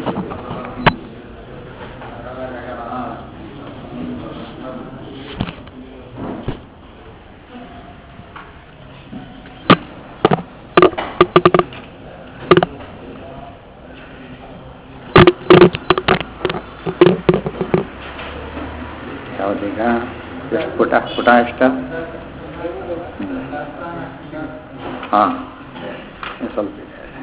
ಯಾವುದೀಗ ಪುಟ ಪುಟ ಎಷ್ಟು? ಹಾಂ, ಸ್ವಲ್ಪ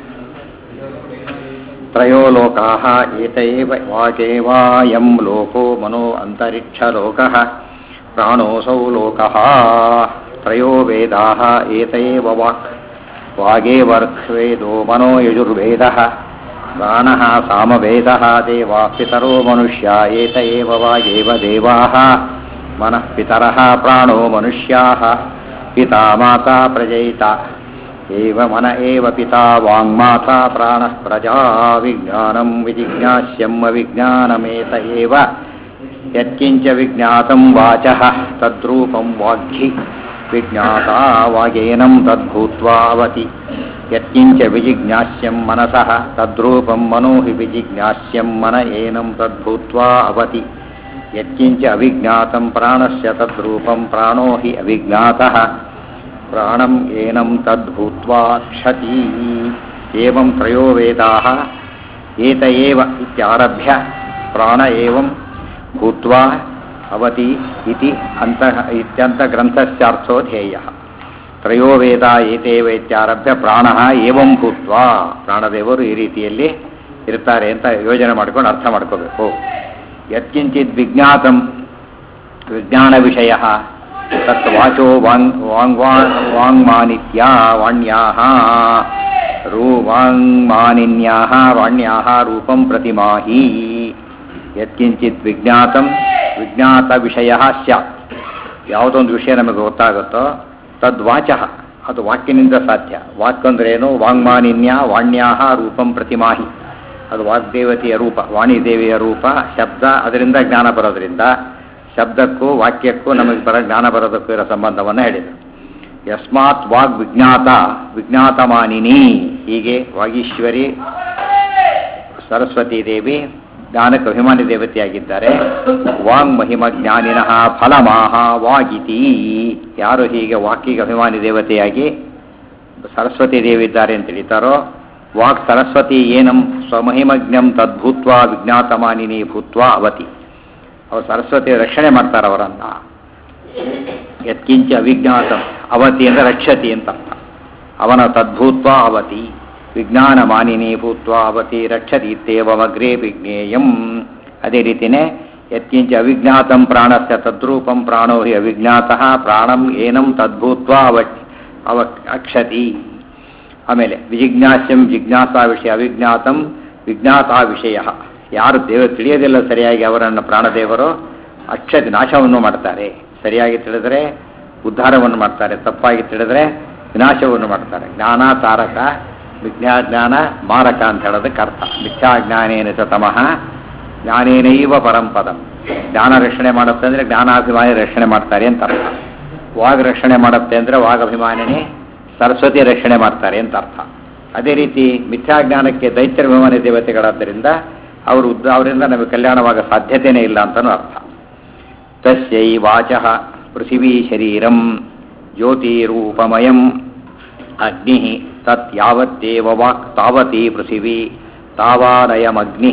ತ್ರಯೋ ಲೋಕಾಃ ಏತೈವ ವಾಚೇವಾಯಂ ಲೋಕೋ ಮನೋ ಅಂತರಿಕ್ಷಲೋಕಃ ಪ್ರಾಣೋऽಸೌ ಲೋಕಃ ತ್ರಯೋ ವೇದಾಃ ಏತೈವ ವಾಕ್ ವಾಗೇವರ್ಕ್ವೇದೋ ಮನೋ ಯಜುರ್ವೇದಃ ಪ್ರಾಣಃ ಸಾಮವೇದಃ ದೇವಾಃ ಪಿತರೋ ಮನುಷ್ಯಾ ಏತ ಏವ ವಾಗೇವ ದೇವಾಃ ಮನಃ ಪಿತರಃ ಪ್ರಾಣೋ ಮನುಷ್ಯಾಃ ಪಿತಾ ಮಾತಾ ಪ್ರಜಯಿತಾ ಏವ ಮನ ಏವ ಪಿತಾ ವಾಂಗ್ಮಾತಾ ಪ್ರಾಣಃ ಪ್ರಜಾ ವಿಜ್ಞಾನಂ ವಿಜಿಜ್ಞಾಸ್ಯಂ ಅವಿಜ್ಞಾನಮೇತ ಏವ ಯತ್ಕಿಂಚ ವಿಜ್ಞಾತಂ ವಾಚಃ ತದ್ರೂಪಂ ವಾಗ್ಧಿ ವಿಜ್ಞಾತಾ ವಾಗೇನಂ ತದ್ಭೂತ್ವಾವತಿ ಯತ್ಕಿಂಚ ವಿಜಿಜ್ಞಾಸ್ಯಂ ಮನಸಃ ತದ್ರೂಪಂ ಮನೋ ಹಿ ವಿಜಿಜ್ಞಾಸ್ಯಂ ಮನ ಏನಂ ತದ್ಭೂತ್ವಾ ಅವತಿ ಯತ್ಕಿಂಚ ಅವಿಜ್ಞಾತಂ ಪ್ರಾಣಸ್ಯ ತದ್ರೂಪಂ ಪ್ರಾಣೋ ಹಿ ಅವಿಜ್ಞಾತಃ ಪ್ರಾಣಂ ಏನಂ ತದ್ಭೂತ್ವಾ ಕ್ಷತಿ ಏವಂ ತ್ರಯೋ ವೇದಾಃ ಏತ ಏವ ಇತ್ಯಾರಭ್ಯ ಪ್ರಾಣ ಏವಂ ಭೂತ್ವಾ ಅವತಿ ಇತಿ ಇತ್ಯಂತ ಗ್ರಂಥಸ್ಯಾರ್ಥೋ ಧ್ಯೇಯಃ. ತ್ರಯೋ ವೇದ ಏತೇವ ಇತ್ಯಾರಭ್ಯ ಪ್ರಾಣಃ ಏವಂ ಭೂತ್ವಾ, ಪ್ರಾಣದೇವರು ಈ ರೀತಿಯಲ್ಲಿ ಇರ್ತಾರೆ ಅಂತ ಯೋಜನೆ ಮಾಡ್ಕೊಂಡು ಅರ್ಥ ಮಾಡ್ಕೋಬೇಕು. ಯತ್ಕಿಂಚಿತ್ ವಿಜ್ಞಾತಂ ವಿಜ್ಞಾನ ವಿಷಯ ತತ್ ವಾಚೋ ವಾಂಗ್ಮಾನಿತ್ಯ ವಾಣ್ಯಾಃ ವಾಂಗ್ಮಾನಿನ್ಯಾಃ ವಾಣ್ಯಾಃ ರೂಪಂ ಪ್ರತಿಮಾಹಿ. ಯತ್ಕಿಂಚಿತ್ ವಿಜ್ಞಾತಂ ವಿಜ್ಞಾತ ವಿಷಯ ಸ್ಯಾತ್, ಯಾವುದೊಂದು ವಿಷಯ ನಮಗೆ ಗೊತ್ತಾಗುತ್ತೋ ತದ್ವಾಚಃ, ಅದು ವಾಕ್ಯನಿಂದ ಸಾಧ್ಯ. ವಾಕ್ ಅಂದ್ರೇನು? ವಾಂಗ್ಮಾನಿನ್ಯ ವಾಣ್ಯಾಃ ರೂಪಂ ಪ್ರತಿಮಾಹಿ, ಅದು ವಾಗ್ದೇವತೆಯ ರೂಪ, ವಾಣಿದೇವಿಯ ರೂಪ, ಶಬ್ದ, ಅದರಿಂದ ಜ್ಞಾನ ಬರೋದ್ರಿಂದ ಶಬ್ದಕ್ಕೂ ವಾಕ್ಯಕ್ಕೂ ನಮಗೆ ಜ್ಞಾನ ಬರೋದಕ್ಕೂ ಇರೋ ಸಂಬಂಧವನ್ನು ಹೇಳಿದರು. ಯಸ್ಮಾತ್ ವಾಗ್ ವಿಜ್ಞಾತ ವಿಜ್ಞಾತಮಾನಿನಿ, ಹೀಗೆ ವಾಗೀಶ್ವರಿ ಸರಸ್ವತೀ ದೇವಿ ಜ್ಞಾನಕ್ಕೆ ಅಭಿಮಾನಿ ದೇವತೆಯಾಗಿದ್ದಾರೆ. ವಾಂಗ್ ಮಹಿಮ ಜ್ಞಾನಿನಃ ಫಲಮಾಹ ವಾಗಿತಿ, ಯಾರು ಹೀಗೆ ವಾಕಿಗೆ ಅಭಿಮಾನಿ ದೇವತೆಯಾಗಿ ಸರಸ್ವತೀ ದೇವಿ ಇದ್ದಾರೆ ಅಂತ ತಿಳಿತಾರೋ, ವಾಕ್ ಸರಸ್ವತಿ ಏನಂ ಸ್ವಮಹಿಮಜ್ಞಂ ತದ್ಭೂತ್ವ ವಿಜ್ಞಾತಮಾನಿನಿ ಭೂತ್ವ ಅವತಿ, ಅವರು ಸರಸ್ವತಿ ರಕ್ಷಣೆ ಮಾಡ್ತಾರೆ ಅವರನ್ನ. ಯತ್ಕಿಂಚ ಅವಿಜ್ಞಾತಂ, ಅವತಿ ಅಂದರೆ ರಕ್ಷತಿ ಅಂತ ಅರ್ಥ. ಅವನ ತದ್ಭೂತ್ವ ಅವತಿ ವಿಜ್ಞಾನ ಮಾನಿನಿ ಭೂತ್ವ ಅವತಿ ರಕ್ಷತಿ ಇತ್ಯೇವಮಗ್ರೇ ವಿಜ್ಞೇಯಂ. ಅದೇ ರೀತಿಯೇ ಯತ್ಕಿಂಚ ಅವಿಜ್ಞಾತಂ ಪ್ರಾಣಸ್ಯ ತದ್ರೂಪಂ ಪ್ರಾಣೋ ಹಿ ಅವಿಜ್ಞಾತಃ ಪ್ರಾಣಂ ಏನಂ ತದ್ಭೂತ್ವ ಅಕ್ಷತಿ. ಆಮೇಲೆ ವಿಜಿಜ್ಞಾಸ್ಯಂ ಜಿಜ್ಞಾಸಾ ವಿಷಯ ಅವಿಜ್ಞಾತಂ ವಿಜ್ಞಾತಾ ವಿಷಯ, ಯಾರು ದೇವರು ತಿಳಿಯೋದಿಲ್ಲ ಸರಿಯಾಗಿ ಅವರನ್ನು ಪ್ರಾಣದೇವರು ಅಕ್ಷತಿ ನಾಶವನ್ನು ಮಾಡ್ತಾರೆ. ಸರಿಯಾಗಿ ತಿಳಿದರೆ ಉದ್ಧಾರವನ್ನು ಮಾಡ್ತಾರೆ, ತಪ್ಪಾಗಿ ತಿಳಿದರೆ ವಿನಾಶವನ್ನು ಮಾಡ್ತಾರೆ. ಜ್ಞಾನ ತಾರಕ ವಿಜ್ಞಾನ ಮಾರಕ ಅಂತ ಹೇಳೋದಕ್ಕೆ ಅರ್ಥ. ಮಿಥ್ಯಾಜ್ಞಾನೇನ ಚ ತಮಃ ಜ್ಞಾನೇನೈವ ಪರಂಪದಂ, ಜ್ಞಾನ ರಕ್ಷಣೆ ಮಾಡುತ್ತೆ ಅಂದರೆ ಜ್ಞಾನಾಭಿಮಾನಿ ರಕ್ಷಣೆ ಮಾಡ್ತಾರೆ ಅಂತ ಅರ್ಥ. ವಾಗ್ ರಕ್ಷಣೆ ಮಾಡುತ್ತೆ ಅಂದರೆ ವಾಗಭಿಮಾನಿನಿ ಸರಸ್ವತಿ ರಕ್ಷಣೆ ಮಾಡ್ತಾರೆ ಅಂತ ಅರ್ಥ. ಅದೇ ರೀತಿ ಮಿಥ್ಯಾಜ್ಞಾನಕ್ಕೆ ದೈತ್ಯಭಿಮಾನಿ ದೇವತೆಗಳಾದ್ದರಿಂದ ಅವರಿಂದ ನಮಗೆ ಕಲ್ಯಾಣವಾಗ ಸಾಧ್ಯತೆಯೇ ಇಲ್ಲ ಅಂತಲೂ ಅರ್ಥ. ತಸ್ಯೈ ವಾಚಃ ಪೃಥಿವೀ ಶರೀರಂ ಜ್ಯೋತಿರೂಪಮಯಂ ಅಗ್ನಿ ತತ್ ಯಾವತ್ತೇವ ವಾಕ್ ತಾವತಿ ಪೃಥಿವೀ ತಾವಾನಯಮಗ್ನಿ.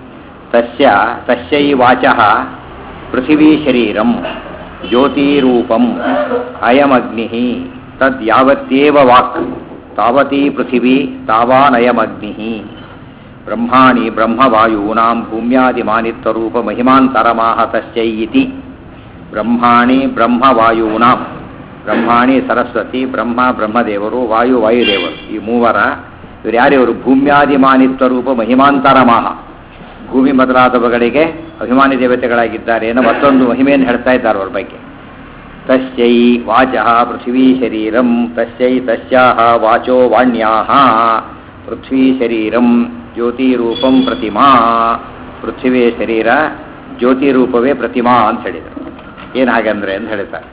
ತಸ್ಯೈ ವಾಚಃ ಪೃಥಿವೀ ಶರೀರಂ ಜ್ಯೋತಿರೂಪಂ ಅಯಮಗ್ನಿ ತದ್ ಯಾವತ್ತೇವ ವಾಕ್ ತಾವತಿ ಪೃಥಿವೀ ತಾವಾನಯಮಗ್ನಿ. ಬ್ರಹ್ಮಾಣಿ ಬ್ರಹ್ಮವಾಯೂನಾಂ ಭೂಮ್ಯಾದಿಮಾನಿತ್ವರೂಪ ಮಹಿಮಾಂತರಮಾಹ ತಸ್ಯೈ ಇತಿ. ಬ್ರಹ್ಮಾಣಿ ಬ್ರಹ್ಮವಾಯೂನಾಂ, ಬ್ರಹ್ಮಾಣಿ ಸರಸ್ವತಿ, ಬ್ರಹ್ಮ ಬ್ರಹ್ಮದೇವರು, ವಾಯು ವಾಯುದೇವರು, ಈ ಮೂವರ ಇವರು ಯಾರಿವರು? ಭೂಮ್ಯಾದಿಮಾನಿತ್ವ ರೂಪ ಮಹಿಮಾಂತರಮಾಹ, ಭೂಮಿ ಮೊದಲಾದವುಗಳಿಗೆ ಅಭಿಮಾನಿ ದೇವತೆಗಳಾಗಿದ್ದಾರೆ ಅನ್ನೋ ಮತ್ತೊಂದು ಮಹಿಮೆಯನ್ನು ಹೇಳ್ತಾ ಇದ್ದಾರೆ ಅವ್ರ ಬಗ್ಗೆ. ತಸ್ಯೈ ವಾಚಃ ಪೃಥ್ವೀ ಶರೀರಂ ತಸ್ಯೈ ತಸ್ಯಾಹ ವಾಚೋ ವಾಣ್ಯಾಹ ಪೃಥ್ವೀ ಶರೀರಂ ಜ್ಯೋತಿರೂಪಂ ಪ್ರತಿಮಾ. ಪೃಥ್ವಿಯ ಶರೀರ ಜ್ಯೋತಿರೂಪವೇ ಪ್ರತಿಮಾ ಅಂತ ಹೇಳಿದರು. ಏನು ಹಾಗಂದ್ರೆ ಅಂತ ಹೇಳ್ತಾರೆ.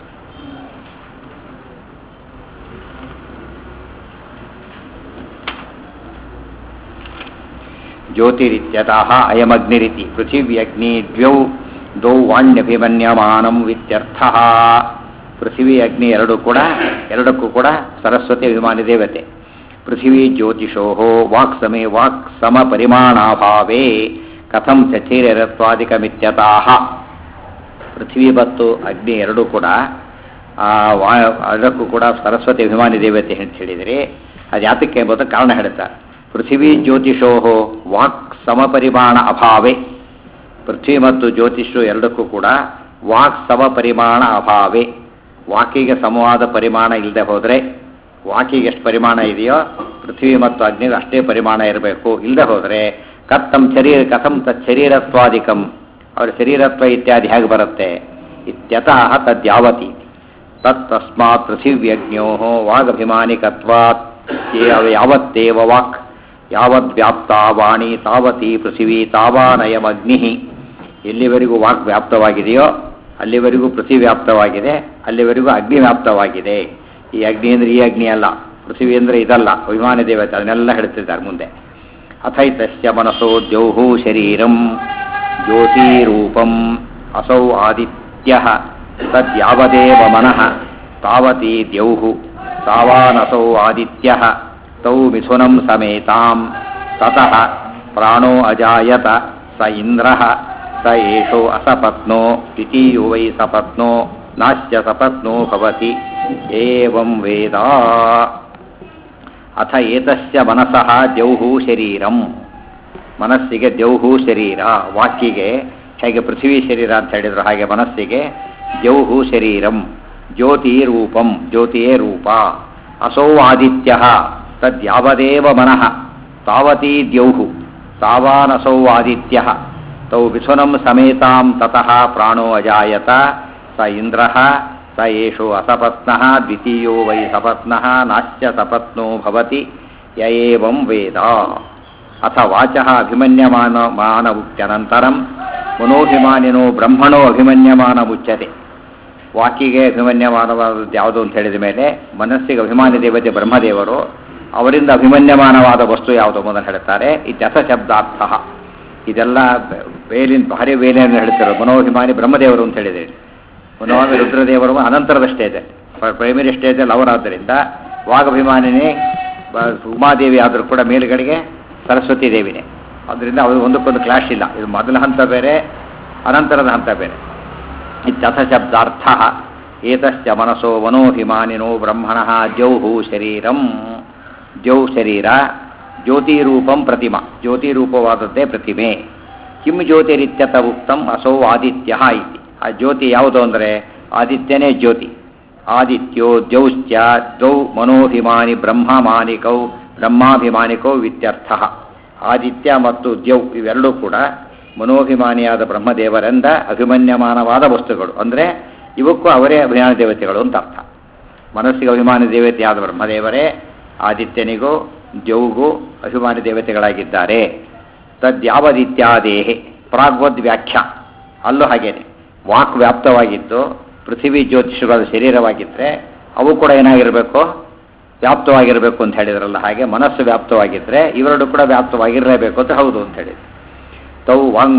ಜ್ಯೋತಿರಿತ್ಯತಃ ಅಯಮಗ್ನಿರಿತಿ ಪೃಥಿವ್ಯಗ್ನಿ ದ್ವೌ ವಾಣ್ಯಭಿಮನ್ಯಮಾನಂ ವಿತ್ಯರ್ಥಃ. ಪೃಥಿವಿ ಅಗ್ನಿ ಎರಡಕ್ಕೂ ಕೂಡ ಸರಸ್ವತಿ ಅಭಿಮಾನಿ ದೇವತೆ. ಪೃಥಿವಿ ಜ್ಯೋತಿಷೋ ವಾಕ್ ಸಮ ಪರಿಮಾಣಾಭಾವೇ ಕಥಂ ಚಚೀರತ್ವಾದಿಕಮಿತ್ಯತಃ. ಪೃಥ್ವಿ ಮತ್ತು ಅಗ್ನಿ ಎರಡೂ ಕೂಡ ಅದಕ್ಕೂ ಕೂಡ ಸರಸ್ವತಿ ಅಭಿಮಾನಿ ದೇವತೆ ಅಂತ ಹೇಳಿದರೆ ಅದು ಯಾತಕ್ಕೆ ಎಂಬುದು ಕಾರಣ ಹೇಳ್ತಾರೆ. ಪೃಥ್ವಿ ಜ್ಯೋತಿಷೋ ವಾಕ್ ಸಮಪರಿಮಾಣ ಅಭಾವೇ. ಪೃಥ್ವಿ ಮತ್ತು ಜ್ಯೋತಿಷು ಎರಡಕ್ಕೂ ಕೂಡ ವಾಕ್ ಸಮಪರಿಮಾಣ ಅಭಾವೇ. ವಾಕಿಗೆ ಸಮವಾದ ಪರಿಮಾಣ ಇಲ್ಲದೆ ಹೋದರೆ, ವಾಕಿಗೆ ಎಷ್ಟು ಪರಿಮಾಣ ಇದೆಯೋ ಪೃಥ್ವಿ ಮತ್ತು ಅಗ್ನಿಗೆ ಅಷ್ಟೇ ಪರಿಮಾಣ ಇರಬೇಕು. ಇಲ್ಲದೆ ಹೋದರೆ ಕಥಂ ತಚ್ಚರೀರತ್ವಾದಿಕಂ, ಅವರ ಶರೀರತ್ವ ಇತ್ಯಾದಿ ಹೇಗೆ ಬರುತ್ತೆ? ಇತ್ಯತಃ ತದ್ಯಾವತಿ ತತ್ತಸ್ಮಾತ್ ಪೃಥಿವ್ಯಜ್ಞೋ ವಾಗಭಿಮಾನಿಕತ್ವಾತ್ ಯಾವತ್ತೇವ ವಾಕ್ ಯಾವದ್ವ್ಯಾಪ್ತ ವಾಣಿ ತಾವತಿ ಪೃಥಿವಿ ತಾವಾನಯಮಗ್ನಿ. ಎಲ್ಲಿವರೆಗೂ ವಾಕ್ ವ್ಯಾಪ್ತವಾಗಿದೆಯೋ ಅಲ್ಲಿವರೆಗೂ ಪೃಥ್ವಿ ವ್ಯಾಪ್ತವಾಗಿದೆ, ಅಲ್ಲಿವರೆಗೂ ಅಗ್ನಿ ವ್ಯಾಪ್ತವಾಗಿದೆ. ಈ ಅಗ್ನಿ ಅಂದರೆ ಈ ಅಗ್ನಿ ಅಲ್ಲ, ಪೃಥ್ವಿ ಅಂದರೆ ಇದಲ್ಲ, ಅಭಿಮಾನಿ ದೇವತೆ, ಅದನ್ನೆಲ್ಲ ಹೇಳ್ತಿದ್ದಾರೆ ಮುಂದೆ. ಅಥೈತಸ್ಯ ಮನಸೋ ದ್ಯೌಃ ಶರೀರಂ ಜ್ಯೋತಿರೂಪಂ ಅಸೌ ಆದಿತ್ಯಃ ತದ್ಯಾವದೇವ ಮನಃ ತಾವತಿ ದ್ಯೌಃ ತಾವಾನಸೌ ಆದಿತ್ಯಃ ತೌ ಮಿಥುನಂ ಸಮೇತಾಂ ತತಃ ಪ್ರಾಣೋ ಅಜಾಯತ ಸ ಇಂದ್ರಃ ಸ ಏಷೋ ಅಸಪತ್ನೋ ದ್ವಿತೀಯೋ ವೈ ಸಪತ್ನೋ ನಾಶ್ಯ ಸಪತ್ನೋ ಭವತಿ ಏವಂ ವೇದ. ಅಥ ಏತಸ್ಯ ಮನಸಃ ದ್ಯೌಃ ಶರೀರಂ. ಮನಸ್ಸಿಗೆ ದ್ಯೌಃ ಶರೀರ, ವಾಕ್ಯಿಗೆ ಹೇಗೆ ಪೃಥ್ವಿ ಶರೀರ ಅಂತ ಹೇಳಿದ್ರು ಹಾಗೆ ಮನಸ್ಸಿಗೆ ದ್ಯೌಃ ಶರೀರಂ. ಜ್ಯೋತಿರೂಪಂ, ಜ್ಯೋತಿಯೇ ರೂಪ. ಅಸೌ ಆದಿತ್ಯಃ ತದ್ಯಾವದೇವ ಮನಃ ತಾವತೀ ದ್ಯೌಃ ತಾವಾನಸೌ ಆದಿತ್ಯಃ ತೌ ಮಿಥುನಂ ಸಮೇತಾಂ ತತಃ ಪ್ರಾಣೋ ಅಜಾಯತ ಸ ಇಂದ್ರಃ ಸ ಏಷೋ ಅಸಪತ್ನಃ ದ್ವಿತೀಯೋ ವೈ ಸಪತ್ನಃ ನಾಶ್ಯ ಸಪತ್ನೋ ಭವತಿ ಯ ಏವಂ ವೇದ. ಅಥ ವಾಚಃ ಅಭಿಮನ್ಯಮಾನಮುಕ್ತ್ಯನಂತರಂ ಮನೋಭಿಮಾನಿನೋ ಬ್ರಹ್ಮಣೋ ಅಭಿಮನ್ಯಮಾನಮುಚ್ಯತೆ. ವಾಕಿಗೆ ಅಭಿಮನ್ಯಮಾನವಾದದ್ದು ಯಾವುದು ಅಂತ ಹೇಳಿದ ಮೇಲೆ ಮನಸ್ಸಿಗೆ ಅಭಿಮಾನಿ ದೇವತೆ ಬ್ರಹ್ಮದೇವರು, ಅವರಿಂದ ಅಭಿಮನ್ಯಮಾನವಾದ ವಸ್ತು ಯಾವುದು ಮೊದಲು ಹೇಳ್ತಾರೆ. ಇತ್ಯಥ ಶಬ್ದಾರ್ಥ. ಇದೆಲ್ಲ ಭಾರಿ ವೇಲೆಯನ್ನು ಹೇಳ್ತಾರೆ. ಮನೋಭಿಮಾನಿ ಬ್ರಹ್ಮದೇವರು ಅಂತ ಹೇಳಿದರೆ, ಮನೋಭಿ ರುದ್ರದೇವರು ಅನಂತರದ ಸ್ಟೇಜ್, ಪ್ರೈಮರಿ ಸ್ಟೇಜಲ್ಲಿ ಅವರಾದ್ದರಿಂದ ವಾಗಭಿಮಾನಿನೇ ಉಮಾದೇವಿ ಆದರೂ ಕೂಡ ಮೇಲುಗಡೆಗೆ ಸರಸ್ವತಿ ದೇವಿನೇ. ಅದರಿಂದ ಅವರು ಒಂದಕ್ಕೊಂದು ಕ್ಲಾಶ್ ಇಲ್ಲ. ಇದು ಮೊದಲ ಹಂತ ಬೇರೆ, ಅನಂತರದ ಹಂತ ಬೇರೆ. ಇತ್ಯಥ ಶಬ್ದಾರ್ಥ. ಏತಶ್ಚ ಮನಸೋ ಮನೋಭಿಮಾನಿನೋ ಬ್ರಹ್ಮಣಃ ದ್ಯೌಃ ಶರೀರಂ. ದ್ಯೌ ಶರೀರ, ಜ್ಯೋತಿರೂಪಂ ಪ್ರತಿಮಾ, ಜ್ಯೋತಿರೂಪವಾದದ್ದೇ ಪ್ರತಿಮೆ. ಕಿಂ ಜ್ಯೋತಿರಿತ್ಯತ ಉಕ್ತಂ ಅಸೌ ಆದಿತ್ಯ ಇತಿ. ಆ ಜ್ಯೋತಿ ಯಾವುದು ಅಂದರೆ ಆದಿತ್ಯನೇ ಜ್ಯೋತಿ. ಆದಿತ್ಯೋ ದ್ಯೌಶ್ಚ ದ್ವೌ ಮನೋಭಿಮಾನಿ ಬ್ರಹ್ಮಾಭಿಮಾನಿಕೌ ಇತ್ಯರ್ಥ. ಆದಿತ್ಯ ಮತ್ತು ದ್ಯೌ ಇವೆರಡೂ ಕೂಡ ಮನೋಭಿಮಾನಿಯಾದ ಬ್ರಹ್ಮದೇವರಿಂದ ಅಭಿಮನ್ಯಮಾನವಾದ ವಸ್ತುಗಳು. ಅಂದರೆ ಇವಕ್ಕೂ ಅವರೇ ಅಭಿಮಾನಿ ದೇವತೆಗಳು ಅಂತ ಅರ್ಥ. ಮನಸ್ಸಿಗೆ ಅಭಿಮಾನಿ ದೇವತೆಯಾದ ಬ್ರಹ್ಮದೇವರೇ ಆದಿತ್ಯನಿಗೂ ದ್ಯೌಗೂ ಅಭಿಮಾನಿ ದೇವತೆಗಳಾಗಿದ್ದಾರೆ. ತದ್ಯಾವದಿತ್ಯಾದೇಹೆ ಪ್ರಾಗ್ವದ್ ವ್ಯಾಖ್ಯಾ. ಅಲ್ಲೂ ಹಾಗೇನೆ ವಾಕ್ ವ್ಯಾಪ್ತವಾಗಿದ್ದು ಪೃಥ್ವಿ ಜ್ಯೋತಿಷಗಳ ಶರೀರವಾಗಿದ್ದರೆ ಅವು ಕೂಡ ಏನಾಗಿರಬೇಕು? ವ್ಯಾಪ್ತವಾಗಿರಬೇಕು ಅಂತ ಹೇಳಿದ್ರಲ್ಲ, ಹಾಗೆ ಮನಸ್ಸು ವ್ಯಾಪ್ತವಾಗಿದ್ದರೆ ಇವೆರಡು ಕೂಡ ವ್ಯಾಪ್ತವಾಗಿರಲೇಬೇಕು ಅಂತ ಹೌದು ಅಂತ ಹೇಳಿದ್ರು. ತೌ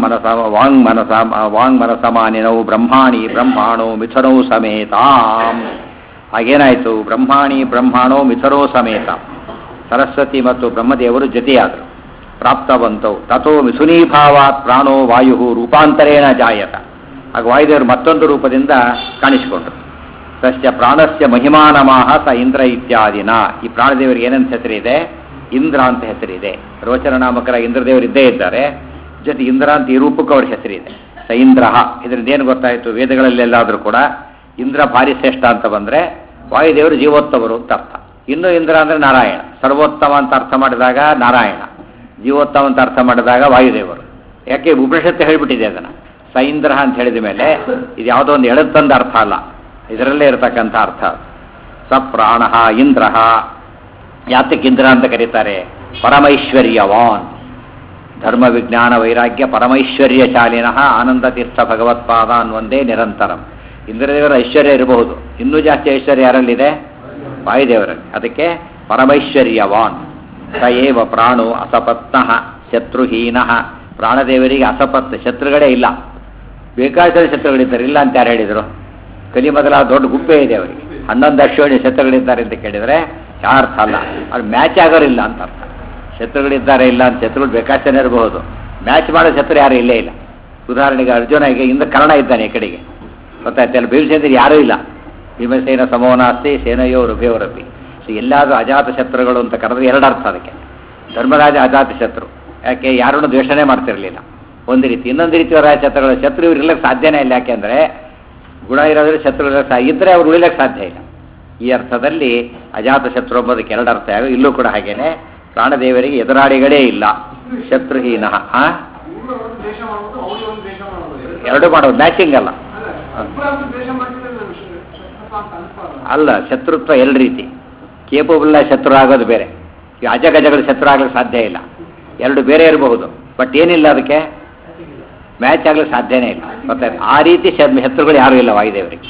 ವಾಂಗ್ಮನಸಮಾನಿನೌ ಬ್ರಹ್ಮಾಣೋ ಮಿಥುನೌ ಸಮೇತಾಂ. ಹಾಗೇನಾಯಿತು? ಬ್ರಹ್ಮಾಣೋ ಮಿಥುನೋ ಸಮೇತ. ಸರಸ್ವತಿ ಮತ್ತು ಬ್ರಹ್ಮದೇವರು ಜೊತೆಯಾದರು. ಪ್ರಾಪ್ತವಂತೌ ತಥೋ ಮಿಥುನೀಭಾವಾತ್ ಪ್ರಾಣೋ ವಾಯು ರೂಪಾಂತರೇಣ ಜಾಯತ. ಆಗ ವಾಯುದೇವರು ಮತ್ತೊಂದು ರೂಪದಿಂದ ಕಾಣಿಸಿಕೊಂಡರು. ತಸ್ಯ ಪ್ರಾಣಸ್ಯ ಮಹಿಮಾನಮಾಹ ಸ ಇಂದ್ರ ಇತ್ಯಾದಿನ. ಈ ಪ್ರಾಣದೇವರಿಗೆ ಏನಂತ ಹೆಸರಿದೆ? ಇಂದ್ರ ಅಂತ ಹೆಸರಿದೆ. ರೋಚನ ನಾಮಕರ ಇಂದ್ರದೇವರು ಇದ್ದೇ ಇದ್ದಾರೆ, ಜೊತೆ ಇಂದ್ರ ಅಂತ ಈ ರೂಪಕ್ಕೂ ಅವ್ರ ಹೆಸರಿದೆ. ಸ ಇಂದ್ರ. ಇದರಿಂದ ಏನು ಗೊತ್ತಾಯಿತು? ವೇದಗಳಲ್ಲೆಲ್ಲಾದರೂ ಕೂಡ ಇಂದ್ರ ಭಾರಿ ಶ್ರೇಷ್ಠ ಅಂತ ಬಂದರೆ ವಾಯುದೇವರು ಜೀವೋತ್ತಮರು ಅಂತ ಅರ್ಥ. ಇನ್ನು ಇಂದ್ರ ಅಂದರೆ ನಾರಾಯಣ. ಸರ್ವೋತ್ತಮ ಅಂತ ಅರ್ಥ ಮಾಡಿದಾಗ ನಾರಾಯಣ, ಜೀವೋತ್ತಮ ಅಂತ ಅರ್ಥ ಮಾಡಿದಾಗ ವಾಯುದೇವರು. ಯಾಕೆ? ಉಪನಿಷತ್ತು ಹೇಳಿಬಿಟ್ಟಿದೆ ಅದನ್ನು. ಸ ಇಂದ್ರ ಅಂತ ಹೇಳಿದ ಮೇಲೆ ಇದು ಯಾವುದೋ ಒಂದು ಎಳೆತಂದ ಅರ್ಥ ಅಲ್ಲ, ಇದರಲ್ಲೇ ಇರತಕ್ಕಂಥ ಅರ್ಥ. ಸ ಪ್ರಾಣ ಇಂದ್ರ. ಯಾತಕ್ಕೆ ಇಂದ್ರ ಅಂತ ಕರೀತಾರೆ? ಪರಮೈಶ್ವರ್ಯವಾನ್. ಧರ್ಮ ವಿಜ್ಞಾನ ವೈರಾಗ್ಯ ಪರಮೈಶ್ವರ್ಯಶಾಲಿನಃ ಆನಂದ ತೀರ್ಥ ಭಗವತ್ಪಾದ ಅನ್ನೊಂದೇ ನಿರಂತರಂ. ಇಂದ್ರದೇವರ ಐಶ್ವರ್ಯ ಇರಬಹುದು, ಇನ್ನೂ ಜಾಸ್ತಿ ಐಶ್ವರ್ಯ ಯಾರಲ್ಲಿದೆ? ವಾಯುದೇವರಲ್ಲಿ. ಅದಕ್ಕೆ ಪರಮೈಶ್ವರ್ಯವಾನ್. ಸ ಏವ ಪ್ರಾಣೋ ಅಸಪತ್ನಃ ಶತ್ರುಹೀನ. ಪ್ರಾಣದೇವರಿಗೆ ಅಸಪತ್ ಶತ್ರುಗಳೇ ಇಲ್ಲ. ಬೇಕಾದ ಶತ್ರುಗಳಿದ್ದಾರೆ, ಇಲ್ಲ ಅಂತ ಯಾರು ಹೇಳಿದರು? ಕಲಿ ಮೊದಲಾದ ದೊಡ್ಡ ಗುಂಪೆ ಇದೆ ಅವರಿಗೆ, 11 ಅಶ್ವಣಿ ಶತ್ರುಗಳಿದ್ದಾರೆ ಅಂತ ಕೇಳಿದರೆ ಯಾರ್ಥ ಅಲ್ಲ, ಅದು ಮ್ಯಾಚ್ ಆಗೋರಿಲ್ಲ ಅಂತ ಅರ್ಥ. ಶತ್ರುಗಳಿದ್ದಾರೆ ಇಲ್ಲ ಅಂತ, ಶತ್ರುಗಳು ಬೇಕಾಷ್ಟೇ ಇರಬಹುದು, ಮ್ಯಾಚ್ ಮಾಡೋ ಶತ್ರು ಯಾರೂ ಇಲ್ಲೇ ಇಲ್ಲ. ಉದಾಹರಣೆಗೆ ಅರ್ಜುನಿಗೆ ಇಂದ ಕರ್ಣ ಇದ್ದಾನೆ ಈ ಕಡೆಗೆ, ಗೊತ್ತಾಯ್ತಲ್ಲ. ಭೀಮಸೇನರಿಗೆ ಯಾರೂ ಇಲ್ಲ. ಭೀಮಸೇನ ಸಮೋನಾಸ್ತಿ ಸೇನೆಯೋ ರುಭೆಯವರಪಿ. ಎಲ್ಲಾದರೂ ಅಜಾತ ಶತ್ರುಗಳು ಅಂತ ಕರೆದ್ರೆ ಎರಡು ಅರ್ಥ ಅದಕ್ಕೆ. ಧರ್ಮರಾಜ ಅಜಾತ ಶತ್ರು, ಯಾಕೆ ಯಾರನ್ನು ದ್ವೇಷಣೆ ಮಾಡ್ತಿರಲಿಲ್ಲ ಒಂದು ರೀತಿ. ಇನ್ನೊಂದು ರೀತಿ ಶತ್ರುಗಳು, ಶತ್ರು ಇವ್ರು ಇರ್ಲಿಕ್ಕೆ ಸಾಧ್ಯನೇ ಇಲ್ಲ. ಯಾಕೆಂದರೆ ಗುಣ ಇರೋದ್ರೆ ಶತ್ರು ಇದ್ದರೆ ಅವ್ರು ಉಳಿಲಿಕ್ಕೆ ಸಾಧ್ಯ ಇಲ್ಲ. ಈ ಅರ್ಥದಲ್ಲಿ ಅಜಾತ ಶತ್ರು ಎಂಬುದಕ್ಕೆ ಎರಡು ಅರ್ಥ. ಇಲ್ಲೂ ಕೂಡ ಹಾಗೇನೆ, ಪ್ರಾಣದೇವರಿಗೆ ಎದುರಾಳಿಗಳೇ ಇಲ್ಲ, ಶತ್ರುಹೀನ. ಎರಡು ಮಾಡೋದು, ಮ್ಯಾಚಿಂಗ್ ಅಲ್ಲ. ಅಲ್ಲ, ಶತ್ರುತ್ವ ಎರಡು ರೀತಿ. ಕೇಪಬಲ್ ಶತ್ರು ಆಗೋದು ಬೇರೆ, ಈ ಅಜಗಜಗಳು ಶತ್ರು ಆಗಲಿಕ್ಕೆ ಸಾಧ್ಯ ಇಲ್ಲ. ಎರಡು ಬೇರೆ ಇರಬಹುದು, ಬಟ್ ಏನಿಲ್ಲ ಅದಕ್ಕೆ ಮ್ಯಾಚ್ ಆಗ್ಲಿಕ್ಕೆ ಸಾಧ್ಯನೇ ಇಲ್ಲ. ಗೊತ್ತಾಯ್ತು? ಆ ರೀತಿ ಶತ್ರುಗಳು ಯಾರೂ ಇಲ್ಲ ವಾಯುದೇವರಿಗೆ.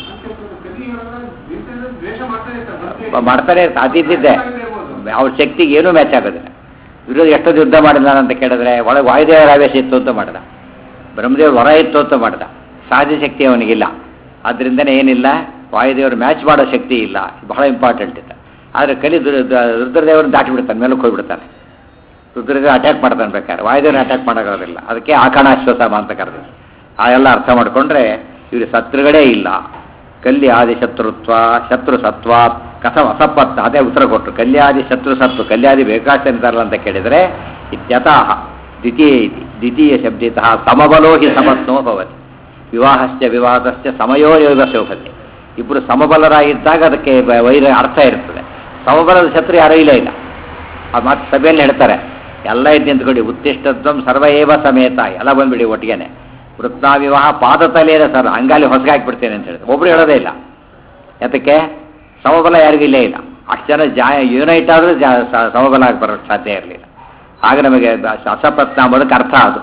ಮಾಡ್ತಾನೆ ಅತಿದ್ದಿದ್ದೆ, ಅವ್ರ ಶಕ್ತಿಗೆ ಏನೂ ಮ್ಯಾಚ್ ಆಗೋದಿಲ್ಲ. ವಿರೋಧ ಎಷ್ಟೊಂದು ಯುದ್ಧ ಮಾಡಿದ ಅಂತ ಕೇಳಿದ್ರೆ ಒಳಗೆ ವಾಯುದೇವರ ಆವೇಶ ಇತ್ತು ಅಂತ ಮಾಡಿದ, ಬ್ರಹ್ಮದೇವ್ರ ಹೊರ ಇತ್ತು ಅಂತ ಮಾಡಿದ. ಸಹಜ ಶಕ್ತಿ ಅವನಿಗಿಲ್ಲ. ಆದ್ದರಿಂದನೇ ಏನಿಲ್ಲ, ವಾಯುದೇವರು ಮ್ಯಾಚ್ ಮಾಡೋ ಶಕ್ತಿ ಇಲ್ಲ. ಬಹಳ ಇಂಪಾರ್ಟೆಂಟ್ ಇದೆ. ಆದರೆ ಕಲಿ ರುದ್ರದೇವರನ್ನ ದಾಟಿ ಬಿಡ್ತಾನೆ, ಮೇಲಕ್ಕೆ ಹೋಗ್ಬಿಡ್ತಾನೆ. ರುದ್ರದೇವ ಅಟ್ಯಾಕ್ ಮಾಡ್ತಾನೆ ಬೇಕಾದ್ರೆ, ವಾಯುದೇವರನ್ನ ಅಟ್ಯಾಕ್ ಮಾಡೋಕ್ಕಾಗೋದಿಲ್ಲ. ಅದಕ್ಕೆ ಆಕಾಣಾಶ್ವಸಮ ಅಂತ ಕರೆದು ಆ ಎಲ್ಲ ಅರ್ಥ ಮಾಡಿಕೊಂಡ್ರೆ ಇವರು ಶತ್ರುಗಳೇ ಇಲ್ಲ. ಕಲ್ಯಾದಿ ಶತ್ರುತ್ವ ಶತ್ರು ಸತ್ವ ಕಥಂ ಅಸಪತ್, ಅದೇ ಉತ್ತರ ಕೊಟ್ಟರು. ಕಲ್ಯಾದಿ ಶತ್ರು ಸತ್ವ, ಕಲ್ಯಾದಿ ಬೇಕಾಗ್ತಾರಲ್ಲ ಅಂತ ಕೇಳಿದರೆ ಇತ್ಯತಃ ದ್ವಿತೀಯ ಶಬ್ದಿತಃ ಸಮಬಲೋ ಹಿ ಸಮತ್ನೋ ಭವತಿ. ವಿವಾಹಶ್ಚ ವಿವಾದಶ್ಚ ಸಮಯೋ ಯೋಗ ಶೋಭತೆ. ಇಬ್ಬರು ಸಮಬಲರಾಗಿದ್ದಾಗ ಅದಕ್ಕೆ ವೈರ ಅರ್ಥ ಇರ್ತದೆ. ಸಮಬಲದ ಶತ್ರು ಯಾರೂ ಇಲ್ಲ. ಆ ಮಾತು ಸಭೆಯಲ್ಲಿ ಹೇಳ್ತಾರೆ, ಎಲ್ಲ ಇದ್ದು ನಿಂತ್ಕೊಳ್ಳಿ, ಉತ್ತಿಷ್ಟತ್ವಂ ಸರ್ವ ಏವ ಸಮೇತ, ಎಲ್ಲ ಬಂದ್ಬಿಡಿ ಒಟ್ಟಿಗೆನೆ. ವೃತ್ನಾ ವಿವಾಹ ಪಾದ ತಲೆಯೇ ಸರ್, ಹಂಗಾಲಿ ಹೊಸಗೆ ಹಾಕಿಬಿಡ್ತೇನೆ ಅಂತ ಹೇಳಿದ್ರೆ ಒಬ್ರು ಹೇಳೋದೇ ಇಲ್ಲ. ಯಾತಕ್ಕೆ? ಸಮಬಲ ಯಾರಿಗೂ ಇಲ್ಲೇ ಇಲ್ಲ. ಅಷ್ಟು ಜನ ಯುನೈಟ್ ಆದರೂ ಸಮಬಲ ಆಗಿ ಬರೋಕ್ಕೆ ಸಾಧ್ಯ ಇರಲಿಲ್ಲ. ಆಗ ನಮಗೆ ಅಸಪತ್ನ ಅಂಬೋದಕ್ಕೆ ಅರ್ಥ ಅದು.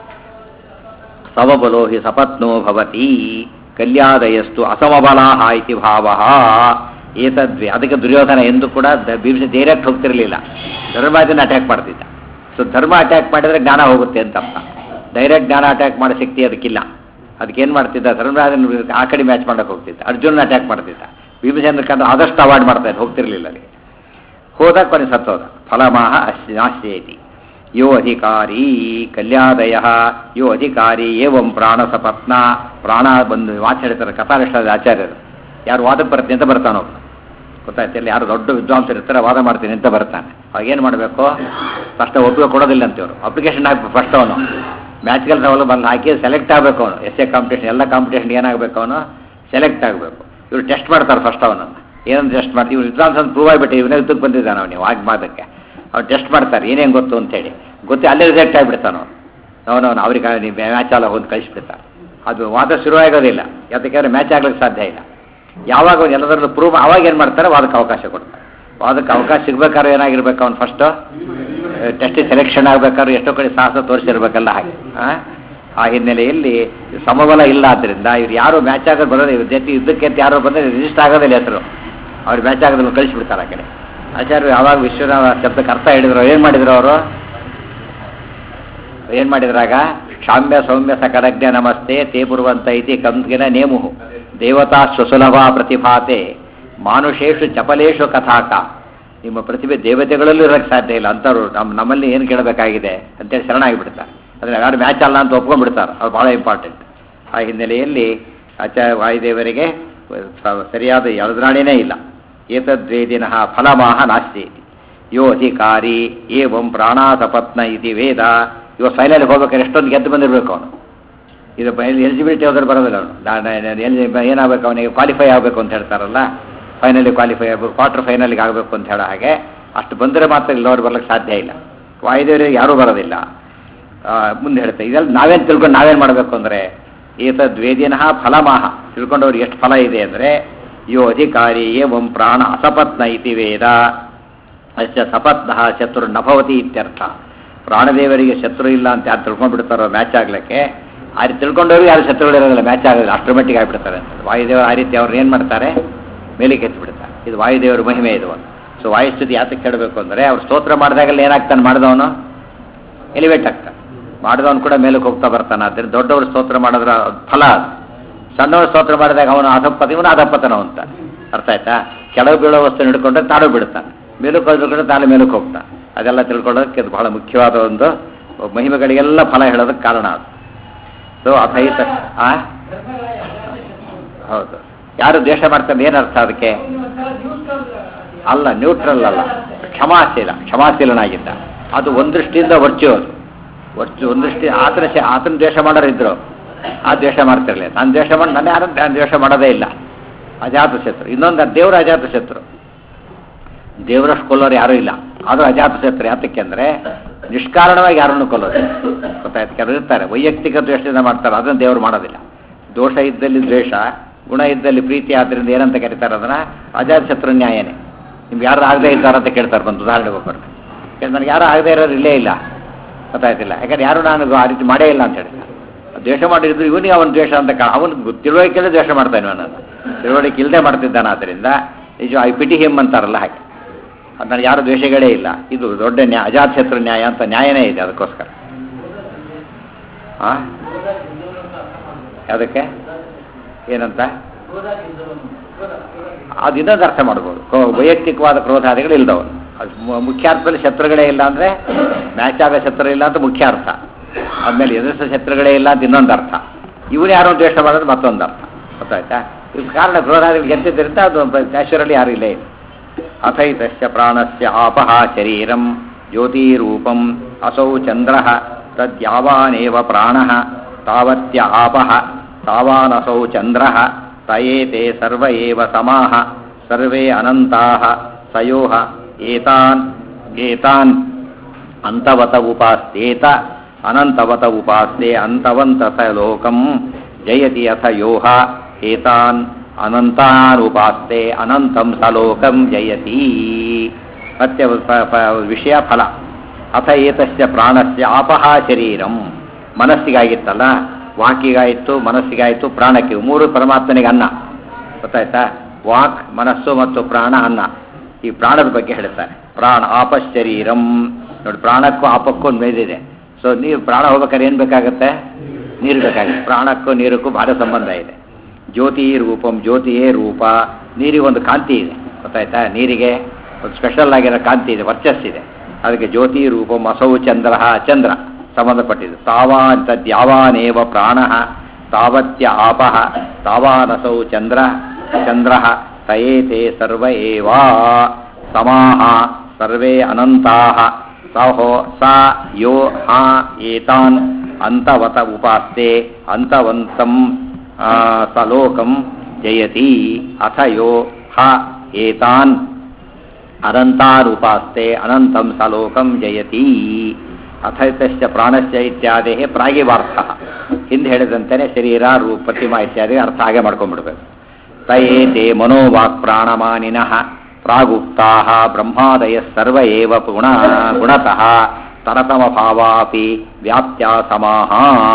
ಸಮಬಲೋ ಹಿ ಸಪತ್ನೋ ಭವತಿ ಕಲ್ಯಾದಯಸ್ತು ಅಸಮಬಲಾಹ ಇತಿ ಭಾವ ಏತದ್ವಿ. ಅದಕ್ಕೆ ದುರ್ಯೋಧನ ಎಂದು ಕೂಡ ಭೀಮಸೇನ ಡೈರೆಕ್ಟ್ ಹೋಗ್ತಿರಲಿಲ್ಲ, ಧರ್ಮರಾಜನ ಅಟ್ಯಾಕ್ ಮಾಡ್ತಿದ್ದ. ಸೊ ಧರ್ಮ ಅಟ್ಯಾಕ್ ಮಾಡಿದರೆ ಜ್ಞಾನ ಹೋಗುತ್ತೆ ಅಂತ ಅರ್ಥ. ಡೈರೆಕ್ಟ್ ಜ್ಞಾನ ಅಟ್ಯಾಕ್ ಮಾಡೋ ಶಕ್ತಿ ಅದಕ್ಕಿಲ್ಲ. ಅದಕ್ಕೇನು ಮಾಡ್ತಿದ್ದ, ಧರ್ಮರಾಜನ ಆ ಕಡೆ ಮ್ಯಾಚ್ ಮಾಡೋಕೆ ಹೋಗ್ತಿದ್ದ, ಅರ್ಜುನನ ಅಟ್ಯಾಕ್ ಮಾಡ್ತಿದ್ದ. ಭೀಮಸೇನ ಕಂಡು ಆದಷ್ಟು ಅವಾಯ್ಡ್ ಮಾಡ್ತಾ ಇದ್ದ, ಹೋಗ್ತಿರ್ಲಿಲ್ಲ ಅಲ್ಲಿ. ಹೋದಾಗ ಕೊನೆ ಸತ್ತೋದ. ಫಲಮಾಹ ನಾಶ್ಯೇತಿ ಯೋ ಅಧಿಕಾರಿ ಕಲ್ಯಾದಯ ಯೋ ಅಧಿಕಾರಿ ಏವಂ ಪ್ರಾಣ ಸಪತ್ನ. ಪ್ರಾಣ ಬಂದು ಮಾತು ಹೇಳ್ತಾರೆ ಕಥಾನಿಷ್ಠದ ಆಚಾರ್ಯರು. ಯಾರು ವಾದಕ್ಕೆ ಬರ್ತೀನಿ ಅಂತ ಬರ್ತಾನೋ, ಗೊತ್ತಾಯ್ತು? ಇಲ್ಲಿ ಯಾರು ದೊಡ್ಡ ವಿದ್ವಾಂಸರು ಇರ್ತಾರೆ, ವಾದ ಮಾಡ್ತೀನಿ ಅಂತ ಬರ್ತಾನೆ. ಅವಾಗೇನು ಮಾಡಬೇಕು? ಫಸ್ಟ್ ಒಪ್ಪಿಗೆ ಕೊಡೋದಿಲ್ಲ ಅಂತಿವರು. ಅಪ್ಲಿಕೇಶನ್ ಹಾಕಿ ಫಸ್ಟ್ ಅವನು ಮ್ಯಾಚ್ಗಳ ಸವಾಲು ಬಂದು ಹಾಕಿ ಸೆಲೆಕ್ಟ್ ಆಗಬೇಕು. ಅವನು ಎಸ್ಎ ಕಾಂಪಿಟೇಷನ್ ಎಲ್ಲ ಕಾಂಪಿಟೇಷನ್ ಏನಾಗಬೇಕು, ಅವನು ಸೆಲೆಕ್ಟ್ ಆಗಬೇಕು. ಇವರು ಟೆಸ್ಟ್ ಮಾಡ್ತಾರೆ ಫಸ್ಟ್ ಅವನನ್ನು. ಏನಂತ ಟೆಸ್ಟ್ ಮಾಡ್ತೀವಿ? ಇವ್ರು ವಿದ್ವಾಂಸ ಅಂತ ಪ್ರೂವ್ ಆಗಿಬಿಟ್ಟು ಇವನೇ ಯುದ್ಧಕ್ಕೆ ಬಂದಿದ್ದಾನೆ ಅವನಿಗೆ ವಾಗ್ವಾದಕ್ಕೆ. ಅವ್ರು ಟೆಸ್ಟ್ ಮಾಡ್ತಾರೆ ಏನೇನು ಗೊತ್ತು ಅಂತೇಳಿ. ಗೊತ್ತಿ ಅಲ್ಲೇ ರಿಜೆಕ್ಟ್ ಆಗಿಬಿಡ್ತಾನೆ ಅವನು. ಅವ್ರಿಗೆ ನೀವು ಮ್ಯಾಚ್ ಎಲ್ಲ ಹೋಗಿ ಕಳಿಸ್ಬಿಡ್ತಾರೆ. ಅದು ವಾದ ಶುರುವಾಗೋದಿಲ್ಲ. ಯಾತಕ್ಕೆ? ಮ್ಯಾಚ್ ಆಗ್ಲಿಕ್ಕೆ ಸಾಧ್ಯ ಇಲ್ಲ. ಯಾವಾಗ ಎಲ್ಲದರಲ್ಲೂ ಪ್ರೂವ್ ಆವಾಗ ಏನು ಮಾಡ್ತಾರೆ, ವಾದಕ್ಕೆ ಅವಕಾಶ ಕೊಡ್ತಾರೆ. ವಾದಕ್ಕೆ ಅವಕಾಶ ಸಿಗ್ಬೇಕಾದ್ರೆ ಏನಾಗಿರ್ಬೇಕು, ಅವನು ಫಸ್ಟು ಟೆಸ್ಟಿಗೆ ಸೆಲೆಕ್ಷನ್ ಆಗಬೇಕಾದ್ರೆ ಎಷ್ಟೋ ಕಡೆ ಸಾಹಸ ತೋರಿಸಿರ್ಬೇಕಲ್ಲ. ಹಾಗೆ ಆ ಹಿನ್ನೆಲೆಯಲ್ಲಿ ಸಮಬಲ ಇಲ್ಲ. ಆದ್ದರಿಂದ ಇವ್ರು ಯಾರು ಮ್ಯಾಚ್ ಆಗೋದು ಬರೋದು, ಇವ್ರ ಜೊತೆ ಯುದ್ಧಕ್ಕೆ ಅಂತ ಯಾರೋ ಬಂದರೆ ರಿಜಿಸ್ಟರ್ ಆಗೋದಿಲ್ಲ ಹೆಸರು. ಅವ್ರು ಮ್ಯಾಚ್ ಆಗೋದನ್ನು ಕಳಿಸ್ಬಿಡ್ತಾರೆ ಆ ಕಡೆ. ಆಚಾರ್ಯರು ಯಾವಾಗ ವಿಶ್ವನಾಥ ಶಬ್ದಕ್ಕೆ ಅರ್ಥ ಹೇಳಿದ್ರು, ಏನು ಮಾಡಿದ್ರು ಅವರು? ಏನು ಮಾಡಿದ್ರಾಗ? ಶಾಮ್ಯ ಸೌಮ್ಯ ಸಕಲಜ್ಞ ನಮಸ್ತೆ ತೇ ಪುರುವಂತ ಇತಿ ಕಂಸ್ಗಿನ ನೇಮು ದೇವತಾ ಸ್ವಸುಲಭ ಪ್ರತಿಭಾತೆ ಮಾನುಷೇಷು ಚಪಲೇಶು ಕಥಾಕ. ನಿಮ್ಮ ಪ್ರತಿಭೆ ದೇವತೆಗಳಲ್ಲೂ ಇರೋಕ್ಕೆ ಸಾಧ್ಯ ಇಲ್ಲ ಅಂಥವ್ರು ನಮ್ಮಲ್ಲಿ ಏನು ಕೇಳಬೇಕಾಗಿದೆ ಅಂತೇಳಿ ಶರಣಾಗಿಬಿಡ್ತಾರೆ. ಅಂದರೆ ಯಾರು ಮ್ಯಾಚ್ ಅಲ್ಲ ಅಂತ ಒಪ್ಕೊಂಡ್ಬಿಡ್ತಾರೆ. ಅವ್ರು ಭಾಳ ಇಂಪಾರ್ಟೆಂಟ್. ಆ ಹಿನ್ನೆಲೆಯಲ್ಲಿ ವಾಯುದೇವರಿಗೆ ಸರಿಯಾದ ಎದುರಾಣಿನೇ ಇಲ್ಲ. ಏತದ್ವೇದಿನ ಫಲಮಾಹ ನಾಸ್ತಿ ಯೋ ಅಧಿಕಾರಿ ಏವಂ ಪ್ರಾಣಾಸಪತ್ನ ಇತಿ ವೇದ. ಇವ ಫೈನಲ್ಗೆ ಹೋಗ್ಬೇಕಾದ್ರೆ ಎಷ್ಟೊಂದು ಗೆದ್ದು ಬಂದಿರಬೇಕು ಅವನು. ಇದು ಎಲಿಜಿಬಿಲಿಟಿ ಹೋದ್ರೆ ಬರೋದಿಲ್ಲ ಅವನು. ಏನಾಗಬೇಕು, ಅವನಿಗೆ ಕ್ವಾಲಿಫೈ ಆಗಬೇಕು ಅಂತ ಹೇಳ್ತಾರಲ್ಲ, ಫೈನಲಿ ಕ್ವಾಲಿಫೈ ಆಗಬೇಕು, ಕ್ವಾರ್ಟರ್ ಫೈನಲ್ಗೆ ಆಗಬೇಕು ಅಂತ ಹೇಳೋ ಹಾಗೆ ಅಷ್ಟು ಬಂದರೆ ಮಾತ್ರ ಇಲ್ಲವ್ರು ಬರ್ಲಿಕ್ಕೆ ಸಾಧ್ಯ ಇಲ್ಲ. ವಾಯುದೇವರಿಗೆ ಯಾರೂ ಬರೋದಿಲ್ಲ. ಮುಂದೆ ಹೇಳ್ತಾರೆ ಇದೆಲ್ಲ ನಾವೇನು ತಿಳ್ಕೊಂಡು ನಾವೇನು ಮಾಡಬೇಕು ಅಂದರೆ ಏತದ್ವೇದಿನಃ ಫಲಮಾಹ. ತಿಳ್ಕೊಂಡವ್ರಿಗೆ ಎಷ್ಟು ಫಲ ಇದೆ ಅಂದರೆ ಯೋ ಅಧಿಕಾರಿ ಏವಂ ಪ್ರಾಣ ಅಸಪತ್ನ ಇತಿ ವೇದ ಅಶ್ಚ ಸಪತ್ನಃ ಶತ್ರು ನಭವತಿ ಇತ್ಯರ್ಥ. ಪ್ರಾಣದೇವರಿಗೆ ಶತ್ರು ಇಲ್ಲ ಅಂತ ಯಾರು ತಿಳ್ಕೊಂಡ್ಬಿಡ್ತಾರೋ ಮ್ಯಾಚ್ ಆಗ್ಲಿಕ್ಕೆ, ಆ ರೀತಿ ತಿಳ್ಕೊಂಡವ್ರಿಗೆ ಯಾರು ಶತ್ರುಗಳಿರೋದಿಲ್ಲ, ಮ್ಯಾಚ್ ಆಗೋದಿಲ್ಲ, ಅಷ್ಟೊಮೆಟಿಕ್ ಆಗಿಬಿಡ್ತಾರೆ ಅಂತ. ವಾಯುದೇವರು ಆ ರೀತಿ ಅವ್ರು ಏನು ಮಾಡ್ತಾರೆ, ಮೇಲಿಗೆ ಎತ್ತಿಬಿಡ್ತಾರೆ. ಇದು ವಾಯುದೇವರ ಮಹಿಮೆ ಇದು. ಸೊ ವಾಯುಸ್ತುತಿ ಯಾತಕ್ಕೆ ಕೇಳಬೇಕು ಅಂದರೆ ಅವ್ರು ಸ್ತೋತ್ರ ಮಾಡಿದಾಗಲ್ಲ ಏನಾಗ್ತಾನೆ ಮಾಡಿದವನು ಎಲಿವೇಟ್ ಆಗ್ತಾನೆ. ಮಾಡಿದವನು ಕೂಡ ಮೇಲಕ್ಕೆ ಹೋಗ್ತಾ ಬರ್ತಾನೆ. ಆದ್ದರಿಂದ ದೊಡ್ಡವರು ಸ್ತೋತ್ರ ಮಾಡಿದ್ರ ಫಲ ಅದು. ಸಣ್ಣವರು ಸ್ತೋತ್ರ ಮಾಡಿದಾಗ ಅವನು ಅಧಪತ, ಇವನು ಅಧಪತನ ಅಂತ ಅರ್ಥ ಆಯ್ತಾ. ಕೆಳಗೆ ಬೀಳೋ ವಸ್ತು ಹಿಡ್ಕೊಂಡ್ರೆ ತಾಳು ಬಿಡ್ತಾನೆ, ಮೇಲಕ್ಕೆ ಹೋದ್ರೆ ತಾಳು ಮೇಲಕ್ಕೆ ಹೋಗ್ತಾನೆ. ಅದೆಲ್ಲ ತಿಳ್ಕೊಳ್ಳೋದಕ್ಕೆ ಅದು ಬಹಳ ಮುಖ್ಯವಾದ ಒಂದು ಮಹಿಮೆಗಳಿಗೆಲ್ಲ ಫಲ ಹೇಳೋದಕ್ಕೆ ಕಾರಣ ಅದು. ಸೊ ಅಥೈತ ಹೌದು. ಯಾರು ದ್ವೇಷ ಮಾಡ್ತಾರೆ ಏನರ್ಥ ಅದಕ್ಕೆ? ಅಲ್ಲ, ನ್ಯೂಟ್ರಲ್ ಅಲ್ಲ, ಕ್ಷಮಾಶೀಲನಾಗಿದ್ದ. ಅದು ಒಂದು ದೃಷ್ಟಿಯಿಂದ ವರ್ಚು, ಅದು ವರ್ಚು. ಒಂದು ದೃಷ್ಟಿ ಆತನ ದ್ವೇಷ ಮಾಡೋರಿದ್ರು, ಆ ದ್ವೇಷ ಮಾಡ್ತಿರ್ಲಿಲ್ಲ. ನಾನು ದ್ವೇಷ ಮಾಡಿ ನಾನು ಯಾರು ದ್ವೇಷ ಮಾಡೋದೇ ಇಲ್ಲ, ಅಜಾತ ಶತ್ರು. ಇನ್ನೊಂದು ದೇವರು ಅಜಾತ ಶತ್ರು, ದೇವರಷ್ಟು ಕೊಲ್ಲೋರು ಯಾರೂ ಇಲ್ಲ, ಆದರೂ ಅಜಾತ ಶತ್ರು. ಯಾತಕ್ಕೆ ಅಂದರೆ ನಿಷ್ಕಾರಣವಾಗಿ ಯಾರನ್ನು ಕೊಲ್ಲೋದು. ಗೊತ್ತಾಯ್ತು, ಕೆಲವರು ಇರ್ತಾರೆ ವೈಯಕ್ತಿಕ ದ್ವೇಷದಿಂದ ಮಾಡ್ತಾರೆ, ಅದನ್ನು ದೇವರು ಮಾಡೋದಿಲ್ಲ. ದೋಷ ಇದ್ದಲ್ಲಿ ದ್ವೇಷ, ಗುಣ ಇದ್ದಲ್ಲಿ ಪ್ರೀತಿ. ಆದ್ದರಿಂದ ಏನಂತ ಕರೀತಾರೆ ಅದನ್ನು? ಅಜಾತ ಶತ್ರು ನ್ಯಾಯನೇ. ನಿಮ್ಗೆ ಯಾರು ಆಗದೇ ಇದ್ದಾರಂತ ಕೇಳ್ತಾರೆ ಬಂದು, ಉದಾಹರಣೆಗೆ ಒಬ್ಬರು ನನಗೆ ಯಾರು ಆಗದೇ ಇರೋರು ಇಲ್ಲೇ ಇಲ್ಲ, ಗೊತ್ತಾಯ್ತಿಲ್ಲ. ಯಾಕಂದ್ರೆ ಯಾರು ನಾನು ಆ ರೀತಿ ಮಾಡೇ ಇಲ್ಲ ಅಂತ ಹೇಳ್ತಾರೆ. ದ್ವೇಷ ಮಾಡಿದ್ರು ಇವನಿಗೆ ಅವನ ದ್ವೇಷ ಅಂತ ಅವನು ತಿಳುವಳಿಕೆ ದ್ವೇಷ ಮಾಡ್ತಾನೆ, ಅವನನ್ನು ತಿಳುವಳಿಕೆ ಇಲ್ಲದೆ ಮಾಡ್ತಿದ್ದಾನೆ. ಆದ್ದರಿಂದ ನಿಜ ಐ ಪಿಟಿ ಹಿಮ್ ಅಂತಾರಲ್ಲ ಹಾಗೆ, ಅದನ್ನ ಯಾರು ದ್ವೇಷಗಳೇ ಇಲ್ಲ. ಇದು ದೊಡ್ಡ ನ್ಯಾಯ, ಅಜಾತಶತ್ರು ನ್ಯಾಯ ಅಂತ ನ್ಯಾಯನೇ ಇದೆ. ಅದಕ್ಕೋಸ್ಕರ ಅದಕ್ಕೆ ಏನಂತ ಅದು ಇನ್ನೊಂದು ಅರ್ಥ ಮಾಡ್ಬೋದು. ವೈಯಕ್ತಿಕವಾದ ಕ್ರೋಧಾದಿಗಳು ಇಲ್ಲದವನು, ಅದು ಮುಖ್ಯ ಅರ್ಥದಲ್ಲಿ ಶತ್ರುಗಳೇ ಇಲ್ಲ ಅಂದರೆ ಮ್ಯಾಚ್ ಆಗೋ ಶತ್ರು ಇಲ್ಲ ಅಂತ ಮುಖ್ಯ ಅರ್ಥ. ಆದ್ಮೇಲೆ ಎದುರಿಸೋ ಶತ್ರುಗಳೇ ಇಲ್ಲ ಅಂತ ಇನ್ನೊಂದು ಅರ್ಥ. ಇವನು ಯಾರು ದ್ವೇಷ ಮಾಡೋದು ಮತ್ತೊಂದು ಅರ್ಥ. ಗೊತ್ತಾಯ್ತಾ? ಇವ್ ಕಾರಣ ಕ್ರೋಧಾದಿಗಳು ಗೆದ್ದಿದ್ದರಿಂದ ಅದು ನ್ಯಾಚುರಲಿ ಯಾರು ಇಲ್ಲೇ ಇಲ್ಲ. ಅಥೈತಸ್ಯ ಪ್ರಾಣಸ್ಯ ಆಪಃ ಶರೀರಂ ಜ್ಯೋತಿರೂಪಂ ಅಸೌ ಚಂದ್ರಃ ತದ್ಯಾವಾನೇವ ಪ್ರಾಣಃ ತಾವತ್ಯ ಆಪಃ ತಾವಾನಸೌ ಚಂದ್ರಃ ತಯೇತೆ ಸರ್ವ ಏವ ಸಮಾಃ ಸರ್ವೇ ಅನಂತಾಃ ಸಯೋಃ ಏತಾನ್ ಅಂತವತ ಉಪಾಸ್ತೇತ ಅನಂತವತ ಉಪಾಸ್ತೆ ಅಂತವಂತ ಸ ಲೋಕಂ ಜಯತಿ ಅಥ ಯೋಹ ಏತಾನ್ ಅನಂತಾನುಪಾಸ್ತೆ ಅನಂತಂ ಸಲೋಕಂ ಜಯತಿ. ಮತ್ತೆ ವಿಷಯ ಫಲ. ಅಥ ಏತಸ್ಯ ಪ್ರಾಣಸ್ಯ ಆಪಃ ಶರೀರಂ, ಮನಸ್ಸಿಗಾಗಿತ್ತಲ್ಲ, ವಾಕಿಗಾಯಿತು, ಮನಸ್ಸಿಗಾಯಿತು, ಪ್ರಾಣಕ್ಕೆ, ಮೂರು ಪರಮಾತ್ಮನಿಗೆ ಅನ್ನ. ಗೊತ್ತಾಯ್ತಾ? ವಾಕ್, ಮನಸ್ಸು ಮತ್ತು ಪ್ರಾಣ ಅನ್ನ. ಈ ಪ್ರಾಣದ ಬಗ್ಗೆ ಹೇಳ್ತಾರೆ. ಪ್ರಾಣ ಆಪಶರೀರಂ ನೋಡಿ, ಪ್ರಾಣಕ್ಕೂ ಆಪಕ್ಕೂ ಒಂದು ಮೇದಿದೆ. ಸೊ ನೀರು ಪ್ರಾಣ ಹೋಗ್ಬೇಕಾದ್ರೆ ಏನು ಬೇಕಾಗತ್ತೆ? ನೀರು ಬೇಕಾಗುತ್ತೆ. ಪ್ರಾಣಕ್ಕೂ ನೀರಕ್ಕೂ ಭಾರಿ ಸಂಬಂಧ ಇದೆ. ಜ್ಯೋತಿ ರೂಪಂ, ಜ್ಯೋತಿಯೇ ರೂಪ. ನೀರಿಗೆ ಒಂದು ಕಾಂತಿ ಇದೆ, ಗೊತ್ತಾಯ್ತಾ? ನೀರಿಗೆ ಒಂದು ಸ್ಪೆಷಲ್ ಆಗಿರೋ ಕಾಂತಿ ಇದೆ, ವರ್ಚಸ್ಸಿದೆ. ಅದಕ್ಕೆ ಜ್ಯೋತಿ ರೂಪಂ ಅಸೌ ಚಂದ್ರ, ಚಂದ್ರ ಸಂಬಂಧಪಟ್ಟಿದ್ದು. ತಾವಾನ್ ತದ್ಯಾವಾನೇವ ಪ್ರಾಣಃ ತಾವತ್ಯ ಆಪಃ ತಾವಾನಸೌ ಚಂದ್ರ ಚಂದ್ರಃ ತಯೇತೆ ಸರ್ವ ಏವ ಸಮಾಃ ಸರ್ವೇ ಅನಂತಾಃ ಸಹೋ ಸ ಯೋ ಹ ಏತಾನ್ ಅಂತವತ ಉಪಾಸ್ತೆ ಅಂತವಂತಂ ಸಲೋಕಂ ಜಯತಿ ಅಥ ಯೋ ಹ ಏತಾನ್ ಅನಂತಾನುಪಾಸ್ತೆ ಅನಂತಂ ಸಲೋಕಂ ಜಯತಿ. ಅಥೈತಸ್ಯ ಪ್ರಾಣಸ್ಯ ಇತ್ಯಾದಿ ಪ್ರಾಗಿವಾರ್ಥ. ಹಿಂದೆ ಹೇಳಿದಂತೆಯೇ ಶರೀರ, ರೂಪ, ಪ್ರತಿಮಾ ಇತ್ಯಾದಿ ಅರ್ಥ ಹಾಗೆ ಮಾಡ್ಕೊಂಡ್ಬಿಡ್ಬೇಕು. ತಯೇತೆ ಮನೋವಾಕ್ ಪ್ರಾಣಮಾನಿನಃ ಪ್ರಾಗುಪ್ತಾಃ ಬ್ರಹ್ಮಾದಯ ಸರ್ವ ಏವ ಗುಣತಃ ತರತಮ ಭಾವಾಪಿ ವ್ಯಾಪ್ತ್ಯ ಸಮಾಹ.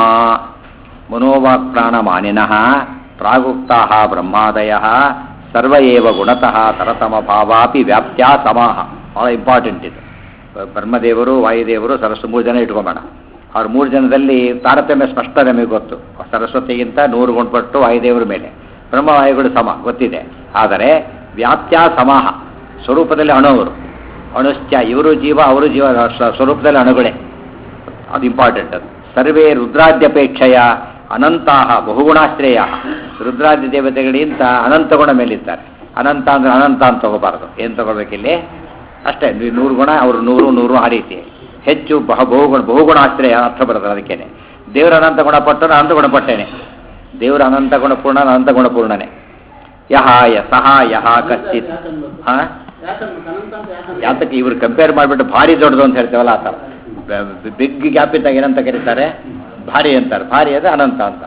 ಮನೋವಾಕ್ ಪ್ರಾಣಮಾನಿನಃ ಪ್ರಾಗುಪ್ತಾಃ ಬ್ರಹ್ಮಾದಯಃ ಸರ್ವ ಏವ ಗುಣತಃ ತರತಮ ಭಾವಾಪಿ ವ್ಯಾಪ್ತ್ಯ ಸಮಾಹ. ಭಾಳ ಇಂಪಾರ್ಟೆಂಟ್ ಇದು. ಬ್ರಹ್ಮದೇವರು, ವಾಯುದೇವರು, ಸರಸ್ವತಿ 3 ಜನ ಇಟ್ಕೊಂಬೇಡ. ಅವ್ರು 3 ಜನದಲ್ಲಿ ತಾರತಮ್ಯ ಸ್ಪಷ್ಟ ನಮಗೆ ಗೊತ್ತು. ಸರಸ್ವತಿಗಿಂತ 100 ಗುಣಪಟ್ಟು ವಾಯುದೇವರ ಮೇಲೆ, ಬ್ರಹ್ಮವಾಯುಗಳು ಸಮ ಗೊತ್ತಿದೆ. ಆದರೆ ವ್ಯಾಪ್ತ್ಯ ಸಮಾಹ, ಸ್ವರೂಪದಲ್ಲಿ ಅಣುವರು. ಅಣುಶ್ಚ, ಇವರು ಜೀವ, ಅವರು ಜೀವ, ಸ್ವರೂಪದಲ್ಲಿ ಅಣುಗಳೇ. ಅದು ಇಂಪಾರ್ಟೆಂಟ್. ಅದು ಸರ್ವೇ ರುದ್ರಾದ್ಯಪೇಕ್ಷೆಯ ಅನಂತಾಹ ಬಹುಗುಣಾಶ್ರಯ. ರುದ್ರಾದಿ ದೇವತೆಗಳಿಗಿಂತ ಅನಂತ ಗುಣ ಮೇಲಿದ್ದಾರೆ. ಅನಂತ ಅಂದ್ರೆ ಅನಂತ ಅಂತ ತಗೋಬಾರ್ದು. ಏನು ತಗೋಬೇಕಿಲ್ಲಿ? ಅಷ್ಟೇ, 100 ಗುಣ, ಅವರು 100 ಆ ರೀತಿ ಹೆಚ್ಚು ಬಹುಗುಣಾಶ್ರಯ ಅರ್ಥ ಬರ್ತದೆ. ಅದಕ್ಕೇನೆ ದೇವರ ಅನಂತ ಗುಣಪಟ್ಟನು ಅನಂತ ಗುಣಪಟ್ಟೇನೆ. ದೇವರ ಅನಂತ ಗುಣಪೂರ್ಣ, ಅನಂತ ಗುಣಪೂರ್ಣನೇ. ಯಹ ಸಹ ಯಹ ಕಶ್ಚಿತ್. ಯಾತಕ್ಕೆ ಇವ್ರು ಕಂಪೇರ್ ಮಾಡಿಬಿಟ್ಟು ಭಾರಿ ದೊಡ್ಡದು ಅಂತ ಹೇಳ್ತೇವಲ್ಲ, ಆ ಥರ ಬಿಗ್ ಗ್ಯಾಪ್ ಇದ್ದಾಗ ಏನಂತ ಕರೀತಾರೆ? ಭಾರಿ ಅಂತಾರೆ. ಭಾರಿ ಅಂದರೆ ಅನಂತ ಅಂತ.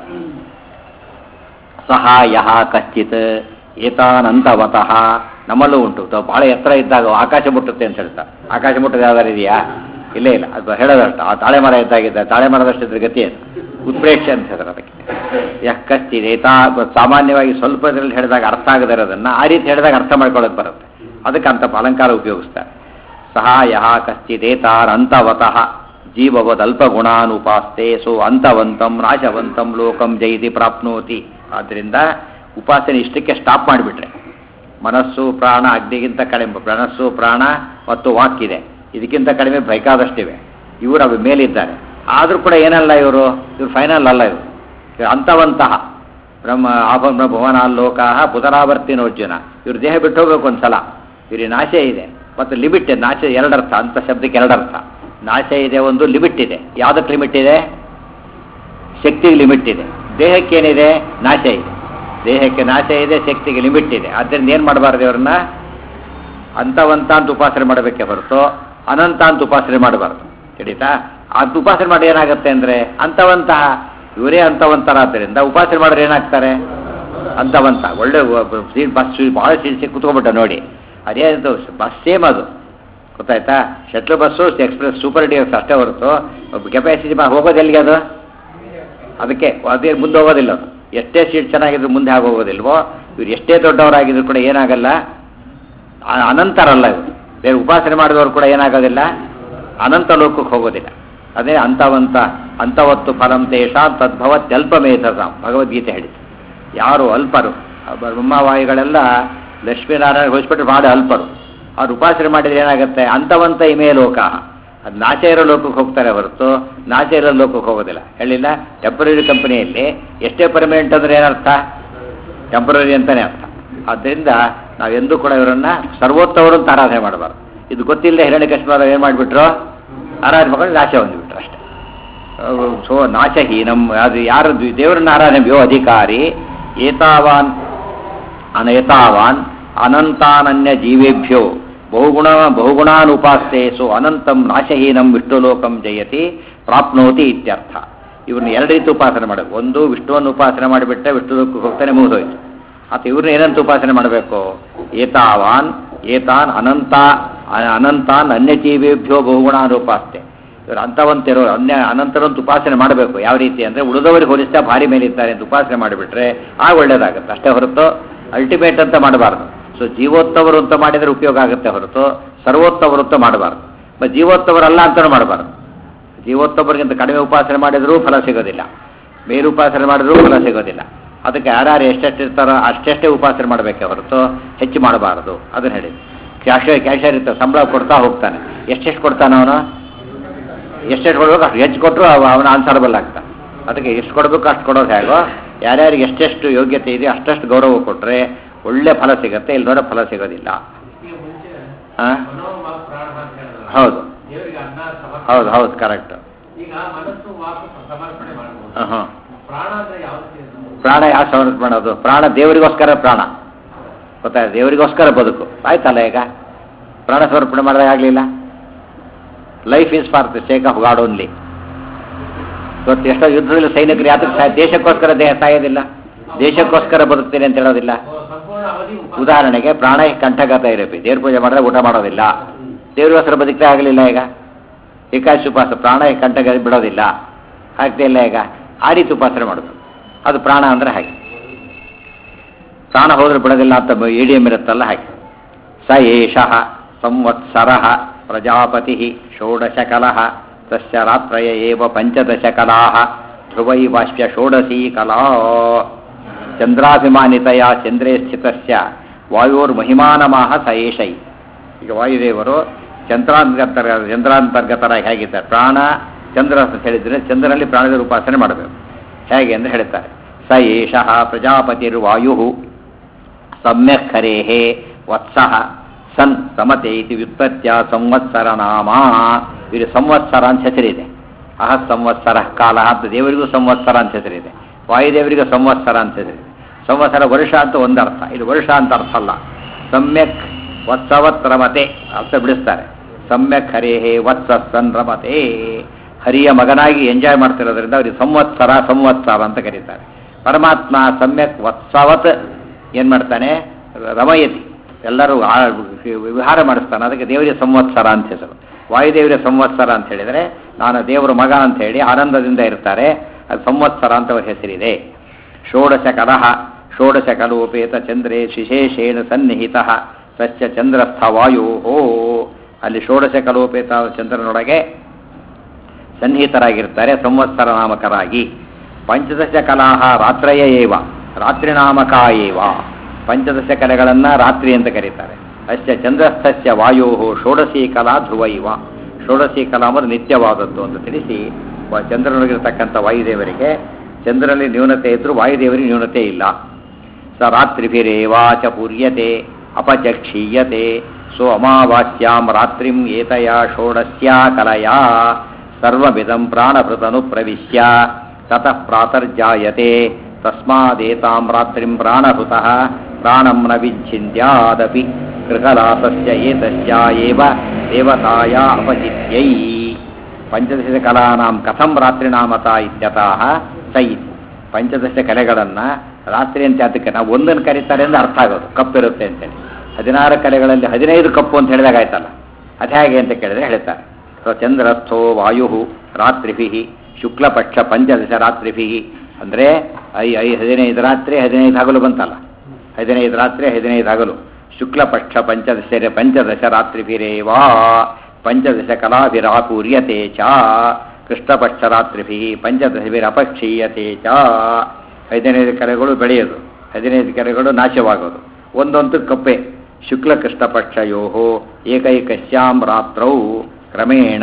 ಸಹ ಯಹ ಕಶ್ಚಿತ್ ಏತಾನಂತವತಃ. ನಮ್ಮಲ್ಲೂ ಉಂಟು. ಬಹಳ ಎತ್ತರ ಇದ್ದಾಗ ಆಕಾಶ ಮುಟ್ಟುತ್ತೆ ಅಂತ ಹೇಳ್ತಾರೆ. ಆಕಾಶ ಮುಟ್ಟದ ಯಾವ್ದಾರು ಇದೆಯಾ? ಇಲ್ಲೇ ಇಲ್ಲ. ಅದು ಹೇಳೋದಷ್ಟು. ಆ ತಾಳೆ ಮರ ಇದ್ದಾಗಿದ್ದ ತಾಳೆ ಮರದಷ್ಟಿದ್ರ ಗತಿ ಅದು ಉತ್ಪ್ರೇಕ್ಷೆ ಅಂತ ಹೇಳ್ತಾರೆ ಅದಕ್ಕೆ. ಯಹ್ ಕಶ್ಚಿತ್ ಏತಾ. ಸಾಮಾನ್ಯವಾಗಿ ಸ್ವಲ್ಪದಲ್ಲಿ ಹೇಳಿದಾಗ ಅರ್ಥ ಆಗದೇ ಇರೋದನ್ನು ಆ ರೀತಿ ಹೇಳಿದಾಗ ಅರ್ಥ ಮಾಡ್ಕೊಳ್ಳೋಕೆ ಬರುತ್ತೆ. ಅದಕ್ಕೆ ಅಂತ ಅಲಂಕಾರ ಉಪಯೋಗಿಸ್ತಾರೆ. ಸಹ ಯಹ ಕಶ್ಚಿತ್ ಏತಾನಂತವತಃ ಜೀವವದಲ್ಪಗುಣಾನುಪಾಸ್ತೆ ಸೋ ಅಂತವಂತಂ ನಾಶವಂತಂ ಲೋಕಂ ಜೈತಿ ಪ್ರಾಪ್ನೋತಿ. ಆದ್ದರಿಂದ ಉಪಾಸನೆ ಇಷ್ಟಕ್ಕೆ ಸ್ಟಾಪ್ ಮಾಡಿಬಿಟ್ರೆ, ಮನಸ್ಸು ಪ್ರಾಣ ಅಗ್ನಿಗಿಂತ ಕಡಿಮೆ, ಮನಸ್ಸು ಪ್ರಾಣ ಮತ್ತು ವಾಕ್ಕಿದೆ, ಇದಕ್ಕಿಂತ ಕಡಿಮೆ ಬೇಕಾದಷ್ಟಿವೆ, ಇವರು ಅವ ಮೇಲಿದ್ದಾರೆ. ಆದರೂ ಕೂಡ ಏನಲ್ಲ ಇವರು ಫೈನಲ್ ಅಲ್ಲ, ಇವರು ಅಂತವಂತಹ ಬ್ರಹ್ಮ ಆಭರಣ ಭುವನಾಲ್ಲೋಕಾಹ ಪುನರಾವರ್ತಿನೋರ್ಜುನ. ಇವ್ರ ದೇಹ ಬಿಟ್ಟು ಹೋಗ್ಬೇಕು ಒಂದ್ಸಲ. ಇವ್ರಿಗೆ ನಾಶ ಇದೆ ಮತ್ತು ಲಿಮಿಟ್ ಇದೆ. ನಾಶ ಎರಡರ್ಥ, ಅಂತ ಶಬ್ದಕ್ಕೆ ಎರಡರ್ಥ. ನಾಶ ಇದೆ, ಒಂದು ಲಿಮಿಟ್ ಇದೆ. ಯಾವುದಕ್ಕೆ ಲಿಮಿಟ್ ಇದೆ? ಶಕ್ತಿಗೆ ಲಿಮಿಟ್ ಇದೆ. ದೇಹಕ್ಕೇನಿದೆ? ನಾಶ ಇದೆ. ದೇಹಕ್ಕೆ ನಾಶ ಇದೆ, ಶಕ್ತಿಗೆ ಲಿಮಿಟ್ ಇದೆ. ಆದ್ದರಿಂದ ಏನು ಮಾಡಬಾರ್ದು? ಇವ್ರನ್ನ ಅಂತವಂತ ಅಂತ ಉಪಾಸನೆ ಮಾಡಬೇಕೆ ಹೊರತು ಅನಂತ ಅಂತ ಉಪಾಸನೆ ಮಾಡಬಾರ್ದು. ತಿಳಿತಾ? ಅದು ಉಪಾಸನೆ ಮಾಡಿ ಏನಾಗುತ್ತೆ ಅಂದರೆ ಅಂತವಂತಹ, ಇವರೇ ಅಂತವಂತರಾದ್ದರಿಂದ ಉಪಾಸನೆ ಮಾಡಿದ್ರೆ ಏನಾಗ್ತಾರೆ? ಅಂತವಂತ. ಒಳ್ಳೆ ಸೀಟ್ ಬಸ್ ಭಾಳ ಸೀಟ್ ಕುತ್ಕೊಬಿಟ್ಟ ನೋಡಿ, ಅದೇನು ಬಸ್ ಸೇಮ್ ಅದು, ಗೊತ್ತಾಯ್ತಾ? Shuttle bus express super DX ಅಷ್ಟೇ ಹೊರತು ಕೆಪಾಸಿಟಿ ಹೋಗೋದು ಎಲ್ಲಿಗೆ ಅದು? ಅದಕ್ಕೆ ಅದೇ ಮುಂದೆ ಹೋಗೋದಿಲ್ಲ ಅದು. ಎಷ್ಟೇ ಸೀಟ್ ಚೆನ್ನಾಗಿದ್ರು ಮುಂದೆ ಆಗೋಗೋದಿಲ್ವೋ, ಇವ್ರು ಎಷ್ಟೇ ದೊಡ್ಡವರಾಗಿದ್ರು ಕೂಡ ಏನಾಗಲ್ಲ, ಅನಂತರಲ್ಲ ಇವರು. ಬೇರೆ ಉಪಾಸನೆ ಮಾಡಿದವರು ಕೂಡ ಏನಾಗೋದಿಲ್ಲ, ಅನಂತ ಲೋಕಕ್ಕೆ ಹೋಗೋದಿಲ್ಲ. ಅದೇ ಅಂತವಂತ ಅಂತವತ್ತು ಫಲಂ ತೇಷಾಂ ತದ್ಭವತ್ಯಲ್ಪಮೇಧಸಾಂ ಭಗವದ್ಗೀತೆ ಹೇಳಿತು. ಯಾರು ಅಲ್ಪರು, ಬ್ರಹ್ಮವಾಯುಗಳೆಲ್ಲ ಲಕ್ಷ್ಮೀನಾರಾಯಣ ಹೋಲಿಸ್ಬಿಟ್ರೆ ಭಾಳ ಅಲ್ಪರು. ಅವ್ರು ಉಪಾಸನೆ ಮಾಡಿದ್ರೆ ಏನಾಗುತ್ತೆ? ಅಂತವಂತ ಇಮೇ ಲೋಕ, ಅದು ನಾಚ ಇರೋ ಲೋಕಕ್ಕೆ ಹೋಗ್ತಾರೆ ಹೊರತು ನಾಚ ಇರೋ ಲೋಕಕ್ಕೆ ಹೋಗೋದಿಲ್ಲ. ಹೇಳಿಲ್ಲ? ಟೆಂಪರರಿ ಕಂಪನಿಯಲ್ಲಿ ಎಷ್ಟೇ ಪರ್ಮನೆಂಟ್ ಅಂದರೆ ಏನರ್ಥ? ಟೆಂಪರರಿ ಅಂತಲೇ ಅರ್ಥ. ಆದ್ದರಿಂದ ನಾವೆಂದೂ ಕೂಡ ಇವರನ್ನು ಸರ್ವೋತ್ತವರು ಅಂತ ಆರಾಧನೆ ಮಾಡಬಾರ್ದು. ಇದು ಗೊತ್ತಿಲ್ಲದೆ ಹಿರಣ್ಯಕಶಿಪು ಏನು ಮಾಡಿಬಿಟ್ರು? ಆರಾಧನೆ ಮಾಡ್ಕೊಂಡು ನಾಶ ಹೊಂದಿಬಿಟ್ರು ಅಷ್ಟೇ. ಸೊ ನಾಶಹೀನಂ, ಅದು ಯಾರು ದೇವರನ್ನ ಆರಾಧನೆ ಯೋ ಅಧಿಕಾರಿ ಏತಾವಾನ್ ಅನಯತಾವಾನ್ ಅನಂತಾನನ್ಯ ಜೀವೇಭ್ಯೋ ಬಹುಗುಣಾನುಪಾಸ್ತೆ ಸೊ ಅನಂತಂ ನಾಶಹೀನಂ ವಿಷ್ಣುಲೋಕಂ ಜಯತಿ ಪ್ರಾಪ್ನೋತಿ ಇತ್ಯರ್ಥ. ಇವ್ರನ್ನ ಎರಡು ರೀತಿ ಉಪಾಸನೆ ಮಾಡಬೇಕು. ಒಂದು ವಿಷ್ಣುವನ್ನು ಉಪಾಸನೆ ಮಾಡಿಬಿಟ್ರೆ ವಿಷ್ಣು ಲೋಕಕ್ಕೆ ಹೋಗ್ತಾನೆ, ಮುಗಿದೋಯ್ತು. ಅಥವಾ ಇವ್ರನ್ನ ಏನಂತ ಉಪಾಸನೆ ಮಾಡಬೇಕು? ಏತಾನ್ ಅನಂತಾನ್ ಅನ್ಯಜೀವೇಭ್ಯೋ ಬಹುಗುಣಾನುಪಾಸ್ತೆ. ಇವರು ಅಂತವಂತಿರೋ ಅನಂತರಂತ ಉಪಾಸನೆ ಮಾಡಬೇಕು. ಯಾವ ರೀತಿ ಅಂದರೆ ಉಳಿದವರಿಗೆ ಹೋಲಿಸ್ತಾ ಭಾರಿ ಮೇಲಿದ್ದಾರೆ ಅಂತ ಉಪಾಸನೆ ಮಾಡಿಬಿಟ್ರೆ ಆಗ ಒಳ್ಳೇದಾಗುತ್ತೆ ಅಷ್ಟೇ ಹೊರತು ಅಲ್ಟಿಮೇಟ್ ಅಂತ ಮಾಡಬಾರ್ದು. ಸೊ ಜೀವೋತ್ತವರು ಅಂತ ಮಾಡಿದರೆ ಉಪಯೋಗ ಆಗುತ್ತೆ ಹೊರತು ಸರ್ವೋತ್ತವರು ಅಂತ ಮಾಡಬಾರ್ದು. ಮತ್ತು ಜೀವೋತ್ತವರಲ್ಲ ಅಂತಲೂ ಮಾಡಬಾರ್ದು. ಜೀವೋತ್ತವರಿಗಿಂತ ಕಡಿಮೆ ಉಪಾಸನೆ ಮಾಡಿದರೂ ಫಲ ಸಿಗೋದಿಲ್ಲ, ಮೇಲುಪಾಸನೆ ಮಾಡಿದರೂ ಫಲ ಸಿಗೋದಿಲ್ಲ. ಅದಕ್ಕೆ ಯಾರ್ಯಾರು ಎಷ್ಟೆಷ್ಟು ಇರ್ತಾರೋ ಅಷ್ಟೆಷ್ಟೇ ಉಪಾಸನೆ ಮಾಡಬೇಕೆ ಹೊರತು ಹೆಚ್ಚು ಮಾಡಬಾರದು. ಅದನ್ನು ಹೇಳಿ. ಕ್ಯಾಶಿಯರ್ ಇರ್ತಾರೆ, ಸಂಬಳ ಕೊಡ್ತಾ ಹೋಗ್ತಾನೆ. ಎಷ್ಟೆಷ್ಟು ಕೊಡ್ತಾನೆ ಅವನು? ಎಷ್ಟೆಷ್ಟು ಕೊಡಬೇಕು ಅಷ್ಟು ಹೆಚ್ಚು ಕೊಟ್ಟರು ಅವನು ಆನ್ಸರಬಲ್ ಆಗ್ತಾನೆ. ಅದಕ್ಕೆ ಎಷ್ಟು ಕೊಡಬೇಕು ಅಷ್ಟು ಕೊಡೋದು ಹೇಗೋ, ಯಾರ್ಯಾರಿಗೆ ಎಷ್ಟೆಷ್ಟು ಯೋಗ್ಯತೆ ಇದೆ ಅಷ್ಟಷ್ಟು ಗೌರವ ಕೊಟ್ಟರೆ ಒಳ್ಳೆ ಫಲ ಸಿಗುತ್ತೆ, ಇಲ್ಲಿ ನೋಡೋ ಫಲ ಸಿಗೋದಿಲ್ಲ. ಹಾಂ, ಹೌದು ಹೌದು ಹೌದು, ಕರೆಕ್ಟ್. ಹಾಂ, ಪ್ರಾಣ ಯಾವ ಸಮರ್ಪಣೆ ಮಾಡೋದು? ಪ್ರಾಣ ದೇವರಿಗೋಸ್ಕರ ಪ್ರಾಣ, ಗೊತ್ತಾಯ್ತು? ದೇವರಿಗೋಸ್ಕರ ಬದುಕು ಆಯ್ತಲ್ಲ. ಈಗ ಪ್ರಾಣ ಸಮರ್ಪಣೆ ಮಾಡಿದ್ರೆ ಆಗಲಿಲ್ಲ. Life is for the sake of God only. ಇವತ್ತು ಎಷ್ಟೋ ಯುದ್ಧದಲ್ಲಿ ಸೈನಿಕರು ಯಾತಕ್ಕೆ ದೇಶಕ್ಕೋಸ್ಕರ ದೇಹ ಸಾಯೋದಿಲ್ಲ, ದೇಶಕ್ಕೋಸ್ಕರ ಬದುಕ್ತೀನಿ ಅಂತ ಹೇಳೋದಿಲ್ಲ. ಉದಾಹರಣೆಗೆ ಪ್ರಾಣ ಕಂಠಗತ ಇರಬೇಕು, ದೇವ್ರ ಪೂಜೆ ಮಾಡಿದ್ರೆ ಊಟ ಮಾಡೋದಿಲ್ಲ, ದೇವ್ರಿಗೋಸ್ಕರ ಬದುಕೇ ಆಗಲಿಲ್ಲ. ಈಗ ಏಕಾಶಿ ಉಪವಾಸ ಪ್ರಾಣ ಕಂಠಗ ಬಿಡೋದಿಲ್ಲ, ಆಗ್ತಾ ಇಲ್ಲ. ಈಗ ಆ ರೀತಿ ಉಪಾಸನೆ ಮಾಡೋದು, ಅದು ಪ್ರಾಣ ಅಂದರೆ ಹಾಗೆ. ಪ್ರಾಣ ಹೋದ್ರೆ ಬಿಡೋದಿಲ್ಲ ಅಂತ ಇಡಿಯಂ ಇರುತ್ತಲ್ಲ ಹಾಗೆ. ಸ ಏಷಃ ಸಂವತ್ಸರ ಪ್ರಜಾಪತಿ ಷೋಡಶಕಲಃ ತಸ್ಯ ರಾತ್ರಯ ಏವ ಪಂಚದಶಕಲಾಃ ಧ್ರುವೈ ವಾಷ್ಪ್ಯ ಷೋಡಶೀ ಕಲಾ ಚಂದ್ರಾಭಿಮಾನಿತೆಯ ಚಂದ್ರೇ ಸ್ಥಿತಸ್ಯ ವಾಯೋರ್ಮಹಿಮಾನಮಾಹ ಸ ಏಷೈ. ಈಗ ವಾಯುದೇವರು ಚಂದ್ರಾಂತರ್ಗತರಾಗಿ ಹೇಗಿದ್ದಾರೆ? ಪ್ರಾಣ ಚಂದ್ರ ಅಂತ ಹೇಳಿದರೆ ಚಂದ್ರನಲ್ಲಿ ಪ್ರಾಣದ ಉಪಾಸನೆ ಮಾಡಬೇಕು. ಹೇಗೆ ಅಂದರೆ ಹೇಳ್ತಾರೆ, ಸ ಏಷಃ ಪ್ರಜಾಪತಿರ್ವಾಯು ಸಮ್ಯಕ್ ಹರೇಹೇ ವತ್ಸಃ ಸನ್ ಸಮತೆ ಇತಿ ವ್ಯುತ್ಪತ್ಯ ಸಂವತ್ಸರ ನಾಮ. ಇವರು ಸಂವತ್ಸರ ಅಂತ ಹೆಸರಿದೆ. ಅಹ ಸಂವತ್ಸರ ಕಾಲ ಅಂತ ದೇವರಿಗೂ ಸಂವತ್ಸರ ಅಂತ ಹೆಸರಿದೆ, ವಾಯುದೇವರಿಗೂ ಸಂವತ್ಸರ ಅಂತ ಹೆಸರಿದೆ. ಸಂವತ್ಸರ ವರ್ಷ ಅಂತ ಒಂದು ಅರ್ಥ, ಇದು ವರ್ಷ ಅಂತ ಅರ್ಥ ಅಲ್ಲ. ಸಮ್ಯಕ್ ವತ್ಸವತ್ ರಮತೆ ಅರ್ಥ ಬಿಡಿಸ್ತಾರೆ. ಸಮ್ಯಕ್ ಹರೇಹೇ ವತ್ಸ ಸನ್ ರಮತೆ, ಹರಿಯ ಮಗನಾಗಿ ಎಂಜಾಯ್ ಮಾಡ್ತಿರೋದ್ರಿಂದ ಅವರಿಗೆ ಸಂವತ್ಸರ ಸಂವತ್ಸರ ಅಂತ ಕರೀತಾರೆ. ಪರಮಾತ್ಮ ಸಮ್ಯಕ್ ವತ್ಸವತ್ ಏನು ಮಾಡ್ತಾನೆ? ರಮಯತಿ, ಎಲ್ಲರೂ ವಿಹಾರ ಮಾಡಿಸ್ತಾನೆ. ಅದಕ್ಕೆ ದೇವರಿಗೆ ಸಂವತ್ಸರ ಅಂತ ಹೆಸರು. ವಾಯುದೇವರ ಸಂವತ್ಸರ ಅಂತ ಹೇಳಿದರೆ ನಾನು ದೇವರ ಮಗ ಅಂತ ಹೇಳಿ ಆನಂದದಿಂದ ಇರ್ತಾರೆ, ಅದು ಸಂವತ್ಸರ ಅಂತ ಅವರ ಹೆಸರಿದೆ. ಷೋಡಶಕಲಃ ಷೋಡಶಕಲೋಪೇತ ಚಂದ್ರೇ ವಿಶೇಷೇಣ ಸನ್ನಿಹಿತ ತಸ್ಯ ಚಂದ್ರಸ್ಥ ವಾಯೋ. ಅಲ್ಲಿ ಷೋಡಶಕಲೋಪೇತ ಚಂದ್ರನೊಳಗೆ ಸನ್ನಿಹಿತರಾಗಿರ್ತಾರೆ ಸಂವತ್ಸರ ನಾಮಕರಾಗಿ. ಪಂಚದಶ ಕಲಾಹ ರಾತ್ರಯ ಏವ ರಾತ್ರಿನಾಮಕ ಏವ. ಪಂಚದಶ ಕಲೆಗಳನ್ನು ರಾತ್ರಿ ಅಂತ ಕರೀತಾರೆ. ಅಸ್ಯ ಚಂದ್ರಸ್ಥಸ್ಯ ವಾಯೋ ಷೋಡಶಿ ಕಲಾ ಧ್ರುವ ಇವ. ಷೋಡಶಿ ಕಲಾ ಅಂದರೆ ನಿತ್ಯವಾದದ್ದು ಅಂತ ತಿಳಿಸಿ ಚಂದ್ರನೊಳಗಿರ್ತಕ್ಕಂಥ ವಾಯುದೇವರಿಗೆ ಚಂದ್ರನಲ್ಲಿ ನ್ಯೂನತೆ ಇದ್ದರೂ ವಾಯುದೇವರಿಗೆ ನ್ಯೂನತೆ ಇಲ್ಲ. ಸ ರಾತ್ರಿಭಿರೇವಾಚ ಪೂರ್ಯತೆ ಅಪಚಕ್ಷೀಯತೆ ಸೋ ಅಮಾವಾಸ್ಯಾಂ ರಾತ್ರಿಂ ಏತಯ ಷೋಡಶ್ಯಾ ಕಲಯಾ ಸರ್ವಮಿದಂ ಪ್ರಾಣಭೃತನು ಪ್ರವಿಶ್ಯ ತತಃ ಪ್ರಾತರ್ಜಾಯತೆ ತಸ್ಮಾದೇತಾಂ ರಾತ್ರಿಂ ಪ್ರಾಣಭೃತಃ ಪ್ರಾಣಂ ನ ವಿಚ್ಛಿಂದ್ಯಾದಪಿ ಕೃಕಲಾಸಸ್ಯ ಏತಸ್ಯ ಏವ ದೇವತಾಯ ಅಪಚಿತ್ಯೈ. ಪಂಚದಶ ಕಲಾನಾಂ ಕಥಂ ರಾತ್ರಿನಾಮತ ಇತ್ಯತಃ ಸೈ. ಪಂಚದಶ ಕಲೆಗಳನ್ನು ರಾತ್ರಿ ಅಂತ ಅದಕ್ಕೆ ನಾವು ಒಂದನ್ನು ಕರೀತಾರೆ ಅಂದರೆ ಅರ್ಥ ಆಗೋದು ಕಪ್ಪಿರುತ್ತೆ ಅಂತೇಳಿ. 16 ಕಲೆಗಳಲ್ಲಿ 15 ಕಪ್ಪು ಅಂತ ಹೇಳಿದಾಗ ಆಯ್ತಲ್ಲ, ಅದು ಹೇಗೆ ಅಂತ ಕೇಳಿದ್ರೆ ಹೇಳ್ತಾರೆ. ಚಂದ್ರಸ್ಥೋ ವಾಯು ರಾತ್ರಿಭಿ ಶುಕ್ಲಪಕ್ಷ ಪಂಚದಶ ರಾತ್ರಿಭಿ ಅಂದರೆ 15 ರಾತ್ರಿ 15 ಹಗಲು ಬಂತಲ್ಲ, 15 ರಾತ್ರಿ 15 ಹಗಲು. ಶುಕ್ಲಪಕ್ಷ ಪಂಚದಶ ರಾತ್ರಿಭಿರೇವಾ ಪಂಚದಶ ಕಲಾಭಿರಾಪೂರ್ಯತೆ ಚ ಕೃಷ್ಣಪಕ್ಷ ರಾತ್ರಿಭಿ ಪಂಚದಶಭಿರಪಕ್ಷೀಯತೆ ಚ. 15 ಕಲೆಗಳು ಬೆಳೆಯೋದು, 15 ಕಲೆಗಳು ನಾಶವಾಗೋದು, ಒಂದೊಂದು ಕಪ್ಪೆ. ಶುಕ್ಲ ಕೃಷ್ಣಪಕ್ಷಯೋ ಏಕೈಕಸ್ಯಾಂ ರಾತ್ರೌ ಕ್ರಮೇಣ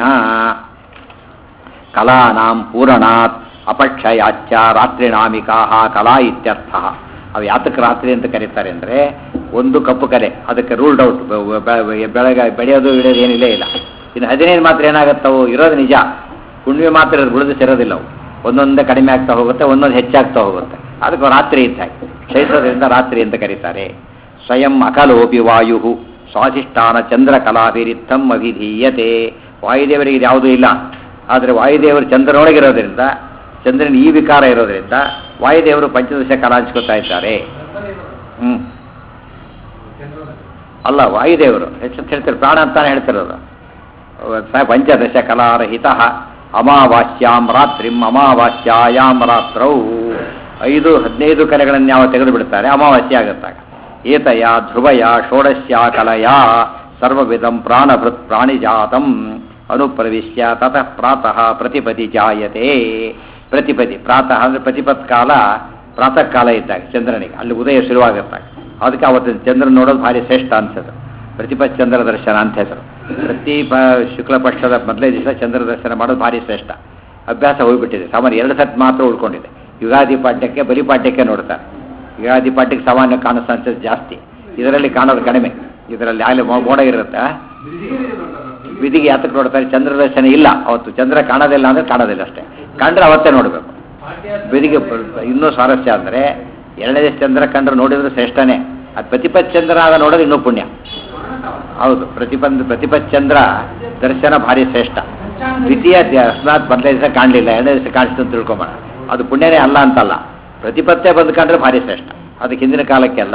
ಕಲಾನಾಂ ಪೂರಣಾತ್ ಅಪಕ್ಷಯಾಚ್ಚ ರಾತ್ರಿನಾಮಿಕಾ ಕಲಾ ಇತ್ಯರ್ಥ. ಅವು ಯಾತಕ್ಕೆ ರಾತ್ರಿ ಅಂತ ಕರೀತಾರೆ ಅಂದರೆ ಒಂದು ಕಪ್ಪು ಕಲೆ, ಅದಕ್ಕೆ ರೂಲ್ಡ್ ಔಟ್, ಬೆಳಗ್ಗೆ ಬೆಳೆಯೋದು ಇಡೋದು ಏನಿಲ್ಲೇ ಇಲ್ಲ. ಇನ್ನು 15 ಮಾತ್ರ ಏನಾಗುತ್ತವು ಇರೋದು ನಿಜ, ಹುಣ್ಣಿಮೆ ಮಾತ್ರ ಉಳಿದು ಸೇರೋದಿಲ್ಲ. ಅವು ಒಂದೊಂದೇ ಕಡಿಮೆ ಆಗ್ತಾ ಹೋಗುತ್ತೆ, ಒಂದೊಂದು ಹೆಚ್ಚಾಗ್ತಾ ಹೋಗುತ್ತೆ. ಅದಕ್ಕೆ ರಾತ್ರಿ ಇದ್ದಾಗ ಕ್ಷಯಿಸೋದ್ರಿಂದ ರಾತ್ರಿ ಅಂತ ಕರೀತಾರೆ. ಸ್ವಯಂ ಅಕಲೋಪಿ ವಾಯು ಸ್ವಾಧಿಷ್ಠಾನ ಚಂದ್ರಕಲಾಭಿರಿತ್ತಂ ಅಭಿಧೀಯತೆ. ವಾಯುದೇವರಿಗೆ ಯಾವುದೂ ಇಲ್ಲ, ಆದರೆ ವಾಯುದೇವರು ಚಂದ್ರನೊಳಗಿರೋದ್ರಿಂದ, ಚಂದ್ರನ ಈ ವಿಕಾರ ಇರೋದ್ರಿಂದ ವಾಯುದೇವರು ಪಂಚದಶ ಕಲಾ ಹಂಚ್ಕೋತಾ ಇದ್ದಾರೆ. ಅಲ್ಲ, ವಾಯುದೇವರು ಹೆಚ್ಚು ಹೇಳ್ತಾರೆ, ಪ್ರಾಣ ಅಂತಾನೆ ಹೇಳ್ತಿರೋದು. ಪಂಚದಶ ಕಲಾರಹಿತ ಅಮಾವಾಸ್ಯಾಂ ರಾತ್ರಿಂ ಅಮಾವಾಸ್ಯಾಯಾಂ ರಾತ್ರೌ. 15 ಕಲೆಗಳನ್ನು ಯಾವ ತೆಗೆದು ಬಿಡ್ತಾರೆ, ಅಮಾವಾಸ್ಯೆ ಆಗುತ್ತಾಗ. ಏತಯ ಧ್ರುವಯ ಷೋಡಶ್ಯ ಕಲಯ ಸರ್ವವಿಧಂ ಪ್ರಾಣಭೃತ್ ಪ್ರಾಣಿಜಾತಂ ಅನುಪ್ರವಿಶ್ಯ ತತಃ ಪ್ರಾತಃ ಪ್ರತಿಪದಿ ಜಾಯತೆ. ಪ್ರತಿಪದಿ ಪ್ರಾತಃ ಅಂದರೆ ಪ್ರತಿಪತ್ ಕಾಲ, ಪ್ರಾತಃ ಕಾಲ ಇದ್ದಾಗ ಚಂದ್ರನಿಗೆ ಅಲ್ಲಿ ಉದಯ ಶುರುವಾಗುತ್ತಾಗ. ಅದಕ್ಕೆ ಅವತ್ತಿನ ಚಂದ್ರನ ನೋಡೋದು ಭಾರಿ ಶ್ರೇಷ್ಠ ಅನ್ಸೋದು. ಪ್ರತಿಪತ್ ಚಂದ್ರ ದರ್ಶನ ಅಂತ ಹೆಸರು. ಪ್ರತಿ ಶುಕ್ಲ ಪಕ್ಷದ ಮೊದಲೇ ದಿವಸ ಚಂದ್ರ ದರ್ಶನ ಮಾಡೋದು ಭಾರಿ ಶ್ರೇಷ್ಠ. ಅಭ್ಯಾಸ ಹೋಗಿಬಿಟ್ಟಿದೆ. ಸಾಮಾನ್ಯ 2 ಸತ್ ಮಾತ್ರ ಉಳ್ಕೊಂಡಿದೆ. ಯುಗಾದಿ ಪಾಠ್ಯಕ್ಕೆ ಬಲಿಪಾಠ್ಯಕ್ಕೆ ನೋಡ್ತಾರೆ. ಯುಗಾದಿ ಪಾಠ್ಯಕ್ಕೆ ಸಾಮಾನ್ಯ ಕಾಣೋ ಚಾನ್ಸಸ್ ಜಾಸ್ತಿ, ಇದರಲ್ಲಿ ಕಾಣೋದು ಕಡಿಮೆ. ಇದರಲ್ಲಿ ಆಗಲೇ ಮೋಡ ಇರುತ್ತೆ. ಬಿದಿಗೆ ಯಾತಕ್ಕೆ ನೋಡ್ತಾರೆ, ಚಂದ್ರ ದರ್ಶನ ಇಲ್ಲ ಅವತ್ತು, ಚಂದ್ರ ಕಾಣೋದಿಲ್ಲ ಅಂದರೆ ಕಾಣೋದಿಲ್ಲ ಅಷ್ಟೇ, ಕಂಡ್ರೆ ಅವತ್ತೇ ನೋಡಬೇಕು. ಬಿದಿಗೆ ಇನ್ನೂ ಸ್ವಾರಸ್ಯ ಅಂದರೆ 2ನೇ ದಿವಸ ಚಂದ್ರ ಕಂಡ್ರೆ ನೋಡಿದ್ರೆ ಶ್ರೇಷ್ಠನೇ. ಅದು ಪ್ರತಿಪತ್ ಚಂದ್ರ ಆಗ ನೋಡೋದು ಇನ್ನೂ ಪುಣ್ಯ. ಹೌದು, ಪ್ರತಿಪತ್ ಚಂದ್ರ ದರ್ಶನ ಭಾರಿ ಶ್ರೇಷ್ಠ. ದ್ವಿತೀಯ ಅಸ್ನಾತ್ ಮೊದಲೇ ದಿವಸ ಕಾಣಲಿಲ್ಲ, 2ನೇ ದಿವಸ ಕಾಣಿಸ್ತು ಅಂತ ತಿಳ್ಕೊಂಬೋಣ, ಅದು ಪುಣ್ಯನೇ ಅಲ್ಲ ಅಂತಲ್ಲ. ಪ್ರತಿಪತ್ತೇ ಬಂದು ಕಂಡ್ರೆ ಭಾರಿ ಶ್ರೇಷ್ಠ. ಅದಕ್ಕೆ ಹಿಂದಿನ ಕಾಲಕ್ಕೆಲ್ಲ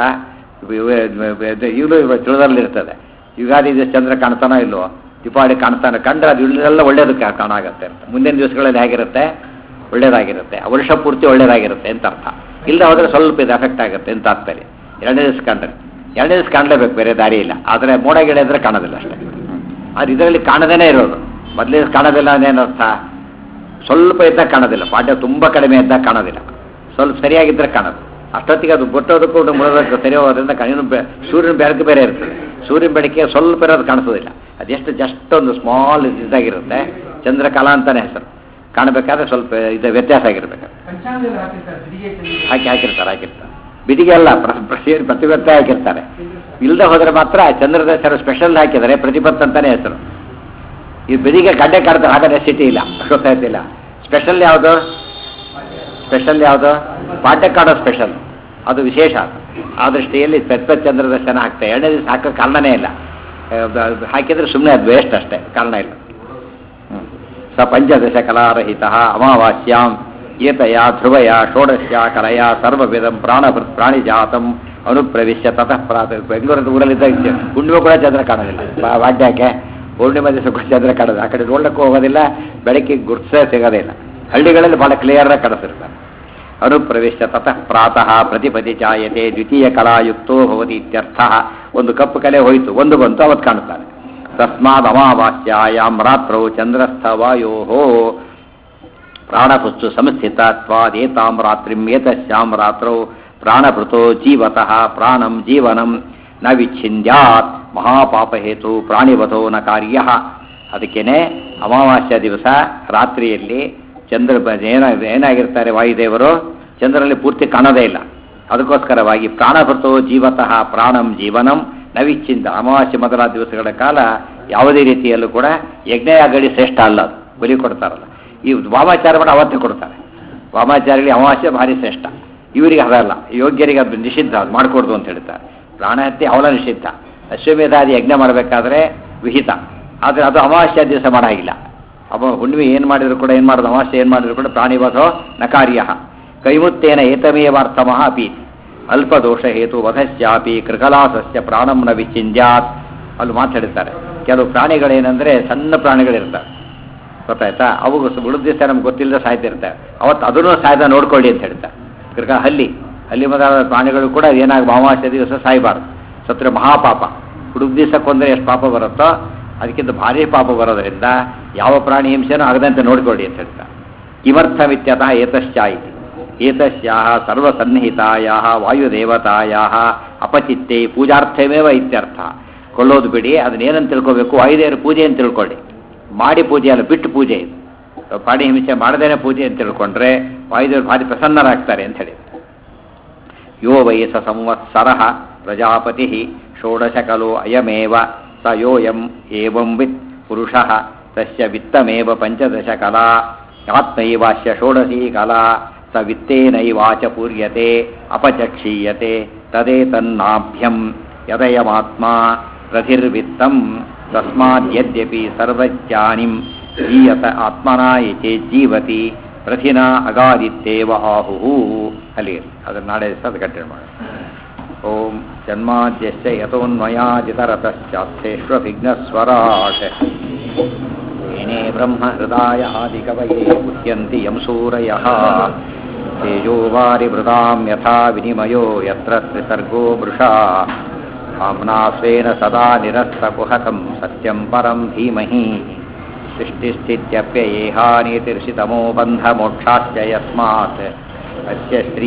ಈಗಲೂ ತಿಳಿದಲ್ಲಿರ್ತದೆ. ಯುಗಾದಿ ದಿವಸ ಚಂದ್ರ ಕಾಣ್ತಾನೋ ಇಲ್ವೋ, ದೀಪಾವಳಿ ಕಾಣ್ತಾನೆ, ಕಂಡ್ರೆ ಅದು ಇಲ್ಲೆಲ್ಲ ಒಳ್ಳೇದು ಕಾಣಾಗುತ್ತೆ ಅಂತ. ಮುಂದಿನ ದಿವಸಗಳಲ್ಲಿ ಹೇಗಿರುತ್ತೆ, ಒಳ್ಳೇದಾಗಿರುತ್ತೆ, ವರ್ಷ ಪೂರ್ತಿ ಒಳ್ಳೇದಾಗಿರುತ್ತೆ ಅಂತ ಅರ್ಥ. ಇಲ್ಲದೆ ಹೋದರೆ ಸ್ವಲ್ಪ ಇದು ಎಫೆಕ್ಟ್ ಆಗುತ್ತೆ ಅಂತ ಆಗ್ತಾರೆ. 2ನೇ ದಿವಸ ಕಂಡ್ರೆ 2ನೇ ದಿವಸ ಕಾಣಲೇಬೇಕು, ಬೇರೆ ದಾರಿ ಇಲ್ಲ. ಆದರೆ ಮೋಡ ಗಿಡ ಇದ್ರೆ ಕಾಣೋದಿಲ್ಲ ಅಷ್ಟೇ. ಅದು ಇದರಲ್ಲಿ ಕಾಣದೇನೆ ಇರೋದು. ಮೊದಲೇ ದಿವಸ ಕಾಣೋದಿಲ್ಲ ಅನ್ನೇನರ್ಥ, ಸ್ವಲ್ಪ ಇದ್ದಾಗ ಕಾಣೋದಿಲ್ಲ, ಪಾಠ್ಯ ತುಂಬ ಕಡಿಮೆ ಇದ್ದಾಗ ಕಾಣೋದಿಲ್ಲ, ಸ್ವಲ್ಪ ಸರಿಯಾಗಿದ್ದರೆ ಕಾಣೋದು. ಅಷ್ಟೊತ್ತಿಗೆ ಅದು ಗೊಟ್ಟೋದಕ್ಕೂ ಮುಳೋದಕ್ಕೂ ಸರಿ ಹೋಗೋದ್ರಿಂದ ಸೂರ್ಯನ ಬೆಳಕು ಬೇರೆ ಇರ್ತದೆ. ಸೂರ್ಯನ ಬೆಳಕಿಗೆ ಸ್ವಲ್ಪ ಇರೋದು ಕಾಣಿಸೋದಿಲ್ಲ. ಅದೆಷ್ಟು ಜಸ್ಟ್ ಒಂದು ಸ್ಮಾಲ್ ಇದಾಗಿರುತ್ತೆ. ಚಂದ್ರಕಲಾ ಅಂತಲೇ ಹೆಸರು. ಕಾಣಬೇಕಾದ್ರೆ ಸ್ವಲ್ಪ ಇದು ವ್ಯತ್ಯಾಸ ಆಗಿರ್ಬೇಕು. ಹಾಕಿರ್ತಾರೆ. ಬಿದಿಗೆ ಅಲ್ಲ, ಪ್ರತಿಪತ್ತ ಹಾಕಿರ್ತಾರೆ. ಇಲ್ಲದೆ ಹೋದರೆ ಮಾತ್ರ ಚಂದ್ರದ ಸ್ಪೆಷಲ್ ಹಾಕಿದರೆ ಪ್ರತಿಪತ್ ಅಂತಾನೆ ಹೆಸರು. ಈ ಬಿದಿಗೆ ಗಡ್ಡೆ ಕಾಡ್ತಾರೆ, ಹಾಗಾದ್ರೆ ಸಿಟಿ ಇಲ್ಲ, ಗೊತ್ತಾಯ್ತಿಲ್ಲ. ಸ್ಪೆಷಲ್ ಯಾವುದು ಪಾಠ್ಯ ಕಾಡೋ ಸ್ಪೆಷಲ್, ಅದು ವಿಶೇಷ. ಆ ದೃಷ್ಟಿಯಲ್ಲಿ ಪ್ರತಿಪತ್ ಚಂದ್ರ ದರ್ಶನ ಹಾಕ್ತಾರೆ. 2ನೇ ದಿವಸ ಹಾಕೋ ಕಾರಣನೇ ಇಲ್ಲ. ಹಾಕಿದ್ರೆ ಸುಮ್ಮನೆ ಅದು ವೇಸ್ಟ್ ಅಷ್ಟೇ, ಕಾರಣ ಇಲ್ಲ. ಸ ಪಂಚದಶ ಕಲಾರಹಿತ ಅಮಾವಾಸ್ಯಾಂ ಏತಯ ಧ್ರುವಯ ಷೋಡಶ್ಯ ಕಲಯ ಸರ್ವವಿಧಂ ಪ್ರಾಣಭೃತ್ ಪ್ರಾಣಿಜಾತಂ ಅನುಪ್ರವಿಶ್ಯ ತತಃ ಪ್ರಾತಃ. ಬೆಂಗಳೂರಲ್ಲಿ ಊರಲ್ಲಿದ್ದಾಗ ಹುಣ್ಣಿಮೆ ಕೂಡ ಚಂದ್ರ ಕಾಣೋದಿಲ್ಲ. ವಾಡ್ಯಕ್ಕೆ ಪೂರ್ಣಿಮಾ ದಿವಸ ಕೂಡ ಚಂದ್ರ ಕಾಣೋದು. ಆ ಕಡೆ ನೋಡಕ್ಕೂ ಹೋಗೋದಿಲ್ಲ, ಬೆಳಕಿಗೆ ಗುರ್ಸೇ ಸಿಗೋದೇ ಇಲ್ಲ. ಹಳ್ಳಿಗಳಲ್ಲಿ ಭಾಳ ಕ್ಲಿಯರಾಗಿ ಕಾಣಿಸಿರ್ತಾರೆ. ಅನುಪ್ರವಿಶ್ಯ ತತಃ ಪ್ರಾತಃ ಪ್ರತಿಪದಿ ಜಾಯತೆ ದ್ವಿತೀಯ ಕಲಾಯುಕ್ತೋ ಭವತಿ ಇತ್ಯರ್ಥ. ಒಂದು ಕಪ್ಪು ಕಲೆ ಹೋಯಿತು, ಒಂದು ಬಂತು, ಅವತ್ತು ಕಾಣುತ್ತಾನೆ. ತಸ್ಮಾದ್ ಅಮಾವಾಸ್ಯಾಯಾಂ ರಾತ್ರೌ ಚಂದ್ರಸ್ಥ ವಾಯೋ ಪ್ರಾಣಭೃತ್ಸು ಸಂಸ್ಥಿತತ್ವಾದೇತಾಂ ರಾತ್ರಿಂ ಏತಸ್ಯಾಂ ರಾತ್ರೌ ಪ್ರಾಣಭೃತೋ ಜೀವತಃ ಪ್ರಾಣಂ ಜೀವನಂ ನ ವಿಚ್ಛಿಂದ್ಯಾತ್ ಮಹಾಪಾಪಹೇತು ಪ್ರಾಣಿವಧೋ ನ ಕಾರ್ಯ. ಅದಕ್ಕೇನೆ ಅಮಾವಾಸ್ಯ ದಿವಸ ರಾತ್ರಿಯಲ್ಲಿ ಚಂದ್ರ ಏನಾಗಿರ್ತಾರೆ ವಾಯುದೇವರು, ಚಂದ್ರನಲ್ಲಿ ಪೂರ್ತಿ ಕಾಣೋದೇ ಇಲ್ಲ. ಅದಕ್ಕೋಸ್ಕರವಾಗಿ ಪ್ರಾಣಭೃತೋ ಜೀವತಃ ಪ್ರಾಣಂ ಜೀವನಂ ನವಿಚ್ಚಿಂದ. ಅಮಾವಾಸ್ಯೆ ಮೊದಲಾದ ದಿವಸಗಳ ಕಾಲ ಯಾವುದೇ ರೀತಿಯಲ್ಲೂ ಕೂಡ ಯಜ್ಞಯಾಗಡಿ ಶ್ರೇಷ್ಠ ಅಲ್ಲ, ಅದು ಬಲಿ ಕೊಡ್ತಾರಲ್ಲ. ಈ ವಾಮಾಚಾರ ಮಾಡಿ ಅವತ್ತೇ ಕೊಡ್ತಾರೆ. ವಾಮಾಚಾರಗಳಿಗೆ ಅಮಾವಾಸ್ಯೆ ಭಾರಿ ಶ್ರೇಷ್ಠ, ಇವರಿಗೆ ಅದಲ್ಲ. ಯೋಗ್ಯರಿಗೆ ಅದು ನಿಷಿದ್ಧ, ಅದು ಮಾಡಿಕೊಡ್ದು ಅಂತ ಹೇಳ್ತಾರೆ. ಪ್ರಾಣಹತ್ಯೆ ಅವಳ ನಿಷಿದ್ಧ. ಅಶ್ವಮೇಧಾದಿ ಯಜ್ಞ ಮಾಡಬೇಕಾದ್ರೆ ವಿಹಿತ, ಆದರೆ ಅದು ಅಮಾವಾಸ್ಯ ದಿವಸ ಮಾಡಾಗಿಲ್ಲ. ಹುಣ್ಣಿಮೆ ಏನು ಮಾಡಿದ್ರು ಕೂಡ ಏನು ಮಾಡೋದು, ಅಮಾವಾಸ್ಯೆ ಏನು ಮಾಡಿದ್ರು ಕೂಡ ಪ್ರಾಣಿವಧೋ ನ ಕಾರ್ಯ. ಕೈಮುತ್ತೇನ ಏತಮೇವಾರ್ಥಮಃ ಅಪೀತಿ ಅಲ್ಪದೋಷ ಹೇತು ವಧಸ್ಯಾಪಿ ಕೃಕಲಾಸಸ್ಯ ಪ್ರಾಣಂ ನ ವಿಚಿಂದ್ಯಾತ್. ಅಲ್ಲಿ ಮಾತಾಡ್ತಾರೆ. ಕೆಲವು ಪ್ರಾಣಿಗಳೇನೆಂದರೆ ಸಣ್ಣ ಪ್ರಾಣಿಗಳಿರ್ತವೆ, ಗೊತ್ತಾಯ್ತಾ, ಅವು ಉಳಿದ ದಿವಸ ನಮ್ಗೆ ಗೊತ್ತಿಲ್ಲದೆ ಸಾಯ್ತಿರ್ತವೆ. ಅವತ್ತು ಅದನ್ನು ಸಾಯ್ದ ನೋಡ್ಕೊಳ್ಳಿ ಅಂತ ಹೇಳ್ತಾರೆ. ಹಲ್ಲಿ ಮೊದಲಾದ ಪ್ರಾಣಿಗಳು ಕೂಡ ಏನಾಗ ಅಮಾವಾಸ್ಯ ದಿವಸ ಸಾಯಬಾರ್ದು, ಸತ್ರ ಮಹಾಪಾಪ. ಹುಡುಗ ದಿವಸ ಕೊಂದರೆ ಎಷ್ಟು ಪಾಪ ಬರುತ್ತೋ ಅದಕ್ಕಿಂತ ಭಾರಿ ಪಾಪ ಬರೋದರಿಂದ ಯಾವ ಪ್ರಾಣಿ ಹಿಂಸೆನೂ ಆಗದಂತೆ ನೋಡ್ಕೊಳ್ಳಿ ಅಂತ ಹೇಳ್ತಾರೆ. ಕಿಮರ್ಥಮಿತ್ಯತಃ ಏತಶ್ಚಾಯಿತಿ ಏತಸ್ಯಾಹ ಸರ್ವಸನ್ನಿಹಿತಾಯಾಹ ವಾಯುದೇವತಾಯಾಹ ಅಪಚಿತ್ತೆ ಪೂಜಾರ್ಥಮೇವ ಇತ್ಯರ್ಥ. ಕೊಲ್ಲೋದು ಬಿಡಿ, ಅದನ್ನೇನಂತ ತಿಳ್ಕೋಬೇಕು, ವಾಯುದೇವರ ಪೂಜೆ ಅಂತ ತಿಳ್ಕೊಳ್ಳಿ. ಮಾಡಿ ಪೂಜೆ ಅಲ್ಲ, ಬಿಟ್ಟು ಪೂಜೆ ಇದು. ಪ್ರಾಣಿ ಹಿಂಸೆ ಮಾಡದೇನೆ ಪೂಜೆ ಅಂತ ತಿಳ್ಕೊಂಡ್ರೆ ವಾಯುದೇವರು ಭಾರಿ ಪ್ರಸನ್ನರಾಗ್ತಾರೆ ಅಂತ ಹೇಳಿ. ಯೋ ವಯಸ ಸಂವತ್ಸರ ಪ್ರಜಾಪತಿ ಷೋಡಶ ಕಲೋ ಅಯಮೇವ ಸ ಯೋಯಂ ಏವಂ ವಿತ್ ಪುರುಷಃ ತಸ್ಯ ವಿತ್ತಮೇವ ಪಂಚದಶ ಕಲಾ ಆತ್ಮೈವಾಸ್ಯ ಷೋಡಶೀ ಕಲಾ ಸ ವಿತ್ತೇನೈವಾಚ ಪೂರ್ಯತೆ ಅಪಚಕ್ಷೀಯತೆ ತದೇತನ್ನಾಭ್ಯಂ ಯದಯಮಾತ್ಮ ರಥಿರ್ವಿತ್ತಂ ತಸ್ಮಾದ್ಯದ್ಯಪಿ ಸರ್ವಜ್ಞಾನಿಂ ಜೀಯತ ಆತ್ಮನಾ ಯಚೇಜ್ಜೀವತಿ ಪ್ರಥಿನಾ ಅಗಾದಿತ್ತೇವ ಆಹುಹು. ಅಲ್ಲಿ ಅದನ್ನು ನಾಳೆ ದಿವಸ ಅದು ಕಂಟಿನ್ಯೂ ಮಾಡಿ. ಓಂ ಜನ್ಮಾದ್ಯಸ್ಯ ಯತೋನ್ಮಯಾಜಿತರತಶ್ಚಾರ್ಥೇಷ್ವವಿಘ್ನಸ್ವರಾಟ್ ಏನೇ ಬ್ರಹ್ಮ ಹೃದಯ ಆದಿಕವಯೇ ಮುಹ್ಯಂತಿ ಯಂ ಸೂರಯಃ ತೇಜೋವಾರಿ ಮೃದಾಂ ಯಥಾ ವಿನಿಮಯೋ ಯತ್ರ ತ್ರಿಸರ್ಗೋ ಮೃಷಾ ಆಮ್ನಾ ಸ್ವೇನ ಸದಾ ನಿರಸ್ತಕುಹಕಂ ಸತ್ಯಂ ಪರಂ ಧೀಮಹಿ ಸೃಷ್ಟಿಸ್ಥಿತ್ಯಪ್ಯಯೇಹಾನೀತಿರ್ಷಿತಮೋ ಬಂಧಮೋಕ್ಷಾಶ್ಚ ಯಸ್ಮಾತ್ ಅಸ್ಯ ಶ್ರೀ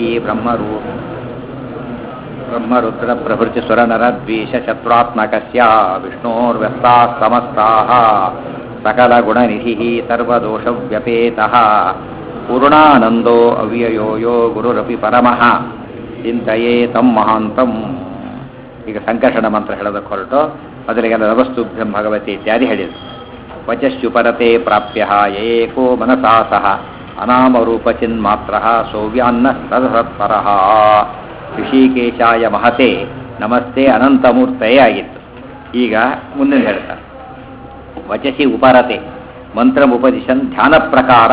ಬ್ರಹ್ಮರುದ್ರ ಪ್ರಭೃತಿ ಸುರನರದ್ವೀಷ ಶತ್ರುತ್ಮಕಸ್ಯ ವಿಷ್ಣೋರ್ವ್ಯಸ್ತಾಃ ಸಮಸ್ತಾಃ ಸಕಲಗುಣನಿಧಿಃ ಸರ್ವದೋಷವ್ಯಪೇತಃ ಪೂರ್ಣಾನಂದೋ ಅವ್ಯಯೋ ಯೋ ಗುರುರಪಿ ಪರಮಃ ಚಿಂತಯೇತಂ ಮಹಾಂತಂ. ಈಗ ಸಂಕರ್ಷಣ ಮಂತ್ರ ಹೇಳೋದಕ್ಕೆ ಹೊರಟು ಮೊದಲಿಗೆಲ್ಲ ನಮಸ್ತುಭ್ಯಂ ಭಗವತಿ ಇತ್ಯಾದಿ ಹೇಳಿದರು. ವಚಶ್ಯುಪರತೆ ಪ್ರಾಪ್ಯ ಏಕೋ ಮನಸಾ ಸಹ ಅನಾಮರೂಪಚಿನ್ಮಾತ್ರ ಸೌವ್ಯಾನ್ನ ಸದಸತ್ಪರಃ ಋಷಿಕೇಶಾಯ ಮಹತೆ ನಮಸ್ತೆ ಅನಂತಮೂರ್ತಯೇ ಆಗಿತ್ತು. ಈಗ ಮುಂದಿನ ಹೇಳ್ತಾರೆ. ವಚಸಿ ಉಪರತೆ ಮಂತ್ರಮುಪದಿಶನ್ ಧ್ಯಾನ ಪ್ರಕಾರ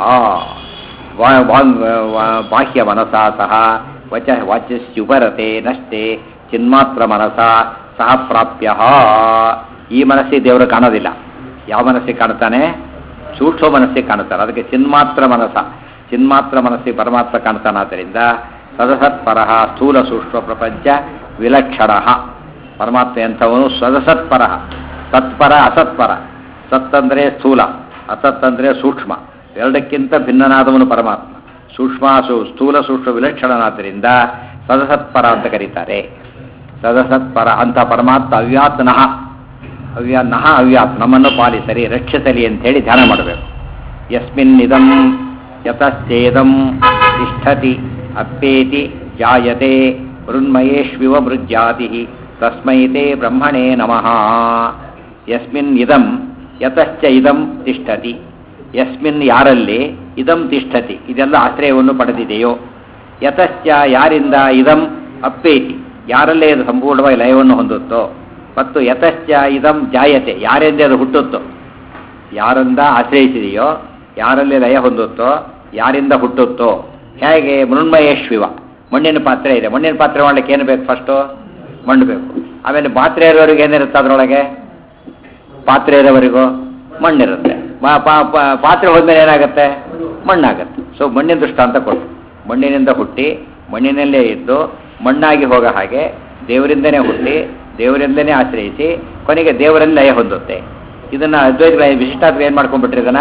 ಬಾಹ್ಯ ಮನಸಾ ಸಹ ವಚಸ್ಯುಪರತೆ ನಷ್ಟೇ ಚಿನ್ಮಾತ್ರ ಮನಸ ಸಹ ಪ್ರಾಪ್ಯ. ಈ ಮನಸ್ಸಿಗೆ ದೇವರು ಕಾಣೋದಿಲ್ಲ. ಯಾವ ಮನಸ್ಸಿಗೆ ಕಾಣ್ತಾನೆ? ಸೂಕ್ಷ್ಮ ಮನಸ್ಸಿಗೆ ಕಾಣುತ್ತಾನೆ. ಅದಕ್ಕೆ ಚಿನ್ಮಾತ್ರ ಮನಸ್ಸಿಗೆ ಪರಮಾತ್ಮ ಕಾಣ್ತಾನಾದ್ದರಿಂದ ಸದಸತ್ಪರ ಸ್ಥೂಲ ಸೂಕ್ಷ್ಮ ಪ್ರಪಂಚ ವಿಲಕ್ಷಣ. ಪರಮಾತ್ಮ ಎಂಥವನು? ಸದಸತ್ಪರ, ಸತ್ಪರ ಅಸತ್ಪರ. ಸತ್ತಂದರೆ ಸ್ಥೂಲ, ಅಸತ್ತಂದರೆ ಸೂಕ್ಷ್ಮ, ಎರಡಕ್ಕಿಂತ ಭಿನ್ನನಾದವನು ಪರಮಾತ್ಮ. ಸ್ಥೂಲ ಸೂಕ್ಷ್ಮ ವಿಲಕ್ಷಣನಾದ್ದರಿಂದ ಸದಸತ್ಪರ ಅಂತ ಕರೀತಾರೆ. ಸದಸತ್ಪರ ಅಂತ ಪರಮಾತ್ಮ ಅವ್ಯಾತ್ ನಃ ಅವ್ಯಾತ್ ನಮ್ಮನ್ನು ಪಾಲಿಸಲಿ, ರಕ್ಷಿಸಲಿ ಅಂಥೇಳಿ ಧ್ಯಾನ ಮಾಡಬೇಕು. ಯಸ್ಮಿನ್ನಿದಂ ಯತಶ್ಚೇದಂ ತಿಷ್ಠತಿ ಅಪ್ಪೇತಿ ಜಾಯತೆ ಮೃನ್ಮಯೇಷ್ವಿವ ಮೃಜ್ಯಾತಿ ತಸ್ಮೈ ತೇ ಬ್ರಹ್ಮಣೇ ನಮಃ. ಯಸ್ಮಿನ್ ಇದಂ ಯತಶ್ಚ ಇದಂ ತಿಷ್ಠತಿ. ಯಸ್ಮಿನ್ ಯಾರಲ್ಲಿ ಇದಂ ತಿಷ್ಠತಿ ಇದೆಲ್ಲ ಆಶ್ರಯವನ್ನು ಪಡೆದಿದೆಯೋ, ಯತಶ್ಚ ಯಾರಿಂದ ಇದಂ ಅಪ್ಪೇತಿ ಯಾರಲ್ಲೇ ಅದು ಸಂಪೂರ್ಣವಾಗಿ ಲಯವನ್ನು ಹೊಂದುತ್ತೋ, ಮತ್ತು ಯತಶ್ಚ ಇದಂ ಜಾಯತೆ ಯಾರೆಂದೇ ಅದು ಹುಟ್ಟುತ್ತೋ, ಯಾರಿಂದ ಆಶ್ರಯಿಸಿದೆಯೋ ಯಾರಲ್ಲಿ ಲಯ ಹೊಂದುತ್ತೋ, ಯಾರಿಂದ ಹುಟ್ಟುತ್ತೋ. ಹೇಗೆ? ಮೃಣ್ಮಯೇಶ್ವಿವ, ಮಣ್ಣಿನ ಪಾತ್ರೆ ಇದೆ, ಮಣ್ಣಿನ ಪಾತ್ರೆ ಮಾಡಲಿಕ್ಕೆ ಏನು ಬೇಕು? ಫಸ್ಟು ಮಣ್ಣು ಬೇಕು. ಆಮೇಲೆ ಪಾತ್ರೆ ಇರೋರಿಗೆ ಏನಿರುತ್ತೆ ಅದರೊಳಗೆ? ಪಾತ್ರೆ ಇರೋವರೆಗೂ ಮಣ್ಣಿರುತ್ತೆ. ಪಾತ್ರೆ ಹೋದ್ಮೇಲೆ ಏನಾಗುತ್ತೆ? ಮಣ್ಣಾಗುತ್ತೆ. ಸೊ ಮಣ್ಣಿನ ದೃಷ್ಟಾಂತ ಕೊಟ್ಟು, ಮಣ್ಣಿನಿಂದ ಹುಟ್ಟಿ ಮಣ್ಣಿನಲ್ಲೇ ಇದ್ದು ಮಣ್ಣಾಗಿ ಹೋಗೋ ಹಾಗೆ ದೇವರಿಂದನೇ ಹುಟ್ಟಿ ದೇವರಿಂದನೇ ಆಶ್ರಯಿಸಿ ಕೊನೆಗೆ ದೇವರಲ್ಲಿ ಲಯ ಹೊಂದುತ್ತೆ. ಇದನ್ನು ಅದ್ವೈತ ವಿಶಿಷ್ಟಾದ್ವೈ ಏನು ಮಾಡ್ಕೊಂಡ್ಬಿಟ್ರೆ ಇದನ್ನು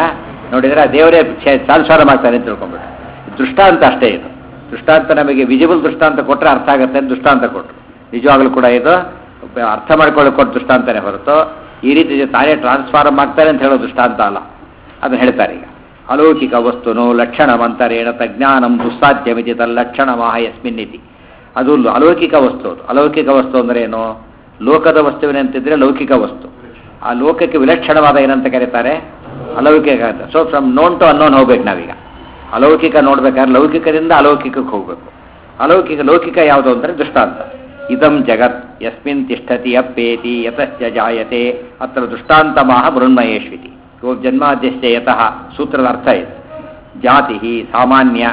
ನೋಡಿದ್ರೆ ದೇವರೇ ಟ್ರಾನ್ಸ್ಫಾರ್ ಮಾಡ್ತಾನೆ ಅಂತ ತಿಳ್ಕೊಂಡ್ಬಿಟ್ಟು. ದೃಷ್ಟಾಂತ ಅಷ್ಟೇ ಇದು. ದೃಷ್ಟಾಂತ ನಮಗೆ ವಿಜಿಬಲ್ ದೃಷ್ಟಾಂತ ಕೊಟ್ಟರೆ ಅರ್ಥ ಆಗುತ್ತೆ ಅಂತ ದೃಷ್ಟಾಂತ ಕೊಟ್ಟರು. ನಿಜವಾಗ್ಲೂ ಕೂಡ ಇದು ಅರ್ಥ ಮಾಡ್ಕೊಳ್ಳೋಕೆ ಕೊಟ್ಟು ದೃಷ್ಟಾಂತನೇ ಹೊರತು ಈ ರೀತಿ ತಾನೇ ಟ್ರಾನ್ಸ್ಫಾರ್ಮ್ ಆಗ್ತಾರೆ ಅಂತ ಹೇಳೋ ದೃಷ್ಟಾಂತ ಅಲ್ಲ. ಅದನ್ನು ಹೇಳ್ತಾರೆ ಈಗ. ಅಲೌಕಿಕ ವಸ್ತುನು ಲಕ್ಷಣವಂತರೇಣ ತಜ್ಞಾನಂ ದುಸ್ಸಾಧ್ಯಮಿತಿ ತಲ್ಲಕ್ಷಣ ಮಾಹ ಯಸ್ಮಿನ್ನಿತಿ. ಅದು ಅಲೌಕಿಕ ವಸ್ತು. ಅದು ಅಲೌಕಿಕ ವಸ್ತು ಅಂದರೆ ಏನು? ಲೋಕದ ವಸ್ತುವಿನಂತಿದ್ರೆ ಲೌಕಿಕ ವಸ್ತು. ಆ ಲೋಕಕ್ಕೆ ವಿಲಕ್ಷಣವಾದ ಏನಂತ ಕರೀತಾರೆ? ಅಲೌಕಿಕ ಅಂತ. So from known to unknown ಹೋಗ್ಬೇಕು ನಾವೀಗ. ಅಲೌಕಿಕ ನೋಡ್ಬೇಕಾದ್ರೆ ಲೌಕಿಕದಿಂದ ಅಲೌಕಿಕಕ್ಕೆ ಹೋಗ್ಬೇಕು. ಲೌಕಿಕ ಯಾವುದು ಅಂದರೆ ದೃಷ್ಟಾಂತ. ಇದಂ ಜಗತ್ ಯಸ್ಮಿನ್ ತಿಷ್ಠತಿ ಅಪ್ಪೇತಿ ಯತಶ್ಚ ಜಾಯತೆ ಅತ್ರ ದೃಷ್ಟಾಂತಮಾಹ ಮೃಣ್ಮಯೇಶ್ವಿತಿ. ಜನ್ಮಾದ್ಯಶ್ಚ ಯತಃ ಸೂತ್ರದ ಅರ್ಥ ಇದೆ. ಜಾತಿ ಸಾಮಾನ್ಯ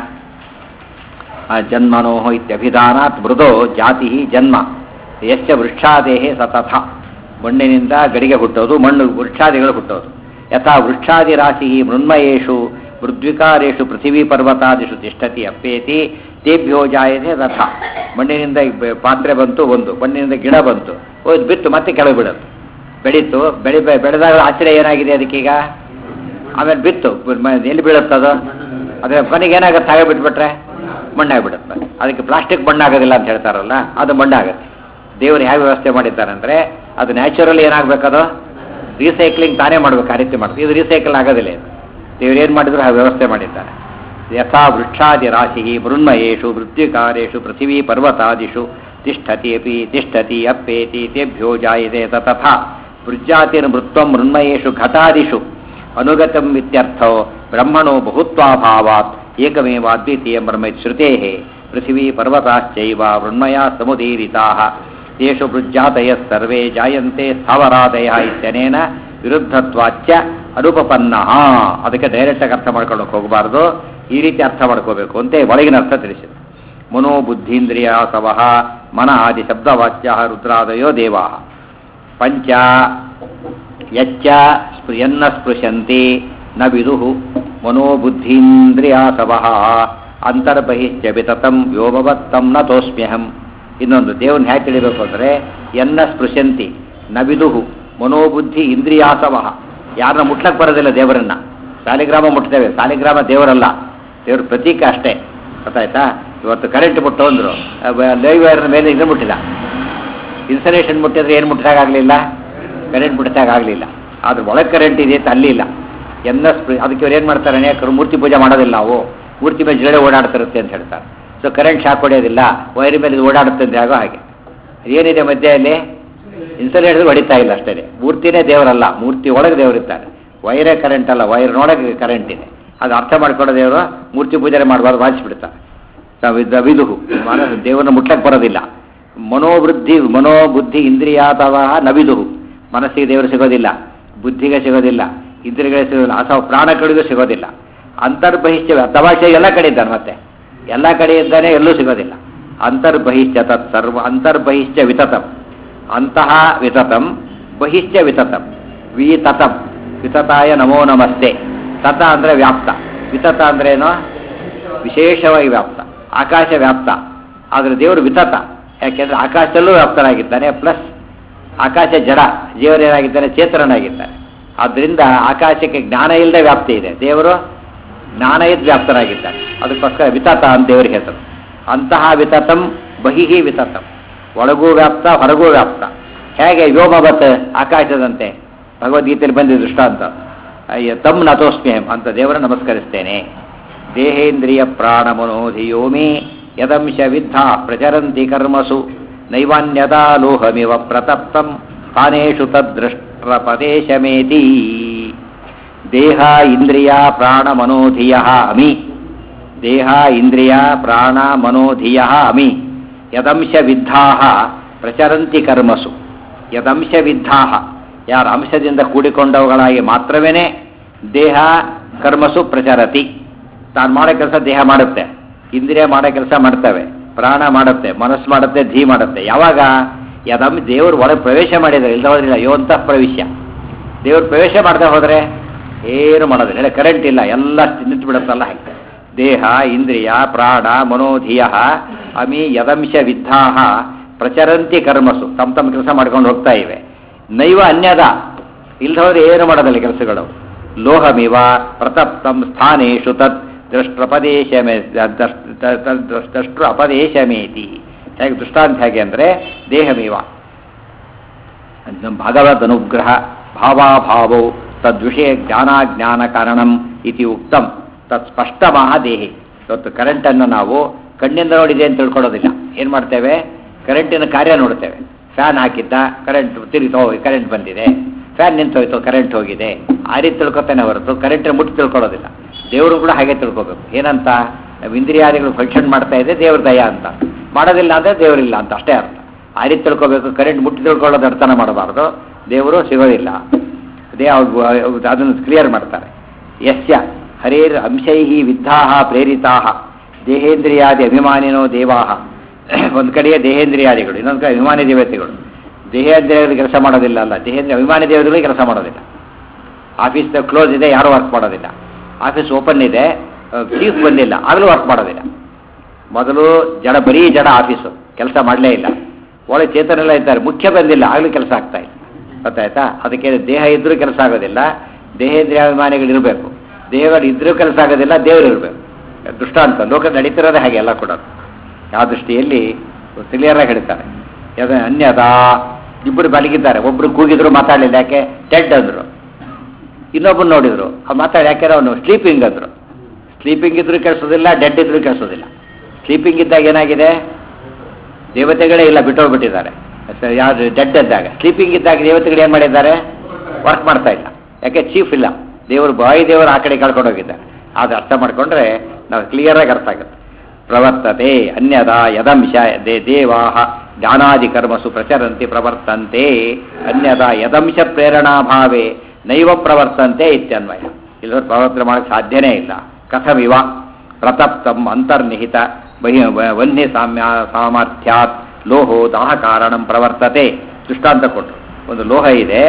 ಜನ್ಮನೋ ಇತ್ಯಭಿಧಾನಾತ್ ಮೃದೋ ಜಾತಿ ಜನ್ಮ ಯಶ್ಚ ವೃಕ್ಷಾದೇಹೇ ಸತಥ. ಮಣ್ಣಿನಿಂದ ಗಡಿಗೆ ಹುಟ್ಟೋದು, ಮಣ್ಣು ವೃಕ್ಷಾದಿಗಳು ಹುಟ್ಟೋದು. ಯಥಾ ವೃಕ್ಷಾದಿ ರಾಶಿ ಮೃಣ್ಮಯೇಷು ಮೃದ್ವಿಕಾರೇಷು ಪೃಥಿವೀ ಪರ್ವತಾದಿಷು ತಿಷ್ಠತಿ ಅಪ್ಪೇತಿ ತೇಭ್ಯೋ ಜಾಯತೆ ತಥಾ. ಮಣ್ಣಿನಿಂದ ಪಾತ್ರೆ ಬಂತು ಒಂದು, ಮಣ್ಣಿನಿಂದ ಗಿಡ ಬಂತು, ಹೋದ್ ಬಿತ್ತು ಮತ್ತೆ ಕೆಳಗೆ ಬಿಡುತ್ತೆ. ಬೆಳೀತು, ಬೆಳೆದಾಗ ಆಶ್ಚರ್ಯ ಏನಾಗಿದೆ ಅದಕ್ಕೀಗ? ಆಮೇಲೆ ಬಿತ್ತು, ಎಲ್ಲಿ ಬೀಳುತ್ತದು? ಅದೇ ಕೊನೆಗೆ ಏನಾಗುತ್ತೆ? ಹಾಗೆ ಬಿಟ್ಬಿಟ್ರೆ ಮಣ್ಣಾಗ್ಬಿಡುತ್ತೆ. ಅದಕ್ಕೆ ಪ್ಲಾಸ್ಟಿಕ್ ಮಣ್ಣಾಗೋದಿಲ್ಲ ಅಂತ ಹೇಳ್ತಾರಲ್ಲ, ಅದು ಮಣ್ಣಾಗುತ್ತೆ. ದೇವರು ಹೇಗೆ ವ್ಯವಸ್ಥೆ ಮಾಡಿದ್ದಾರೆ ಅಂದರೆ ಅದು ನ್ಯಾಚುರಲಿ ಏನಾಗಬೇಕದು ರೀಸೈಕ್ಲಿಂಗ್ ತಾನೇ ಮಾಡಬೇಕು. ಆ ರೀತಿ ಮಾಡ್ಬೇಕು. ಇದು ರೀಸೈಕಲ್ ಆಗೋದಿಲ್ಲ. ಇದು ದೇವರು ಏನು ಮಾಡಿದ್ರು ಆ ವ್ಯವಸ್ಥೆ ಮಾಡಿದ್ದಾರೆ. ಯಥಾ ವೃಕ್ಷಾದಿ ರಾಶಿ ಮೃಣ್ಮಯೇಷು ಮೃತ್ಯುಕಾರೇಷು ಪೃಥಿವೀ ಪರ್ವತಾದಿಷು ತಿಷ್ಠತಿ ಅಪ್ಪೇತಿ ತೇಭ್ಯೋ ಜಾಯತೆ ತಥಾ ವೃಜ್ಜಾತಿರ್ ಮೃತ್ವಂ ಮೃಣ್ಮಯೇಷು ಘಟಾದಿಷು ಅನುಗತಂ ಇತ್ಯರ್ಥೋ ಬ್ರಹ್ಮಣೋ ಬಹುತ್ವಾಭಾವಾತ್ ಏಕಮೇವ ಅದ್ವಿತೀಯಂ ಬ್ರಹ್ಮ ಶ್ರುತೇಃ ಪೃಥಿವೀ ಪರ್ವತಾಶ್ಚೈವ ಮೃಣ್ಮಯ ಸಮುದೀರಿತಾಃ ತೇಷು ವೃಜ್ಜಾತಯಃ ಸರ್ವೇ ಜಾಯಂತೆ ಸ್ಥಾವರಾದಯಃ ಇತ್ಯನೇನ ವಿರುದ್ಧತ್ವಾಚ್ಚ ಅನುಪಪನ್ನಃ. ಅದಕ್ಕೆ ಡೈರೆಕ್ಟಾಗಿ ಅರ್ಥ ಮಾಡ್ಕೊಳ್ಳೋಕೆ ಹೋಗಬಾರ್ದು, ಈ ರೀತಿ ಅರ್ಥ ಮಾಡ್ಕೋಬೇಕು ಅಂತ ಒಳಗಿನ ಅರ್ಥ ತಿಳಿಸಿದೆ. ಮನೋಬುದ್ಧೀಂದ್ರಿಯಾಸವಃ ಮನ ಆದಿ ಶಬ್ದವಾಚ್ಯ ರುದ್ರಾದಯೋ ದೇವಾ ಪಂಚ ಯಚ್ಚ ಯನ್ನ ಸ್ಪೃಶಂತಿ ನ ವಿದುಃ ಮನೋಬುದ್ಧೀಂದ್ರಿಯಾಸವಃ ಅಂತರ್ಬಹಿಶ್ಚ ವಿತತಂ ವ್ಯೋಮವತ್ತಂ ನ ತೋಸ್ಮ್ಯಹಂ. ಇನ್ನೊಂದು ದೇವ್ರನ್ನ ಹೇಗೆ ತಿಳಿಬೇಕು ಅಂದರೆ ಯನ್ನ ಸ್ಪೃಶಂತಿ ನ ವಿದುಃ ಮನೋಬುದ್ಧಿ ಇಂದ್ರಿಯಾಸವಃ. ಯಾರನ್ನ ಮುಟ್ಲಕ್ಕೆ ಬರೋದಿಲ್ಲ ದೇವರನ್ನ. ಸಾಲಿಗ್ರಾಮ ಮುಟ್ತೇವೆ, ಸಾಲಿಗ್ರಾಮ ದೇವರಲ್ಲ, ದೇವ್ರ ಪ್ರತೀಕ ಅಷ್ಟೇ. ಗೊತ್ತಾಯ್ತಾ? ಇವತ್ತು ಕರೆಂಟ್ ಮುಟ್ಟು ಅಂದರು, ಲೈವ್ ವೈರ್ನ ಮೇಲೆ ಇದು ಮುಟ್ಟಿಲ್ಲ. ಇನ್ಸಲೇಷನ್ ಮುಟ್ಟಿದ್ರೆ ಏನು ಮುಟ್ಟಿದಾಗಲಿಲ್ಲ, ಕರೆಂಟ್ ಮುಟ್ಟಿದಾಗಲಿಲ್ಲ. ಆದ್ರೆ ಒಳಗೆ ಕರೆಂಟ್ ಇದೆ ಅಂತ ಅಲ್ಲಿ ಇಲ್ಲ. ಅದಕ್ಕೆ ಇವ್ರು ಏನು ಮಾಡ್ತಾರೆ? ಅನೇಕರು ಮೂರ್ತಿ ಪೂಜೆ ಮಾಡೋದಿಲ್ಲ, ನಾವು ಮೂರ್ತಿ ಮೇಲೆ ಜಿರಳೆ ಓಡಾಡ್ತಿರುತ್ತೆ ಅಂತ ಹೇಳ್ತಾರೆ. ಸೊ ಕರೆಂಟ್ ಶಾಕ್ ಹೊಡೆಯೋದಿಲ್ಲ, ವೈರ್ ಮೇಲೆ ಇದು ಓಡಾಡುತ್ತೆ ಅಂತ ಆಗೋ ಹಾಗೆ. ಏನಿದೆ ಮಧ್ಯೆಯಲ್ಲಿ? ಇನ್ಸಲೇಟರ್ ಹೊಡಿತಾ ಇಲ್ಲ ಅಷ್ಟೇ. ಮೂರ್ತಿನೇ ದೇವರಲ್ಲ, ಮೂರ್ತಿ ಒಳಗೆ ದೇವರಿರ್ತಾರೆ. ವೈರೇ ಕರೆಂಟ್ ಅಲ್ಲ, ವೈರ್ನೊಳಗೆ ಕರೆಂಟ್ ಇದೆ. ಅದು ಅರ್ಥ ಮಾಡ್ಕೊಳ್ಳೋ ದೇವರು ಮೂರ್ತಿ ಪೂಜೆ ಮಾಡಬಾರ್ದು, ವಾಚಿಸ್ಬಿಡ್ತಾರೆ. ವಿದುಹು ದೇವರನ್ನ ಮುಟ್ಲಕ್ಕೆ ಬರೋದಿಲ್ಲ. ಮನೋಬುದ್ಧಿ ಇಂದ್ರಿಯಾತವ ನವಿದುಹು. ಮನಸ್ಸಿಗೆ ದೇವರು ಸಿಗೋದಿಲ್ಲ, ಬುದ್ಧಿಗೆ ಸಿಗೋದಿಲ್ಲ, ಇಂದ್ರಿಯಗಳಿಗೆ ಸಿಗೋದಿಲ್ಲ, ಅಥವಾ ಪ್ರಾಣಗಳಿಗೂ ಸಿಗೋದಿಲ್ಲ. ಅಂತರ್ಬಹಿಶ್ಚ ತಮಾಷೆ ಎಲ್ಲ ಕಡೆ ಇದ್ದಾನೆ, ಮತ್ತೆ ಎಲ್ಲ ಕಡೆ ಇದ್ದಾನೆ, ಎಲ್ಲೂ ಸಿಗೋದಿಲ್ಲ. ಅಂತರ್ಬಹಿಶ್ಚ ತತ್ಸರ್ವ ಅಂತರ್ಬಹಿಶ್ಚ ವಿತತಂ. ಅಂತಃ ವಿತತಂ ಬಹಿಶ್ಚ ವಿತತಂ ವಿತತಂ. ವಿತತಾಯ ನಮೋ ನಮಸ್ತೆ. ತತ ಅಂದರೆ ವ್ಯಾಪ್ತ, ವಿತತ ಅಂದ್ರೇನು? ವಿಶೇಷವಾಗಿ ವ್ಯಾಪ್ತ, ಆಕಾಶ ವ್ಯಾಪ್ತ. ಆದರೆ ದೇವರು ವಿತತ, ಯಾಕೆಂದರೆ ಆಕಾಶದಲ್ಲೂ ವ್ಯಾಪ್ತನಾಗಿದ್ದಾನೆ, ಪ್ಲಸ್ ಆಕಾಶ ಜಡ, ಜೀವನೇನಾಗಿದ್ದಾನೆ, ಚೇತನನಾಗಿದ್ದಾನೆ. ಆದ್ದರಿಂದ ಆಕಾಶಕ್ಕೆ ಜ್ಞಾನ ಇಲ್ಲದೆ ವ್ಯಾಪ್ತಿ ಇದೆ, ದೇವರು ಜ್ಞಾನ ಇದ್ದು ವ್ಯಾಪ್ತನಾಗಿದ್ದಾನೆ. ಅದಕ್ಕೋಸ್ಕರ ವಿತತ ಅಂತ ದೇವರಿಗೆ ಹೆಸರು. ಅಂತಹ ವಿತತಂ ಬಹಿಹಿ ವಿತತಂ. ಒಳಗೂ ವ್ಯಾಪ್ತ, ಹೊರಗೂ ವ್ಯಾಪ್ತ. ಹೇಗೆ? ವ್ಯೋಮವತ್, ಆಕಾಶದಂತೆ. ಭಗವದ್ಗೀತೆಯಲ್ಲಿ ಬಂದಿದೆ ದೃಷ್ಟಾಂತ. ತಮ್ ನತೋಸ್ಮ್ಯಹಂ ಅಂತ ದೇವರ ನಮಸ್ಕರಿಸ್ತೇನೆ. ದೇಹೇಂದ್ರಿಯ ಪ್ರಾಣ ಮನೋಧಿಯೋಮಿ ಯದಂಶ ವಿದ್ಧ ಪ್ರಚರಂತಿ ಕರ್ಮಸು ನೈವಾನ್ಯದಾ ಲೋಹಮಿವ ಪ್ರತಪ್ತಂ ಸ್ಥಾನೇಷು ತದ್ದೃಷ್ಟಪದೇಶಮೇತಿ. ದೇಹ ಇಂದ್ರಿಯ ಪ್ರಾಣ ಮನೋಧಿಯ ಅಮಿ. ದೇಹ ಇಂದ್ರಿಯ ಪ್ರಾಣ ಮನೋಧಿಯ ಅಮಿ ಯದಂಶ ವಿದ್ಧಾ ಪ್ರಚರಂತಿ ಕರ್ಮಸು. ಯದಂಶ ವಿದ್ಧಾ, ಯಾರ ಅಂಶದಿಂದ ಕೂಡಿಕೊಂಡವುಗಳಾಗಿ ಮಾತ್ರವೇ ದೇಹ ಕರ್ಮಸು ಪ್ರಚರತಿ. ತಾನು ಮಾಡೋ ಕೆಲಸ ದೇಹ ಮಾಡುತ್ತೆ, ಇಂದ್ರಿಯ ಮಾಡೋ ಕೆಲಸ ಮಾಡ್ತವೆ, ಪ್ರಾಣ ಮಾಡುತ್ತೆ, ಮನಸ್ಸು ಮಾಡುತ್ತೆ, ಧೀ ಮಾಡುತ್ತೆ. ಯಾವಾಗ? ಯದಂ ದೇವರು ಒಳಗೆ ಪ್ರವೇಶ ಮಾಡಿದರೆ, ಇಲ್ಲದ ಹೋದ್ರಿಲ್ಲ. ಯೋಂತಃ ಪ್ರವೇಶ. ದೇವರು ಪ್ರವೇಶ ಮಾಡದೆ ಹೋದರೆ ಏನು ಮಾಡೋದಿಲ್ಲ. ಹೇಳಿ ಕರೆಂಟ್ ಇಲ್ಲ, ಎಲ್ಲ ನಿಂತು ಬಿಡುತ್ತಲ್ಲ ಹಾಗೆ. ದೇಹ ಇಂದ್ರಿಯ ಪ್ರಾಣ ಮನೋಧಿಯ ಅಮಿ ಯದಂಶ ವಿದ್ಧಾ ಪ್ರಚರಂತಿ ಕರ್ಮಸು. ತಮ್ಮ ಕೆಲಸ ಮಾಡ್ಕೊಂಡು ಹೋಗ್ತಾ ಇವೆ. ನೈವ ಅನ್ಯದ, ಇಲ್ಲದ ಹೋದ್ರೆ ಏನು ಮಾಡೋದಿಲ್ಲ ಕೆಲಸಗಳು. ಲೋಹಮಿವ ಪ್ರತಪ್ತಂ ಸ್ಥಾನೇಶು ತತ್ ದ್ರಷ್ಟೃ ಅಪದೇಶಮೇತಿ. ಹೇಗೆ ದೃಷ್ಟಾಂತ ಹೇಗೆ ಅಂದರೆ ದೇಹಮಿವ ಭಗವದ್ ಅನುಗ್ರಹ ಭಾವಾಭಾವೌ ತದ್ವಿಷಯ ಜ್ಞಾನಾಜ್ಞಾನ ಕಾರಣಂ ಇತಿ ಉಕ್ತಂ ತತ್ ಸ್ಪಷ್ಟಮಃ ದೇಹಿ. ಇವತ್ತು ಕರೆಂಟನ್ನು ನಾವು ಕಣ್ಣಿಂದ ನೋಡಿದೆ ಅಂತ ತಿಳ್ಕೊಳ್ಳೋದಿಲ್ಲ. ಏನು ಮಾಡ್ತೇವೆ? ಕರೆಂಟಿನ ಕಾರ್ಯ ನೋಡ್ತೇವೆ. ಫ್ಯಾನ್ ಹಾಕಿದ್ದ, ಕರೆಂಟ್ ತಿರುಗಿತೋ, ಕರೆಂಟ್ ಬಂದಿದೆ. ಫ್ಯಾನ್ ನಿಂತೋಯ್ತು, ಕರೆಂಟ್ ಹೋಗಿದೆ. ಆ ರೀತಿ ತಿಳ್ಕೊತಾನೆ ಹೊರತು ಕರೆಂಟಿನ ಮುಟ್ಟಿ ತಿಳ್ಕೊಳ್ಳೋದಿಲ್ಲ. ದೇವರು ಕೂಡ ಹಾಗೆ ತಿಳ್ಕೊಬೇಕು. ಏನಂತ? ನಾವು ಇಂದ್ರಿಯಾದಿಗಳು ಫಂಕ್ಷನ್ ಮಾಡ್ತಾ ಇದೆ, ದೇವ್ರ ದಯ ಅಂತ. ಮಾಡೋದಿಲ್ಲ ಅಂದರೆ ದೇವರಿಲ್ಲ ಅಂತ ಅಷ್ಟೇ ಅರ್ಥ. ಆ ರೀತಿ ತಿಳ್ಕೊಬೇಕು. ಕರೆಂಟ್ ಮುಟ್ಟಿ ತಿಳ್ಕೊಳ್ಳೋದು ಅರ್ಥನ ಮಾಡಬಾರ್ದು. ದೇವರು ಸಿಗೋದಿಲ್ಲ. ಅದೇ ಅದನ್ನು ಕ್ಲಿಯರ್ ಮಾಡ್ತಾರೆ. ಯಸ್ಯ ಹರೇರ್ ಅಂಶೈ ವಿದ್ಧಾ ಪ್ರೇರಿತಾ ದೇಹೇಂದ್ರಿಯಾದಿ ಅಭಿಮಾನಿನೋ ದೇವಾ. ಒಂದು ಕಡೆಗೆ ದೇಹೇಂದ್ರಿಯಾದಿಗಳು, ಇನ್ನೊಂದು ಕಡೆ ಅಭಿಮಾನಿ ದೇವತೆಗಳು. ದೇಹೇಂದ್ರಿಯಾದಿಗಳು ಕೆಲಸ ಮಾಡೋದಿಲ್ಲ ಅಲ್ಲ, ದೇಹೇಂದ್ರಿಯ ಅಭಿಮಾನಿ ದೇವತೆಗಳು ಕೆಲಸ ಮಾಡೋದಿಲ್ಲ. ಆಫೀಸ್ ಕ್ಲೋಸ್ ಇದೆ, ಯಾರೂ ವರ್ಕ್ ಮಾಡೋದಿಲ್ಲ. ಆಫೀಸ್ ಓಪನ್ ಇದೆ, ಚೀಫ್ ಬಂದಿಲ್ಲ, ಆಗಲೂ ವರ್ಕ್ ಮಾಡೋದಿಲ್ಲ. ಮೊದಲು ಬರೀ ಜಡ ಆಫೀಸು, ಕೆಲಸ ಮಾಡಲೇ ಇಲ್ಲ. ಒಳ್ಳೆ ಚೇತನೆಲ್ಲ ಇದ್ದಾರೆ, ಮುಖ್ಯ ಬಂದಿಲ್ಲ, ಆಗಲೂ ಕೆಲಸ ಆಗ್ತಾ ಇಲ್ಲ. ಗೊತ್ತಾಯ್ತಾ? ಅದಕ್ಕೆ ದೇಹ ಇದ್ರೂ ಕೆಲಸ ಆಗೋದಿಲ್ಲ, ದೇಹೇಂದ್ರಿಯಾಭಿಮಾನಿಗಳಿರಬೇಕು. ದೇಹಗಳು ಇದ್ರೂ ಕೆಲಸ ಆಗೋದಿಲ್ಲ, ದೇವರು ಇರಬೇಕು. ದೃಷ್ಟಾಂತ ಲೋಕ ನಡೀತಿರೋದೇ ಹಾಗೆ ಎಲ್ಲ ಕೂಡ. ಆ ದೃಷ್ಟಿಯಲ್ಲಿ ಕ್ಲಿಯರಾಗಿ ಹೇಳ್ತಾರೆ. ಅನ್ಯದಾ ಇಬ್ಬರು ಮಲಗಿದ್ದಾರೆ, ಒಬ್ಬರು ಕೂಗಿದ್ರು ಮಾತಾಡಲಿಲ್ಲ. ಯಾಕೆ? ಡೆಡ್ ಅಂದರು. ಇನ್ನೊಬ್ಬರು ನೋಡಿದ್ರು, ಅವ್ರು ಮಾತಾಡಿ ಯಾಕೆಂದ್ರೆ ಅವನು ಸ್ಲೀಪಿಂಗ್ ಅಂದರು. ಸ್ಲೀಪಿಂಗ್ ಇದ್ರೂ ಕೆಲಸೋದಿಲ್ಲ, ಡೆಡ್ ಇದ್ರೂ ಕೆಲಸೋದಿಲ್ಲ. ಸ್ಲೀಪಿಂಗ್ ಇದ್ದಾಗ ಏನಾಗಿದೆ? ದೇವತೆಗಳೇ ಇಲ್ಲ, ಬಿಟ್ಟೋಗ್ಬಿಟ್ಟಿದ್ದಾರೆ. ಯಾರು ಡೆಡ್ ಇದ್ದಾಗ. ಸ್ಲೀಪಿಂಗ್ ಇದ್ದಾಗ ದೇವತೆಗಳು ಏನು ಮಾಡಿದ್ದಾರೆ? ವರ್ಕ್ ಮಾಡ್ತಾ ಇಲ್ಲ. ಯಾಕೆ? ಚೀಫ್ ಇಲ್ಲ, ದೇವರು ಬಾಯಿ ದೇವರು ಆ ಕಡೆ ಕಳ್ಕೊಂಡು ಹೋಗಿದ್ದಾರೆ. ಅದು ಅರ್ಥ ಮಾಡಿಕೊಂಡ್ರೆ ನಾವು ಕ್ಲಿಯರಾಗಿ ಅರ್ಥ ಆಗುತ್ತೆ. ಪ್ರವರ್ತತೆ ಅನ್ಯದ ಯದಂಶ ದೇವಾಹ ಜ್ಞಾನಾದಿ ಕರ್ಮಸು ಪ್ರಚರಂತಿ ಪ್ರವರ್ತಂತೆ ಅನ್ಯದ ಯದಂಶ ಪ್ರೇರಣಾಭಾವೇ ನೈವ ಪ್ರವರ್ತಂತೆ ಇತ್ಯನ್ವಯ. ಇಲ್ಲವರು ಪ್ರವರ್ತನೆ ಮಾಡೋಕ್ಕೆ ಸಾಧ್ಯನೇ ಇಲ್ಲ. ಕಥಮಿವ ಪ್ರತಪ್ತಂ ಅಂತರ್ನಿಹಿತ ವನ್ಯ ಸಾಮರ್ಥ್ಯಾತ್ ಲೋಹೋ ದಾಹ ಕಾರಣಂ ಪ್ರವರ್ತತೆ. ದೃಷ್ಟಾಂತ ಕೊಟ್ಟರು. ಒಂದು ಲೋಹ ಇದೆ,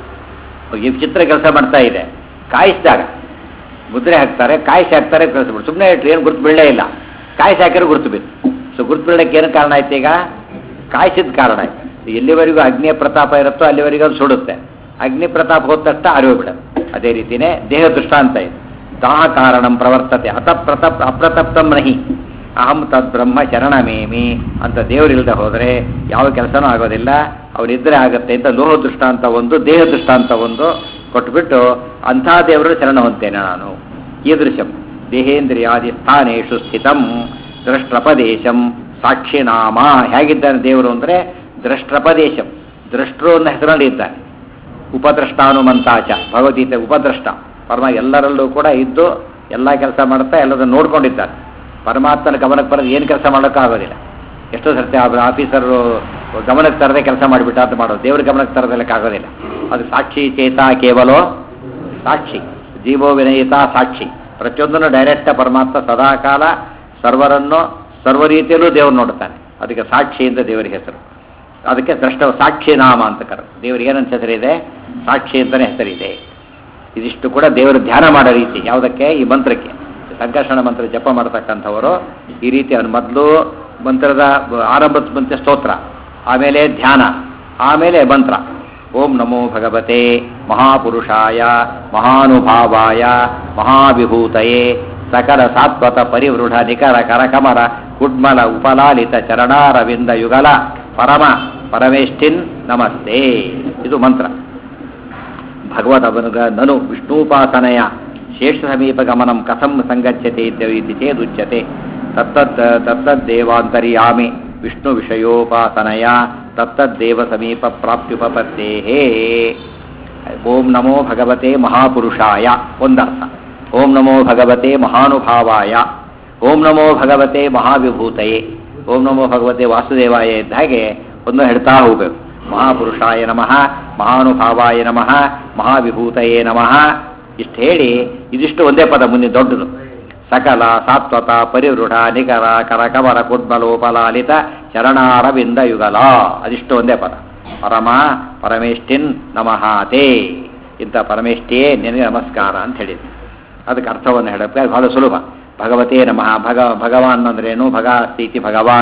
ಚಿತ್ರ ಕೆಲಸ ಮಾಡ್ತಾ ಇದೆ. ಕಾಯಿಸಿದಾಗ ಮುದ್ರೆ ಹಾಕ್ತಾರೆ, ಕಾಯಿಸಿ ಹಾಕ್ತಾರೆ, ಕಳಿಸ್ಬಿಟ್ಟು ಸುಮ್ಮನೆ ಇಟ್ಟರೆ ಏನು ಗುರುತು ಬೀಳಲೇ ಇಲ್ಲ. ಕಾಯಿಸಿ ಹಾಕಿರೋ ಗುರುತು ಬಿತ್ತು. ಸೊ ಗುರುತು ಬೀಳಕ್ಕೆ ಏನು ಕಾರಣ ಆಯ್ತು? ಈಗ ಕಾಯಿಸಿದ ಕಾರಣ ಆಯ್ತು. ಎಲ್ಲಿವರೆಗೂ ಅಗ್ನಿಯ ಪ್ರತಾಪ ಇರುತ್ತೋ ಅಲ್ಲಿವರೆಗೂ ಅದು ಸುಡುತ್ತೆ. ಅಗ್ನಿ ಪ್ರತಾಪ ಹೋದ ತಕ್ಷಣ ಅರಿವಿಬಿಡೋದು. ಅದೇ ರೀತಿಯೇ ದೇಹ ದೃಷ್ಟಾಂತ ಇದೆ. ದಾಹ ಕಾರಣಂ ಪ್ರವರ್ತತೆ ಅಪ್ರತಪ್ತಂ ನಹಿ ಅಹಂ ತದ್ ಬ್ರಹ್ಮ ಶರಣಮೇಮಿ ಅಂತ ದೇವರಿಲ್ಲದೆ ಹೋದರೆ ಯಾವ ಕೆಲಸನೂ ಆಗೋದಿಲ್ಲ. ಅವರಿದ್ದರೆ ಆಗುತ್ತೆ ಅಂತ ಲೋಹ ದೃಷ್ಟಾಂತ ಒಂದು, ದೇಹ ದೃಷ್ಟಾಂತ ಒಂದು ಕೊಟ್ಬಿಟ್ಟು ಅಂಥ ದೇವರು ಶರಣ ಹೊಂತೇನೆ ನಾನು. ಈದೃಶಂ ದೇಹೇಂದ್ರಿಯಾದಿ ಸ್ಥಾನೇಶು ಸ್ಥಿತಂ ದ್ರಷ್ಟ್ರಪದೇಶಂ ಸಾಕ್ಷಿನಾಮ. ಹೇಗಿದ್ದಾನೆ ದೇವರು ಅಂದರೆ ದ್ರಷ್ಟ್ರಪದೇಶಂ, ದ್ರಷ್ಟೃ ಅನ್ನೋ ಹೆಸರಲ್ಲಿ ಇದ್ದಾನೆ. ಉಪದ್ರಷ್ಟಾನುಮಂತಾಚ ಭಗವದ್ಗೀತೆ ಉಪದ್ರಷ್ಟ. ಪರಮ ಎಲ್ಲರಲ್ಲೂ ಕೂಡ ಇದ್ದು ಎಲ್ಲ ಕೆಲಸ ಮಾಡ್ತಾ ಎಲ್ಲದನ್ನು ನೋಡ್ಕೊಂಡಿದ್ದಾನೆ. ಪರಮಾತ್ಮನ ಗಮನಕ್ಕೆ ಬರೋದು ಏನು ಕೆಲಸ ಮಾಡೋಕ್ಕಾಗೋದಿಲ್ಲ. ಎಷ್ಟೋ ಸರ್ತಿ ಆಫೀಸರು ಗಮನಕ್ಕೆ ತರದೆ ಕೆಲಸ ಮಾಡಿಬಿಟ್ಟ ಅಂತ ಮಾಡೋದು. ದೇವ್ರ ಗಮನಕ್ಕೆ ತರದಕ್ಕಾಗೋದಿಲ್ಲ. ಅದು ಸಾಕ್ಷಿ ಚೇತ ಕೇವಲೋ ಸಾಕ್ಷಿ, ಜೀವೋ ವಿನಯಿತ ಸಾಕ್ಷಿ. ಪ್ರತಿಯೊಂದನ್ನು ಡೈರೆಕ್ಟ್ ಪರಮಾತ್ಮ ಸದಾಕಾಲ ಸರ್ವರನ್ನು ಸರ್ವ ರೀತಿಯಲ್ಲೂ ದೇವರು ನೋಡ್ತಾನೆ. ಅದಕ್ಕೆ ಸಾಕ್ಷಿ ಅಂತ ದೇವರಿಗೆ ಹೆಸರು. ಅದಕ್ಕೆ ದ್ರಷ್ಟ ಸಾಕ್ಷಿ ನಾಮ ಅಂತ ಕರೆದು. ದೇವರಿಗೆ ಏನಂತ ಹೆಸರಿದೆ? ಸಾಕ್ಷಿ ಅಂತಲೇ ಹೆಸರಿದೆ. ಇದಿಷ್ಟು ಕೂಡ ದೇವರು ಧ್ಯಾನ ಮಾಡೋ ರೀತಿ. ಯಾವುದಕ್ಕೆ? ಈ ಮಂತ್ರಕ್ಕೆ. ಸಂಕರ್ಷಣ ಮಂತ್ರ ಜಪ ಮಾಡತಕ್ಕಂಥವರು ಈ ರೀತಿ ಅವನು ಮೊದಲು ಮಂತ್ರದ ಆರಂಭದ ಮಂತ್ರ ಸ್ತೋತ್ರ, ಆಮೇಲೆ ಧ್ಯಾನ, ಆಮೇಲೆ ಮಂತ್ರ. ಓಂ ನಮೋ ಭಗವತೆ ಮಹಾಪುರುಷಾಯ ಮಹಾನುಭಾವಾಯ ಮಹಾವಿಭೂತಯೇ ಸಕಲ ಸಾತ್ವತ ಪರಿವೃಢ ನಿಕರ ಕರಕಮರ ಕುಡ್ಮಲ ಉಪಲಾಲಿತ ಚರಣಾರವಿಂದ ಯುಗಲ ಪರಮ ಪರಮೇಷ್ಠಿನ್ ನಮಸ್ತೆ. ಇದು ಮಂತ್ರ. ಭಗವದವನುಗ ನನು ವಿಷ್ಣೂಪಾಸನೆಯ ಶೇಷ ಸಮೀಪ ಗಮನಂ ಕಥಂ ಸಂಗಚ್ಯತೆ ಇತಿ ಚೇದುಚ್ಯತೆ. ತತ್ತದ್ದೇವಾಂತರ್ಯಾಮಿ ವಿಷ್ಣು ವಿಷಯೋಪಾಸನೆಯ ತತ್ತದ್ದೇವ ಸಮೀಪ ಪ್ರಾಪ್ತ್ಯುಪಪತ್ತೇಹೇ. ಓಂ ನಮೋ ಭಗವತೆ ಮಹಾಪುರುಷಾಯ ಒಂದರ್ಥ. ಓಂ ನಮೋ ಭಗವತೆ ಮಹಾನುಭಾವಾಯ, ಓಂ ನಮೋ ಭಗವತೆ ಮಹಾವಿಭೂತಯೇ, ಓಂ ನಮೋ ಭಗವತೆ ವಾಸುದೇವಾಯ ಇದ್ದ ಹಾಗೆ ಒಂದು ಹೇಳ್ತಾ ಹೋಗಬೇಕು. ಮಹಾಪುರುಷಾಯ ನಮಃ, ಮಹಾನುಭಾವಾಯ ನಮಃ, ಮಹಾವಿಭೂತಯೇ ನಮಃ. ಇಷ್ಟು ಹೇಳಿ ಇದಿಷ್ಟು ಒಂದೇ ಪದ ಮುಂದೆ ದೊಡ್ಡದು. ಸಕಲ ಸಾತ್ವತ ಪರಿವೃಢ ನಿಕರ ಕರಕಮರ ಕುಡ್ಮಲೋಪಲಾಲಿತ ಚರಣಾರವಿಂದ ಯುಗಲ. ಅದಿಷ್ಟು ಒಂದೇ ಪದ. ಪರಮ ಪರಮೇಷ್ಠಿನ್ ನಮಃ ತೇ. ಇಂಥ ಪರಮೇಷ್ಠಿಯೇ ನಿನಗೆ ನಮಸ್ಕಾರ ಅಂತ ಹೇಳಿದೆ. ಅದಕ್ಕೆ ಅರ್ಥವನ್ನು ಹೇಳಕ್ಕೆ ಬಹಳ ಸುಲಭ. ಭಗವತೇ ನಮಃ. ಭಗವಾನ್ ಅಂದ್ರೇನು? ಭಗ ಸ್ಥಿತಿ ಭಗವಾನ್,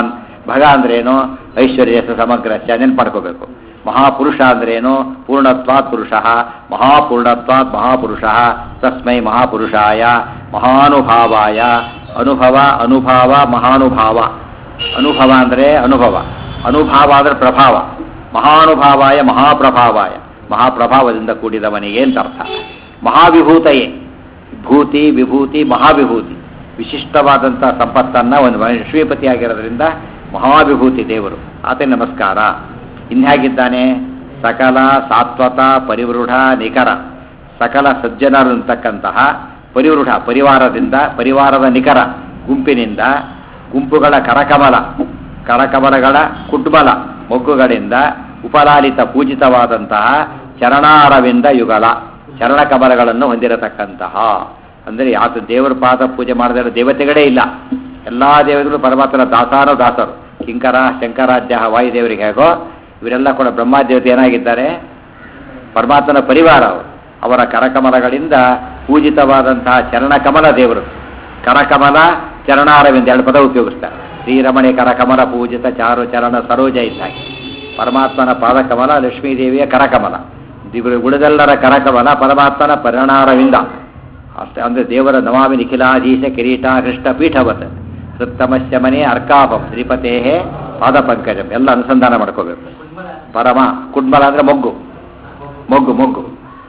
ಭಗ ಅಂದ್ರೇನು ಐಶ್ವರ್ಯ ಸಮಗ್ರ ನೆನ್ಪು ಮಾಡ್ಕೋಬೇಕು. ಮಹಾಪುರುಷ ಅಂದ್ರೇನು ಪೂರ್ಣತ್ವಾತ್ ಪುರುಷ, ಮಹಾಪೂರ್ಣತ್ವಾತ್ ಮಹಾಪುರುಷ, ತಸ್ಮೈ ಮಹಾಪುರುಷಾಯ ಮಹಾನುಭಾವಾಯ. ಅನುಭವ ಅನುಭಾವ ಮಹಾನುಭಾವ. ಅನುಭವ ಅಂದರೆ ಅನುಭವ, ಅನುಭಾವ ಅಂದರೆ ಪ್ರಭಾವ. ಮಹಾನುಭಾವಾಯ ಮಹಾಪ್ರಭಾವಾಯ, ಮಹಾಪ್ರಭಾವದಿಂದ ಕೂಡಿದವನಿಗೆ ಅಂತ ಅರ್ಥ. ಮಹಾವಿಭೂತಯೇ, ಭೂತಿ ವಿಭೂತಿ ಮಹಾವಿಭೂತಿ, ವಿಶಿಷ್ಟವಾದಂಥ ಸಂಪತ್ತನ್ನು ಒಂದು ಶ್ರೀಪತಿ ಆಗಿರೋದ್ರಿಂದ ಮಹಾವಿಭೂತಿ ದೇವರು, ಆತನ ನಮಸ್ಕಾರ. ಇನ್ಹ್ಯಾಗಿದ್ದಾನೆ? ಸಕಲ ಸಾತ್ವತ ಪರಿವೃಢ ನಿಖರ, ಸಕಲ ಸಜ್ಜನರು ಅಂತಕ್ಕಂತಹ ಪರಿವೃಢ ಪರಿವಾರದಿಂದ, ಪರಿವಾರದ ನಿಖರ ಗುಂಪಿನಿಂದ, ಗುಂಪುಗಳ ಕರಕಮಲ, ಕರಕಮಲಗಳ ಕುಡ್ಮಲ ಮೊಗ್ಗುಗಳಿಂದ ಉಪಲಾಲಿತ ಪೂಜಿತವಾದಂತಹ ಚರಣಾರವಿಂದ ಯುಗಲ, ಚರಣಕಮಲಗಳನ್ನು ಹೊಂದಿರತಕ್ಕಂತಹ. ಅಂದರೆ ಆತ ದೇವರ ಪಾದ ಪೂಜೆ ಮಾಡದಿರೋ ದೇವತೆಗಳೇ ಇಲ್ಲ. ಎಲ್ಲ ದೇವತೆಗಳು ಪರಮಾತ್ಮನ ದಾಸಾನು ದಾಸರು. ಕಿಂಕರ ಶಂಕರಾಧ್ಯ ವಾಯುದೇವರಿಗೆ ಹೇಗೋ ಇವರೆಲ್ಲ ಕೂಡ ಬ್ರಹ್ಮಾದೇವತೆ ಏನಾಗಿದ್ದಾರೆ? ಪರಮಾತ್ಮನ ಪರಿವಾರ ಅವರು. ಅವರ ಕರಕಮಲಗಳಿಂದ ಪೂಜಿತವಾದಂತಹ ಚರಣಕಮಲ ದೇವರು. ಕರಕಮಲ ಚರಣಾರವಿಂದ ಎರಡು ಪದ ಉಪಯೋಗಿಸ್ತಾರೆ. ಶ್ರೀರಮಣಿ ಕರಕಮಲ ಪೂಜಿತ ಚಾರು ಚರಣ ಸರೋಜ ಇದ್ದಾಗಿ. ಪರಮಾತ್ಮನ ಪಾದಕಮಲ, ಲಕ್ಷ್ಮೀದೇವಿಯ ಕರಕಮಲ, ಉಳಿದೆಲ್ಲರ ಕರಕಮಲ ಪರಮಾತ್ಮನ ಪರಿಣಾರವಿಂದ. ಅಷ್ಟೇ ಅಂದರೆ ದೇವರ ನಮಾಮಿ ನಿಖಿಲಾಧೀಶ ಕಿರೀಟ ಕೃಷ್ಣ ಪೀಠವತ್ ಸೃತ್ತಮಸ್ಯ ಮನೆ ಅರ್ಕಾಪಂ ಶ್ರೀಪತೇ ಪಾದ ಪಂಕಜಂ ಎಲ್ಲ ಅನುಸಂಧಾನ ಮಾಡ್ಕೋಬೇಕು. ಪರಮ ಕುಡ್ಮಲ ಅಂದರೆ ಮೊಗ್ಗು, ಮೊಗ್ಗು ಮೊಗ್ಗು.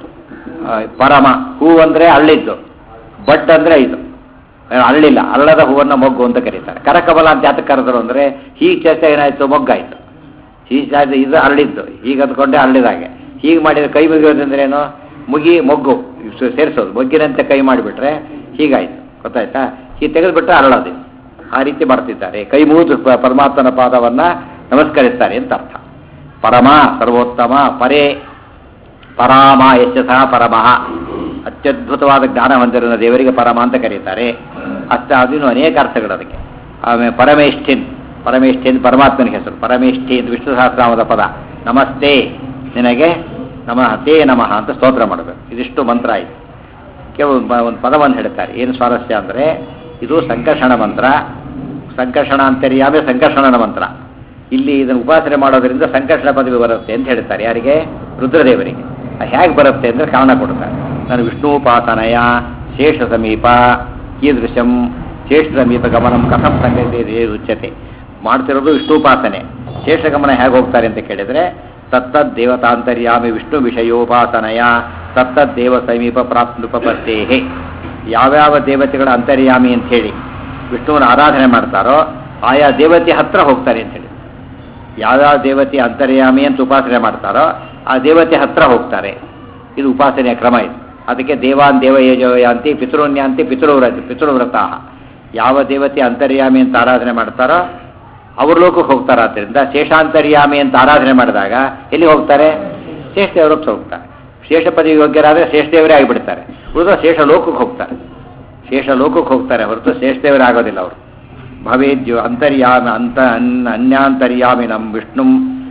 ಪರಮ ಹೂ ಅಂದರೆ ಅಳ್ಳಿದ್ದು, ಬಡ್ ಅಂದರೆ ಇದು ಅಳ್ಳಿಲ್ಲ, ಅಳ್ಳದ ಹೂವನ್ನು ಮೊಗ್ಗು ಅಂತ ಕರೀತಾರೆ. ಕರಕಮಲ ಅಂತ ಯಾತಕ್ಕೆ ಕರೆದರು ಅಂದರೆ ಹೀಗೆ ಚರ್ಚೆ ಏನಾಯಿತು, ಮೊಗ್ಗಾಯಿತು. ಹೀಗೆ ಇದು ಅರಳಿದ್ದು, ಹೀಗೆ ಅಂದ್ಕೊಂಡೆ ಅರಳಿದಾಗೆ. ಹೀಗೆ ಮಾಡಿದರೆ ಕೈ ಮುಗಿಯೋದಂದ್ರೆ ಏನು? ಮುಗಿ ಮೊಗ್ಗು ಸೇರಿಸೋದು, ಮೊಗ್ಗಿನಂತೆ ಕೈ ಮಾಡಿಬಿಟ್ರೆ ಹೀಗಾಯಿತು, ಗೊತ್ತಾಯ್ತಾ? ಹೀಗೆ ತೆಗೆದುಬಿಟ್ರೆ ಅರಳೋದು. ಆ ರೀತಿ ಮಾಡ್ತಿದ್ದಾರೆ. ಕೈ ಮುಗಿದು ಪರಮಾತ್ಮನ ಪಾದವನ್ನು ನಮಸ್ಕರಿಸ್ತಾರೆ ಅಂತ ಅರ್ಥ. ಪರಮ ಸರ್ವೋತ್ತಮ, ಪರೇ ಪರಾಮ ಯಶಃ ಪರಮಃ, ಅತ್ಯದ್ಭುತವಾದ ಜ್ಞಾನ ಹೊಂದಿರುವ ದೇವರಿಗೆ ಪರಮ ಅಂತ ಕರೀತಾರೆ. ಅದಿನ್ನು ಅನೇಕ ಅರ್ಥಗಳು ಅದಕ್ಕೆ. ಆಮೇಲೆ ಪರಮೇಷ್ಠಿನ್, ಪರಮೇಷ್ಠಿನ್ ಪರಮಾತ್ಮನ ಹೆಸರು. ಪರಮೇಷ್ಠಿ ಅಂತ ವಿಷ್ಣು ಸಹಸ್ರನಾಮದ ಪದ. ನಮಸ್ತೆ ನಿನಗೆ ನಮಃ ನಮಃ ಅಂತ ಸ್ತೋತ್ರ ಮಾಡಬೇಕು. ಇದಿಷ್ಟು ಮಂತ್ರ ಆಯಿತು. ಕೆಲವು ಒಂದು ಪದವನ್ನು ಹೇಳ್ತಾರೆ. ಏನು ಸ್ವಾರಸ್ಯ ಅಂದರೆ ಇದು ಸಂಕರ್ಷಣ ಮಂತ್ರ. ಸಂಕರ್ಷಣ ಅಂತರ್ಯಾಮೆ ಸಂಕರ್ಷಣನ ಮಂತ್ರ. ಇಲ್ಲಿ ಇದನ್ನು ಉಪಾಸನೆ ಮಾಡೋದರಿಂದ ಸಂಕರ್ಷಣ ಪದವಿ ಬರುತ್ತೆ ಅಂತ ಹೇಳ್ತಾರೆ. ಯಾರಿಗೆ? ರುದ್ರದೇವರಿಗೆ. ಹೇಗೆ ಬರುತ್ತೆ ಅಂದರೆ ಕಾರಣ ಕೊಡ್ತಾರೆ. ನಾನು ವಿಷ್ಣುಪಾಸನಯ ಶೇಷ ಸಮೀಪ ಕೀದೃಶಂ ಶೇಷ ಸಮೀಪ ಗಮನಂ ಕಥಂ ಸಂಗತಿ ಉಚ್ಯತೆ. ಮಾಡ್ತಿರೋದು ವಿಷ್ಣುಪಾಸನೆ. ಶೇಷಗಮನ ಹೇಗೆ ಹೋಗ್ತಾರೆ ಅಂತ ಕೇಳಿದರೆ ತತ್ತದ್ ದೇವತಾಂತರ್ಯಾಮಿ ವಿಷ್ಣು ವಿಷಯೋಪಾಸನಯ ತತ್ತದ್ದೇವ ಸಮೀಪ ಪ್ರಾಪ್ನುಪತ್ತೇಹೇ. ಯಾವ್ಯಾವ ದೇವತೆಗಳ ಅಂತರ್ಯಾಮಿ ಅಂಥೇಳಿ ವಿಷ್ಣುವನ ಆರಾಧನೆ ಮಾಡ್ತಾರೋ ಆಯಾ ದೇವತೆ ಹತ್ರ ಹೋಗ್ತಾರೆ ಅಂಥೇಳಿ. ಯಾವ್ಯಾವ ದೇವತೆ ಅಂತರ್ಯಾಮಿ ಅಂತ ಉಪಾಸನೆ ಮಾಡ್ತಾರೋ ಆ ದೇವತೆ ಹತ್ರ ಹೋಗ್ತಾರೆ. ಇದು ಉಪಾಸನೆಯ ಕ್ರಮ ಇದು. ಅದಕ್ಕೆ ದೇವಾನ್ ದೇವಯೇಜೋಯಾಂತಿ ಪಿತೃನ್ಯಾಂತಿ ಪಿತೃವ್ರತ. ಯಾವ ದೇವತೆ ಅಂತರ್ಯಾಮಿ ಅಂತ ಆರಾಧನೆ ಮಾಡ್ತಾರೋ ಅವ್ರ ಲೋಕಕ್ಕೆ ಹೋಗ್ತಾರೆ. ಆದ್ದರಿಂದ ಶೇಷಾಂತರ್ಯಾಮಿ ಅಂತ ಆರಾಧನೆ ಮಾಡಿದಾಗ ಎಲ್ಲಿ ಹೋಗ್ತಾರೆ? ಶೇಷದೇವರಕ್ಕೆ ಹೋಗ್ತಾರೆ. ಶೇಷ ಪದವಿ ಯೋಗ್ಯರಾದರೆ ಶೇಷದೇವರೇ ಆಗಿಬಿಡ್ತಾರೆ. ಉಳಿದ ಶೇಷ ಲೋಕಕ್ಕೆ ಹೋಗ್ತಾರೆ. ಶೇಷ ಲೋಕಕ್ಕೆ ಹೋಗ್ತಾರೆ ಹೊರತು ಶೇಷದೇವರೇ ಆಗೋದಿಲ್ಲ ಅವರು. ಭವೇದ್ಯೋ ಅಂತರ್ಯಾಮಿ ಅನ್ಯಾಂತರ್ಯಾಮಿ ನಮ್ಮ ವಿಷ್ಣು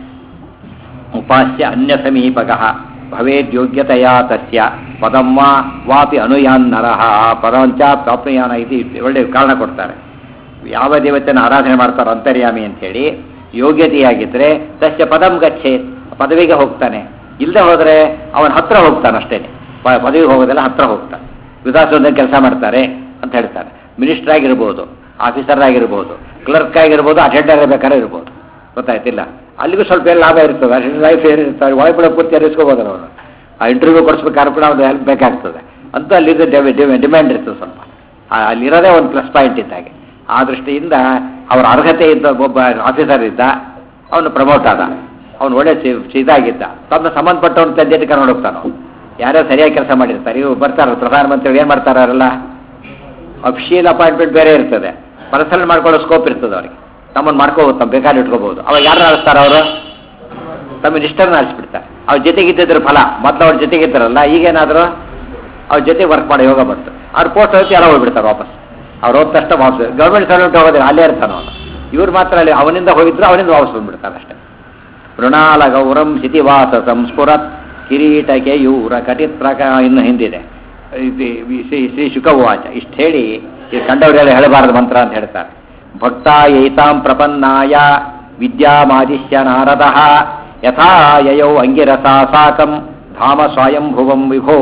ಉಪಾಸ್ಯ ಅನ್ಯ ಸಮೀಪಕಃ ಭವೇದ್ಯೋಗ್ಯತೆಯ ತಸ್ಯ ಪದಂ ವಾಪಿ ಅನುಯಾನ್ ನರಃ ಪದಂಚ ಪ್ರಾಪ್ನುಯಾನ ಇದು ಒಳ್ಳೆಯ ಕಾರಣ ಕೊಡ್ತಾರೆ. ಯಾವ ದೇವತೆಯನ್ನು ಆರಾಧನೆ ಮಾಡ್ತಾರೋ ಅಂತರ್ಯಾಮಿ ಅಂಥೇಳಿ ಯೋಗ್ಯತೆಯಾಗಿದ್ದರೆ ತಸ್ಯ ಪದಂ ಗಚ್ಚೆ, ಪದವಿಗೆ ಹೋಗ್ತಾನೆ. ಇಲ್ಲದೆ ಹೋದರೆ ಅವನ ಹತ್ರ ಹೋಗ್ತಾನೆ ಅಷ್ಟೇ. ಪದವಿಗೆ ಹೋಗೋದೆಲ್ಲ ಹತ್ರ ಹೋಗ್ತಾನೆ. ವಿಧಾನಸೌಧದಲ್ಲಿ ಕೆಲಸ ಮಾಡ್ತಾರೆ ಅಂತ ಹೇಳ್ತಾರೆ. ಮಿನಿಸ್ಟರ್ ಆಗಿರ್ಬೋದು, ಆಫೀಸರ್ ಆಗಿರ್ಬೋದು, ಕ್ಲರ್ಕ್ ಆಗಿರ್ಬೋದು, ಅಟೆಂಡರ್ ಬೇಕಾದ್ರೆ ಇರ್ಬೋದು, ಗೊತ್ತಾಯ್ತಿಲ್ಲ. ಅಲ್ಲಿಗೂ ಸ್ವಲ್ಪ ಏನು ಲಾಭ ಇರ್ತದೆ. ಅಟೆಂಡರ್ ಲೈಫ್ ಏನಿರ್ತಾರೆ ಒಳಗಡೆ ಪೂರ್ತಿ ಅರಿಸ್ಕೋಬೋದಲ್ಲ ಅವರು. ಆ ಇಂಟರ್ವ್ಯೂ ಕೊಡಿಸ್ಬೇಕಾದ್ರೂ ಕೂಡ ಅವ್ರು ಹೆಲ್ಪ್ ಬೇಕಾಗ್ತದೆ ಅಂತ ಅಲ್ಲಿದ್ದು ಡಿಮ್ಯಾಂಡ್ ಇರ್ತದೆ ಸ್ವಲ್ಪ. ಅಲ್ಲಿರೋದೇ ಒಂದು ಪ್ಲಸ್ ಪಾಯಿಂಟ್ ಇದ್ದಾಗೆ. ಆ ದೃಷ್ಟಿಯಿಂದ ಅವರ ಅರ್ಹತೆ ಇದ್ದ ಒಬ್ಬ ಆಫೀಸರ್ ಇದ್ದ, ಅವನು ಪ್ರಮೋಟ್ ಆದ, ಅವನು ಒಳ್ಳೆ ಇದಾಗಿದ್ದ, ತಮ್ಮ ಸಂಬಂಧಪಟ್ಟವನು ತಂದೆ ಕರ್ಕೊಂಡು ಹೋಗ್ತಾನೆ. ಅವನು ಯಾರ್ಯಾರು ಸರಿಯಾಗಿ ಕೆಲಸ ಮಾಡಿರ್ತಾರೆ. ಇವರು ಬರ್ತಾರೆ ಪ್ರಧಾನಮಂತ್ರಿಗಳು ಏನು ಮಾಡ್ತಾರಲ್ಲ, ಅಫಿಷಿಯಲ್ ಅಪಾಯಿಂಟ್ಮೆಂಟ್ ಬೇರೆ ಇರ್ತದೆ, ಪರ್ಸನಲ್ ಮಾಡ್ಕೊಳ್ಳೋ ಸ್ಕೋಪ್ ಇರ್ತದೆ ಅವ್ರಿಗೆ. ತಮ್ಮನ್ನು ಮಾಡ್ಕೋಬೋದು, ತಮ್ಮ ಬೇಕಾದ್ರೆ ಇಟ್ಕೋಬೋದು. ಅವಾಗ ಯಾರು ಆಡಿಸ್ತಾರೆ ಅವರು? ತಮ್ಮ ಮಿನಿಸ್ಟರ್ನ ಆಡಿಸ್ಬಿಡ್ತಾರೆ. ಅವ್ರ ಜೊತೆಗಿದ್ದಿದ್ರ ಫಲ. ಮೊದಲು ಅವ್ರ ಜೊತೆಗಿದ್ದಾರಲ್ಲ, ಈಗೇನಾದರೂ ಅವ್ರ ಜೊತೆ ವರ್ಕ್ ಮಾಡೋ ಯೋಗ ಬಂತು. ಅವ್ರ ಪೋಸ್ಟ್ ಹೋಗಿ ಎಲ್ಲ ಹೋಗ್ಬಿಡ್ತಾರೆ ವಾಪಸ್. ಅವ್ರು ಹೋದ ತಕ್ಷಣ ವಾಪಸ್ ಗೌರ್ಮೆಂಟ್ ಸರ್ವೆಂಟ್ ಹೋಗೋದಿಲ್ಲ, ಅಲ್ಲೇ ಇರ್ತಾನೆ ಅವನು. ಇವ್ರು ಮಾತ್ರ ಅಲ್ಲಿ ಅವನಿಂದ ಹೋಗಿದ್ರು ಅವನಿಂದ ವಾಪಸ್ ಬಂದ್ಬಿಡ್ತಾರೆ ಅಷ್ಟೇ. ಮೃಣಾಲ ಗೌರಂ ಶಿತಿವಾಸ ಸಂಸ್ಫುರತ್ ಕಿರೀಟ ಕೇಯೂರ ಕಟಿತ್ರಕ ಇನ್ನು ಹಿಂದಿದೆ. ಶ್ರೀ ಶುಕವಾಚ ಇಷ್ಟು ಹೇಳಿ ಈ ಕಂಡವರೆಲ್ಲ ಹೇಳಬಾರದು ಮಂತ್ರ ಅಂತ ಹೇಳ್ತಾರೆ. ಭಕ್ತಾಯೈತಾಂ ಪ್ರಪನ್ನಾಯ ವಿದ್ಯಾಮಾದಿಶ್ಯ ನಾರದಃ ಯಥಾ ಯಯೌ ಅಂಗಿರಸಾ ಸಾಕಂ ಧಾಮ ಸ್ವಯಂಭುವಂ ವಿಭೋ.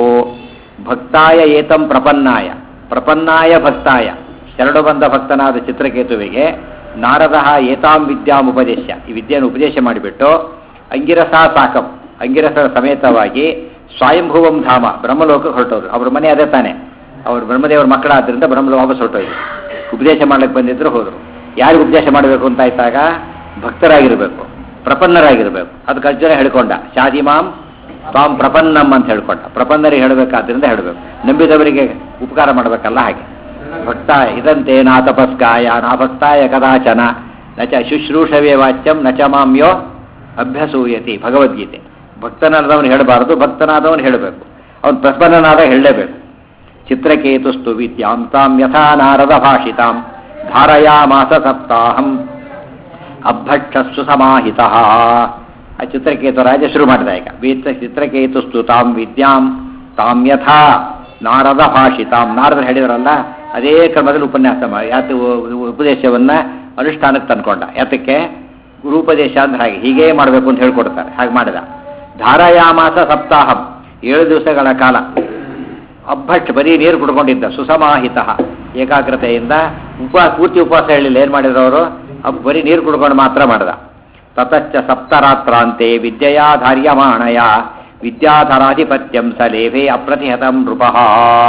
ಭಕ್ತಾಯ ಏತಂ ಪ್ರಪನ್ನಾಯ, ಪ್ರಪನ್ನಾಯ ಭಕ್ತಾಯ, ಶರಣು ಬಂದ ಭಕ್ತನಾದ ಚಿತ್ರಕೇತುವಿಗೆ ನಾರದ ಏತಾಂ ವಿದ್ಯಾಮುಪದೇಶ, ಈ ವಿದ್ಯೆಯನ್ನು ಉಪದೇಶ ಮಾಡಿಬಿಟ್ಟು ಅಂಗಿರಸ ಸಾಕಂ, ಅಂಗಿರಸರ ಸಮೇತವಾಗಿ ಸ್ವಯಂಭುವಂ ಧಾಮ ಬ್ರಹ್ಮಲೋಕಕ್ಕೆ ಹೊರಟೋರು. ಅವ್ರ ಮನೆ ಅದೇ ತಾನೆ, ಅವರು ಬ್ರಹ್ಮದೇವರ ಮಕ್ಕಳಾದ್ರಿಂದ ಬ್ರಹ್ಮಲೋಕ ವಾಪಸ್ ಹೊರಟೋಗಿ ಉಪದೇಶ ಮಾಡ್ಲಿಕ್ಕೆ ಬಂದಿದ್ರು ಹೋದರು. ಯಾರಿಗೆ ಉಪದೇಶ ಮಾಡಬೇಕು ಅಂತ ಆಯ್ತಾಗ ಭಕ್ತರಾಗಿರಬೇಕು, ಪ್ರಪನ್ನರಾಗಿರಬೇಕು. ಅದಕ್ಕೆ ಅರ್ಜುನ ಹೇಳ್ಕೊಂಡ ಶಾದಿಮಾಂ ತಾಂ ಪ್ರಪನ್ನಂ ಅಂತ ಹೇಳ್ಕೊಂಡ. ಪ್ರಪನ್ನರಿಗೆ ಹೇಳಬೇಕಾದ್ರಿಂದ ಹೇಳಬೇಕು, ನಂಬಿದವರಿಗೆ ಉಪಕಾರ ಮಾಡಬೇಕಲ್ಲ. ಹಾಗೆ ಭಕ್ತ ಇದಂತೆ ನಾ ತಪಸ್ಕಾಯ ನಾ ಭಕ್ತಾಯ ಕದಾಚನ ನಚ ಶುಶ್ರೂಷವೇ ವಾಚ್ಯಂ ನಚ ಮಾಮ್ಯೋ ಅಭ್ಯಸೂಯತಿ. ಭಗವದ್ಗೀತೆ. ಭಕ್ತನಾದವನು ಹೇಳಬಾರದು, ಭಕ್ತನಾದವನು ಹೇಳಬೇಕು. ಅವನು ಪ್ರಪನ್ನನಾದ ಹೇಳಲೇಬೇಕು. ಚಿತ್ರಕೇತುಸ್ತು ವಿದ್ಯಾಂ ತಾಂ ಯಥಾ ನಾರದ ಭಾಷಿತಾಂ ಧಾರಯಾಮಾಸ ಸಪ್ತಾಹಂ ಅಭಕ್ಷಸ್ಸು ಸಮಾಹಿತಃ. ಆ ಚಿತ್ರಕೇತು ರಾಜ ಶುರು ಮಾಡಿದ. ಈಗ ಚಿತ್ರಕೇತುಸ್ತು ತಾಂ ವಿದ್ಯಾಂ ತಾಂ ಯಥಾ ನಾರದ ಭಾಷಿತಾಂ, ನಾರದರು ಹೇಳಿದ್ರಲ್ಲ ಅದೇ ಕ್ರಮದಲ್ಲಿ ಉಪನ್ಯಾಸ ಮಾಡಿ ಉಪದೇಶವನ್ನ ಅನುಷ್ಠಾನಕ್ಕೆ ತಂದ್ಕೊಂಡ. ಯಾತಕ್ಕೆ? ಗುರುಪದೇಶ ಅಂದ್ರೆ ಹಾಗೆ ಹೀಗೇ ಮಾಡಬೇಕು ಅಂತ ಹೇಳ್ಕೊಡ್ತಾರೆ. ಹಾಗೆ ಮಾಡಿದ. ಧಾರಯಾಮಾಸ ಸಪ್ತಾಹಂ, 7 ದಿವಸಗಳ ಕಾಲ ಅಭಟ್ ಬರೀ ನೀರು ಕುಡ್ಕೊಂಡಿದ್ದ. ಸುಸಮಾಹಿತ, ಏಕಾಗ್ರತೆಯಿಂದ ಪೂರ್ತಿ ಉಪವಾಸ ಹೇಳಿಲ್ಲ. ಏನು ಮಾಡಿದ್ರು ಅವರು? ಬರೀ ನೀರು ಕುಡ್ಕೊಂಡು ಮಾತ್ರ ಮಾಡಿದ. ತತಶ್ಚ ಸಪ್ತರಾತ್ರಾಂತೆ ವಿದ್ಯೆಯಾ ಧಾರ್ಯಮಾಣಯ ವಿದ್ಯಾಧರಾಧಿಪತ್ಯಂ ಸಲೇಭೆ ಅಪ್ರತಿಹತಂ ನೃಪಃ.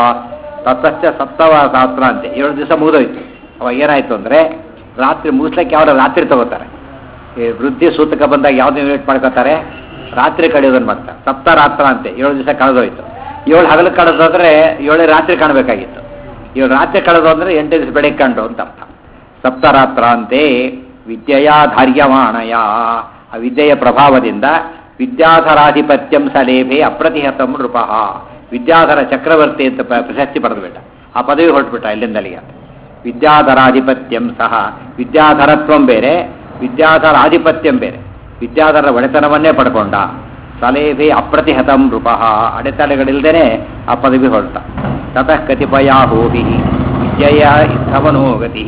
ತತಶ್ಚ ಸಪ್ತರಾತ್ರಾಂತೆ 7 ದಿವಸ ಮುಗಿದೋಯ್ತು. ಅವಾಗ ಏನಾಯ್ತು ಅಂದರೆ ರಾತ್ರಿ ಮುಗಿಸ್ಲಿಕ್ಕೆ ಯಾವ ರಾತ್ರಿ ತಗೋತಾರೆ. ಈ ವೃದ್ಧಿ ಸೂತಕ ಬಂದಾಗ ಯಾವ್ದು ವೇಟ್ ಮಾಡ್ಕೋತಾರೆ? ರಾತ್ರಿ ಕಳೆಯೋದನ್ನು ಮಾಡ್ತಾರೆ. ಸಪ್ತರಾತ್ರ ಅಂತೆ 7 ದಿವಸ ಕಳೆದೋಯ್ತು. 7 ಹಗಲು ಕಳೆದೋದ್ರೆ 7 ರಾತ್ರಿ ಕಾಣಬೇಕಾಗಿತ್ತು. 7 ರಾತ್ರಿ ಕಳೆದು ಅಂದರೆ 8 ದಿವಸ ಬೆಳಗ್ಗೆ ಕಂಡು ಅಂತ ಅರ್ಥ. ಸಪ್ತರಾತ್ರ ಅಂತೆ ವಿದ್ಯೆಯ ಧಾರ್ಯಮಾಣಯ, ಆ ವಿದ್ಯೆಯ ಪ್ರಭಾವದಿಂದ ವಿದ್ಯಾಧರಾಧಿಪತ್ಯಂ ಸಲೇಭೆ ಅಪ್ರತಿಹತಂ ನೃಪಃ, ವಿದ್ಯಾಧರ ಚಕ್ರವರ್ತಿ ಅಂತ ಪ್ರಶಸ್ತಿ ಪಡೆದುಬಿಟ್ಟ. ಆ ಪದವಿ ಹೊರಟುಬಿಟ್ಟ ಇಲ್ಲಿಂದಲಿಗೆ. ವಿದ್ಯಾಧರಾಧಿಪತ್ಯಂ ಸಹ, ವಿದ್ಯಾಧರತ್ವಂ ಬೇರೆ, ವಿದ್ಯಾಧರ ಆಧಿಪತ್ಯಂ ಬೇರೆ. ವಿದ್ಯಾಧರ ಒಡೆತನವನ್ನೇ ಪಡ್ಕೊಂಡ. ಸಲೇಭೆ ಅಪ್ರತಿಹತಂ ನೃಪಃ, ಅಡೆತಡೆಗಳಿಲ್ಲದೇನೆ ಆ ಪದವಿ ಹೊರಟ. ತತಃ ಕತಿಪಯಾಹೋಭಿ ವಿದ್ಯೆಯ ಇತ್ತಮನೋಗತಿ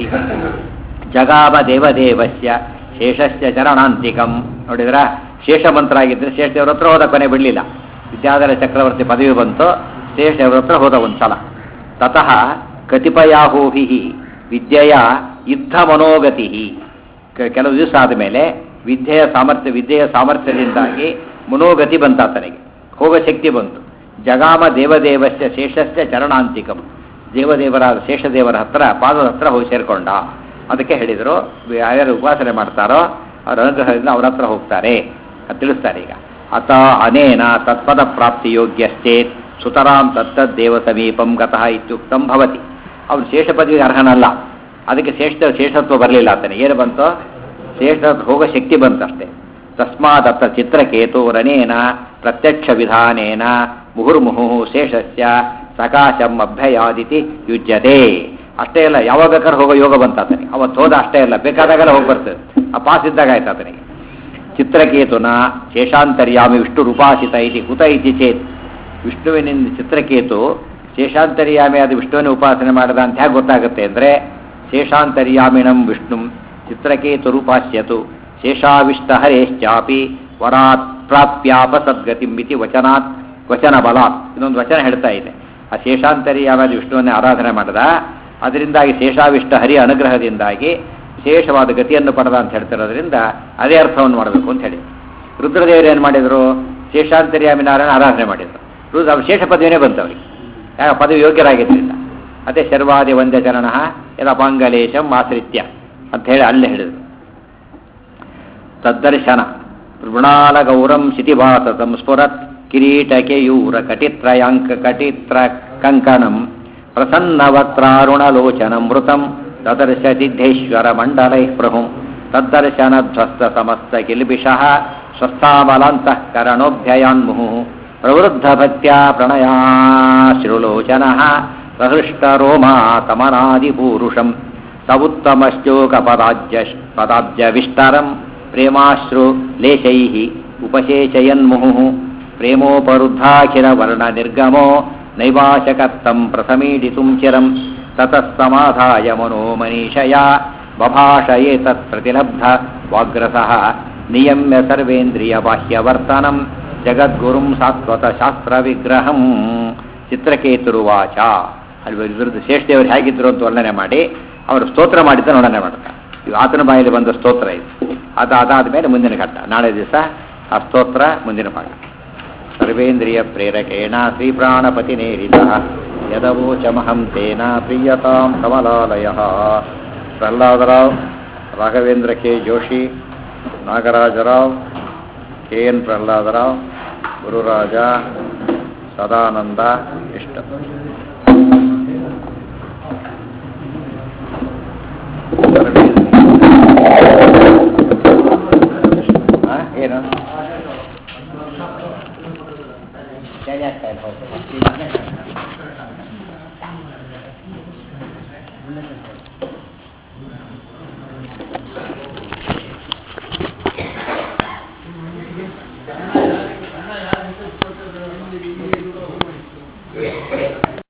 ಜಗಾಮ ದೇವದೇವಸ್ಯ ಶೇಷಸ್ಯ ಚರಣಾಂತಿಕಂ. ನೋಡಿದ್ರ, ಶೇಷ ಮಂತ್ರ ಆಗಿದ್ರೆ ಶೇಷ ದೇವರ ಹತ್ರ ಹೋದ, ಕೊನೆ ಬಿಡಲಿಲ್ಲ. ವಿದ್ಯಾಧರ ಚಕ್ರವರ್ತಿ ಪದವಿ ಬಂತು, ಶೇಷ ದೇವರ ಹತ್ರ ಹೋದ ಒಂದ್ಸಲ. ತತಃ ಕತಿಪಯಾಹೋಭಿ ವಿದ್ಯೆಯ ಯುದ್ಧ ಮನೋಗತಿ. ಕೆಲವು ದಿವಸ ಆದಮೇಲೆ ವಿದ್ಯೆಯ ಸಾಮರ್ಥ್ಯದಿಂದಾಗಿ ಮನೋಗತಿ ಬಂತಾತನಿಗೆ, ಹೋಗ ಶಕ್ತಿ ಬಂತು. ಜಗಾಮ ದೇವದೇವಸ್ಯ ಶೇಷಸ್ಯ ಚರಣಾಂತಿಕಂ, ದೇವದೇವರಾದ ಶೇಷದೇವರ ಹತ್ರ ಪಾದದ ಹತ್ರ ಹೋಗಿ ಸೇರಿಕೊಂಡ. ಅದಕ್ಕೆ ಹೇಳಿದರು, ಯಾರ್ಯಾರು ಉಪಾಸನೆ ಮಾಡ್ತಾರೋ ಅವರ ಅನುಗ್ರಹದಿಂದ ಅವ್ರ ಹತ್ರ ಹೋಗ್ತಾರೆ ಅಂತ ತಿಳಿಸ್ತಾರೆ. ಈಗ ಅತ ಅನೇನ ತತ್ಪದ ಪ್ರಾಪ್ತಿ ಯೋಗ್ಯಶ್ಚೇತ್ ಸುತರಾಂ ತತ್ತದ್ದೇವ ಸಮೀಪಂ ಗತಃ ಇತ್ಯುಕ್ತಂ ಭವತಿ. ಅವನು ಶೇಷ ಪದವಿಗೆ ಅರ್ಹನಲ್ಲ, ಅದಕ್ಕೆ ಶೇಷತ್ವ ಬರಲಿಲ್ಲ ಆತನಿಗೆ. ಏನು ಬಂತು? ಶೇಷ ಹೋಗ ಶಕ್ತಿ ಬಂತಷ್ಟೇ. ತಸ್ಮಾದತ್ತ ಚಿತ್ರಕೇತುರನೇನ ಪ್ರತ್ಯಕ್ಷ ವಿಧಾನೇನ ಮುಹುರ್ಮುಹು ಶೇಷಸ್ಯ ಸಕಾಶಂ ಅಭ್ಯಯಾದಿತಿ ಯುಜ್ಯತೆ. ಅಷ್ಟೇ ಅಲ್ಲ, ಯಾವಾಗ ಬೇಕಾದ್ರೆ ಹೋಗೋ ಯೋಗ ಬಂತಾತನಿಗೆ. ಅವತ್ತು ಹೋದ ಅಷ್ಟೇ ಅಲ್ಲ, ಬೇಕಾದಾಗೆಲ್ಲ ಹೋಗಿ ಬರ್ತದೆ. ಆ ಪಾಸ್ ಇದ್ದಾಗ ಆಯ್ತು ಆತನಿಗೆ. ಚಿತ್ರಕೇತುನ ಶೇಷಾಂತರ್ಯಾಮಿ ವಿಷ್ಣು ರೂಪಾಸಿತ ಇತಿ ಕುತ ಇತಿ ಚೇತ್. ವಿಷ್ಣುವಿನಿಂದ ಚಿತ್ರಕೇತು ಶೇಷಾಂತರ್ಯಾಮಿ ಆದ ವಿಷ್ಣುವಿನ ಉಪಾಸನೆ ಮಾಡಿದ ಅಂತ ಹೇಗೆ ಗೊತ್ತಾಗುತ್ತೆ ಅಂದರೆ, ಶೇಷಾಂತರ್ಯಾಮಿಣಂ ವಿಷ್ಣುಂ ಚಿತ್ರಕೇತು ರೂಪಾಸ್ಯತು ಶೇಷಾವಿಷ್ಟ ಹರೇಶ್ಚಾಪಿ ವರಾತ್ ಪ್ರಾಪ್ಯಾಪಸದ್ಗತಿಂ ಇತಿ ವಚನ ಬಲಾತ್. ಇನ್ನೊಂದು ವಚನ ಹೇಳ್ತಾ ಇದೆ, ಆ ಶೇಷಾಂತರ್ಯಾಮಿ ವಿಷ್ಣುವನ್ನೇ ಆರಾಧನೆ ಮಾಡಿದ, ಅದರಿಂದಾಗಿ ಶೇಷಾವಿಷ್ಟ ಹರಿಯ ಅನುಗ್ರಹದಿಂದಾಗಿ ವಿಶೇಷವಾದ ಗತಿಯನ್ನು ಪಡೆದ ಅಂತ ಹೇಳ್ತಿರೋದ್ರಿಂದ ಅದೇ ಅರ್ಥವನ್ನು ಮಾಡಬೇಕು ಅಂತ ಹೇಳಿ. ರುದ್ರದೇವರು ಏನು ಮಾಡಿದರು? ಶೇಷಾಂತರ್ಯಾಮಿ ನಾರಾಯಣ ಆರಾಧನೆ ಮಾಡಿದರು. ಅವ್ರ ಶೇಷ ಪದವಿನೇ ಬಂತು ಅವರಿಗೆ, ಯಾಕೆ ಪದವಿ ಯೋಗ್ಯರಾಗಿದ್ದರಿಂದ. ಅದೇ ಶರ್ವಾದಿ ವಂದ್ಯ ಚರಣ ಯದಪಾಂಗಲೇಶಂ ಆಶ್ರಿತ್ಯ ಅಂತ ಹೇಳಿ ಅಲ್ಲೇ ಹೇಳಿದರು. ತದ್ದರ್ಶನ ಮೃಣಾಲ ಗೌರಂ ಶಿತಿಭಾಸತಂ ಸ್ಫುರತ್ ಕಿರೀಟಕೆಯೂರ ಕಟಿತ್ರ ಕಂಕಣಂ ಪ್ರಸನ್ನವಕ್ರಾರುಣಲೋಚನಂ ಮೃತಂ ತದರ್ಶ ಸಿದ್ಧೇಶ್ವರ ಮಂಡಲೈ ಪ್ರಹುಂ ತದ್ದರ್ಶನಧ್ವಸ್ತ ಸಮಸ್ತ ಕಿಲ್ಬಿಷಃ ಸ್ವಸ್ಥಾಮಲಾಂತಃ ಕರಣೋಭ್ಯಯಾನ್ಮುಹು ಪ್ರವೃದ್ಧ ಭಕ್ತ್ಯಾ ಪ್ರಣಯಾಶ್ರುಲೋಚನಃ ಪ್ರಹೃಷ್ಟ ರೋಮಾ ತಮನಾದಿಪೂರುಷಂ ಸವುತ್ತಮಶ್ಚೋಕ ಪದಾಬ್ಜ ವಿಷ್ಟರಂ ಪ್ರೇಮಾಶ್ರು ಲೇಶೈಃ ಉಪಶೇಷಯನ್ಮುಹುಃ ಪ್ರೇಮೋಪರುದ್ಧಾಖಿಲ ವರ್ಣ ನಿರ್ಗಮೋ ನೈವಾಶಕತ್ತಂ ಪ್ರಸಮೀಡಿತುಂ ಚಿರಂ ತತಃ ಸಮಾಧಾಯ ಮನೋ ಮನೀಷಯ ಬಭಾಷಯೇ ತತ್ ಪ್ರತಿಲಬ್ಧ ವಾಗ್ರಸಃ ನಿಯಮ್ಯ ಸರ್ವೇಂದ್ರಿಯ ಬಾಹ್ಯವರ್ತನಂ ಜಗದ್ಗುರುಂ ಸಾತ್ವತ ಶಾಸ್ತ್ರ ವಿಗ್ರಹಂ. ಚಿತ್ರಕೇತುರುವಾಚ. ಅಲ್ಲಿ ವಿರುದ್ಧ ಶೇಷದೇವರು ಹೇಗಿದ್ರು ಅಂತ ವರ್ಣನೆ ಮಾಡಿ ಅವರು ಸ್ತೋತ್ರ ಮಾಡಿದ್ದ ವರ್ಣನೆ ಮಾಡ್ತಾರೆ. ಇದು ಆತನ ಬಾಯಲ್ಲಿ ಬಂದ ಸ್ತೋತ್ರ ಇದು. ಅದಾದ ಮೇಲೆ ಮುಂದಿನ ಘಟ್ಟ, ನಾಳೆ ದಿವಸ ಆ ಸ್ತೋತ್ರ ಮುಂದಿನ ಭಾಗ. ಸರ್ವೇಂದ್ರಿಯ ಪ್ರೇರಕೇಣ ಶ್ರೀಪ್ರಾಣಪತಿ ನೇರಿತ ಯದವೋಚಮಹಂ ತೇನ ಪ್ರಿಯತಾಂ ಕಮಲಾಲಯ. Prahlad Rao, Raghavendra K Joshi, Nagaraj Rao, K N Prahlad Rao, Gururaja, Sadananda ಇಷ್ಟ. ಏನು ಸರಿ ಆಗ್ತಾ ಇಲ್ಲ.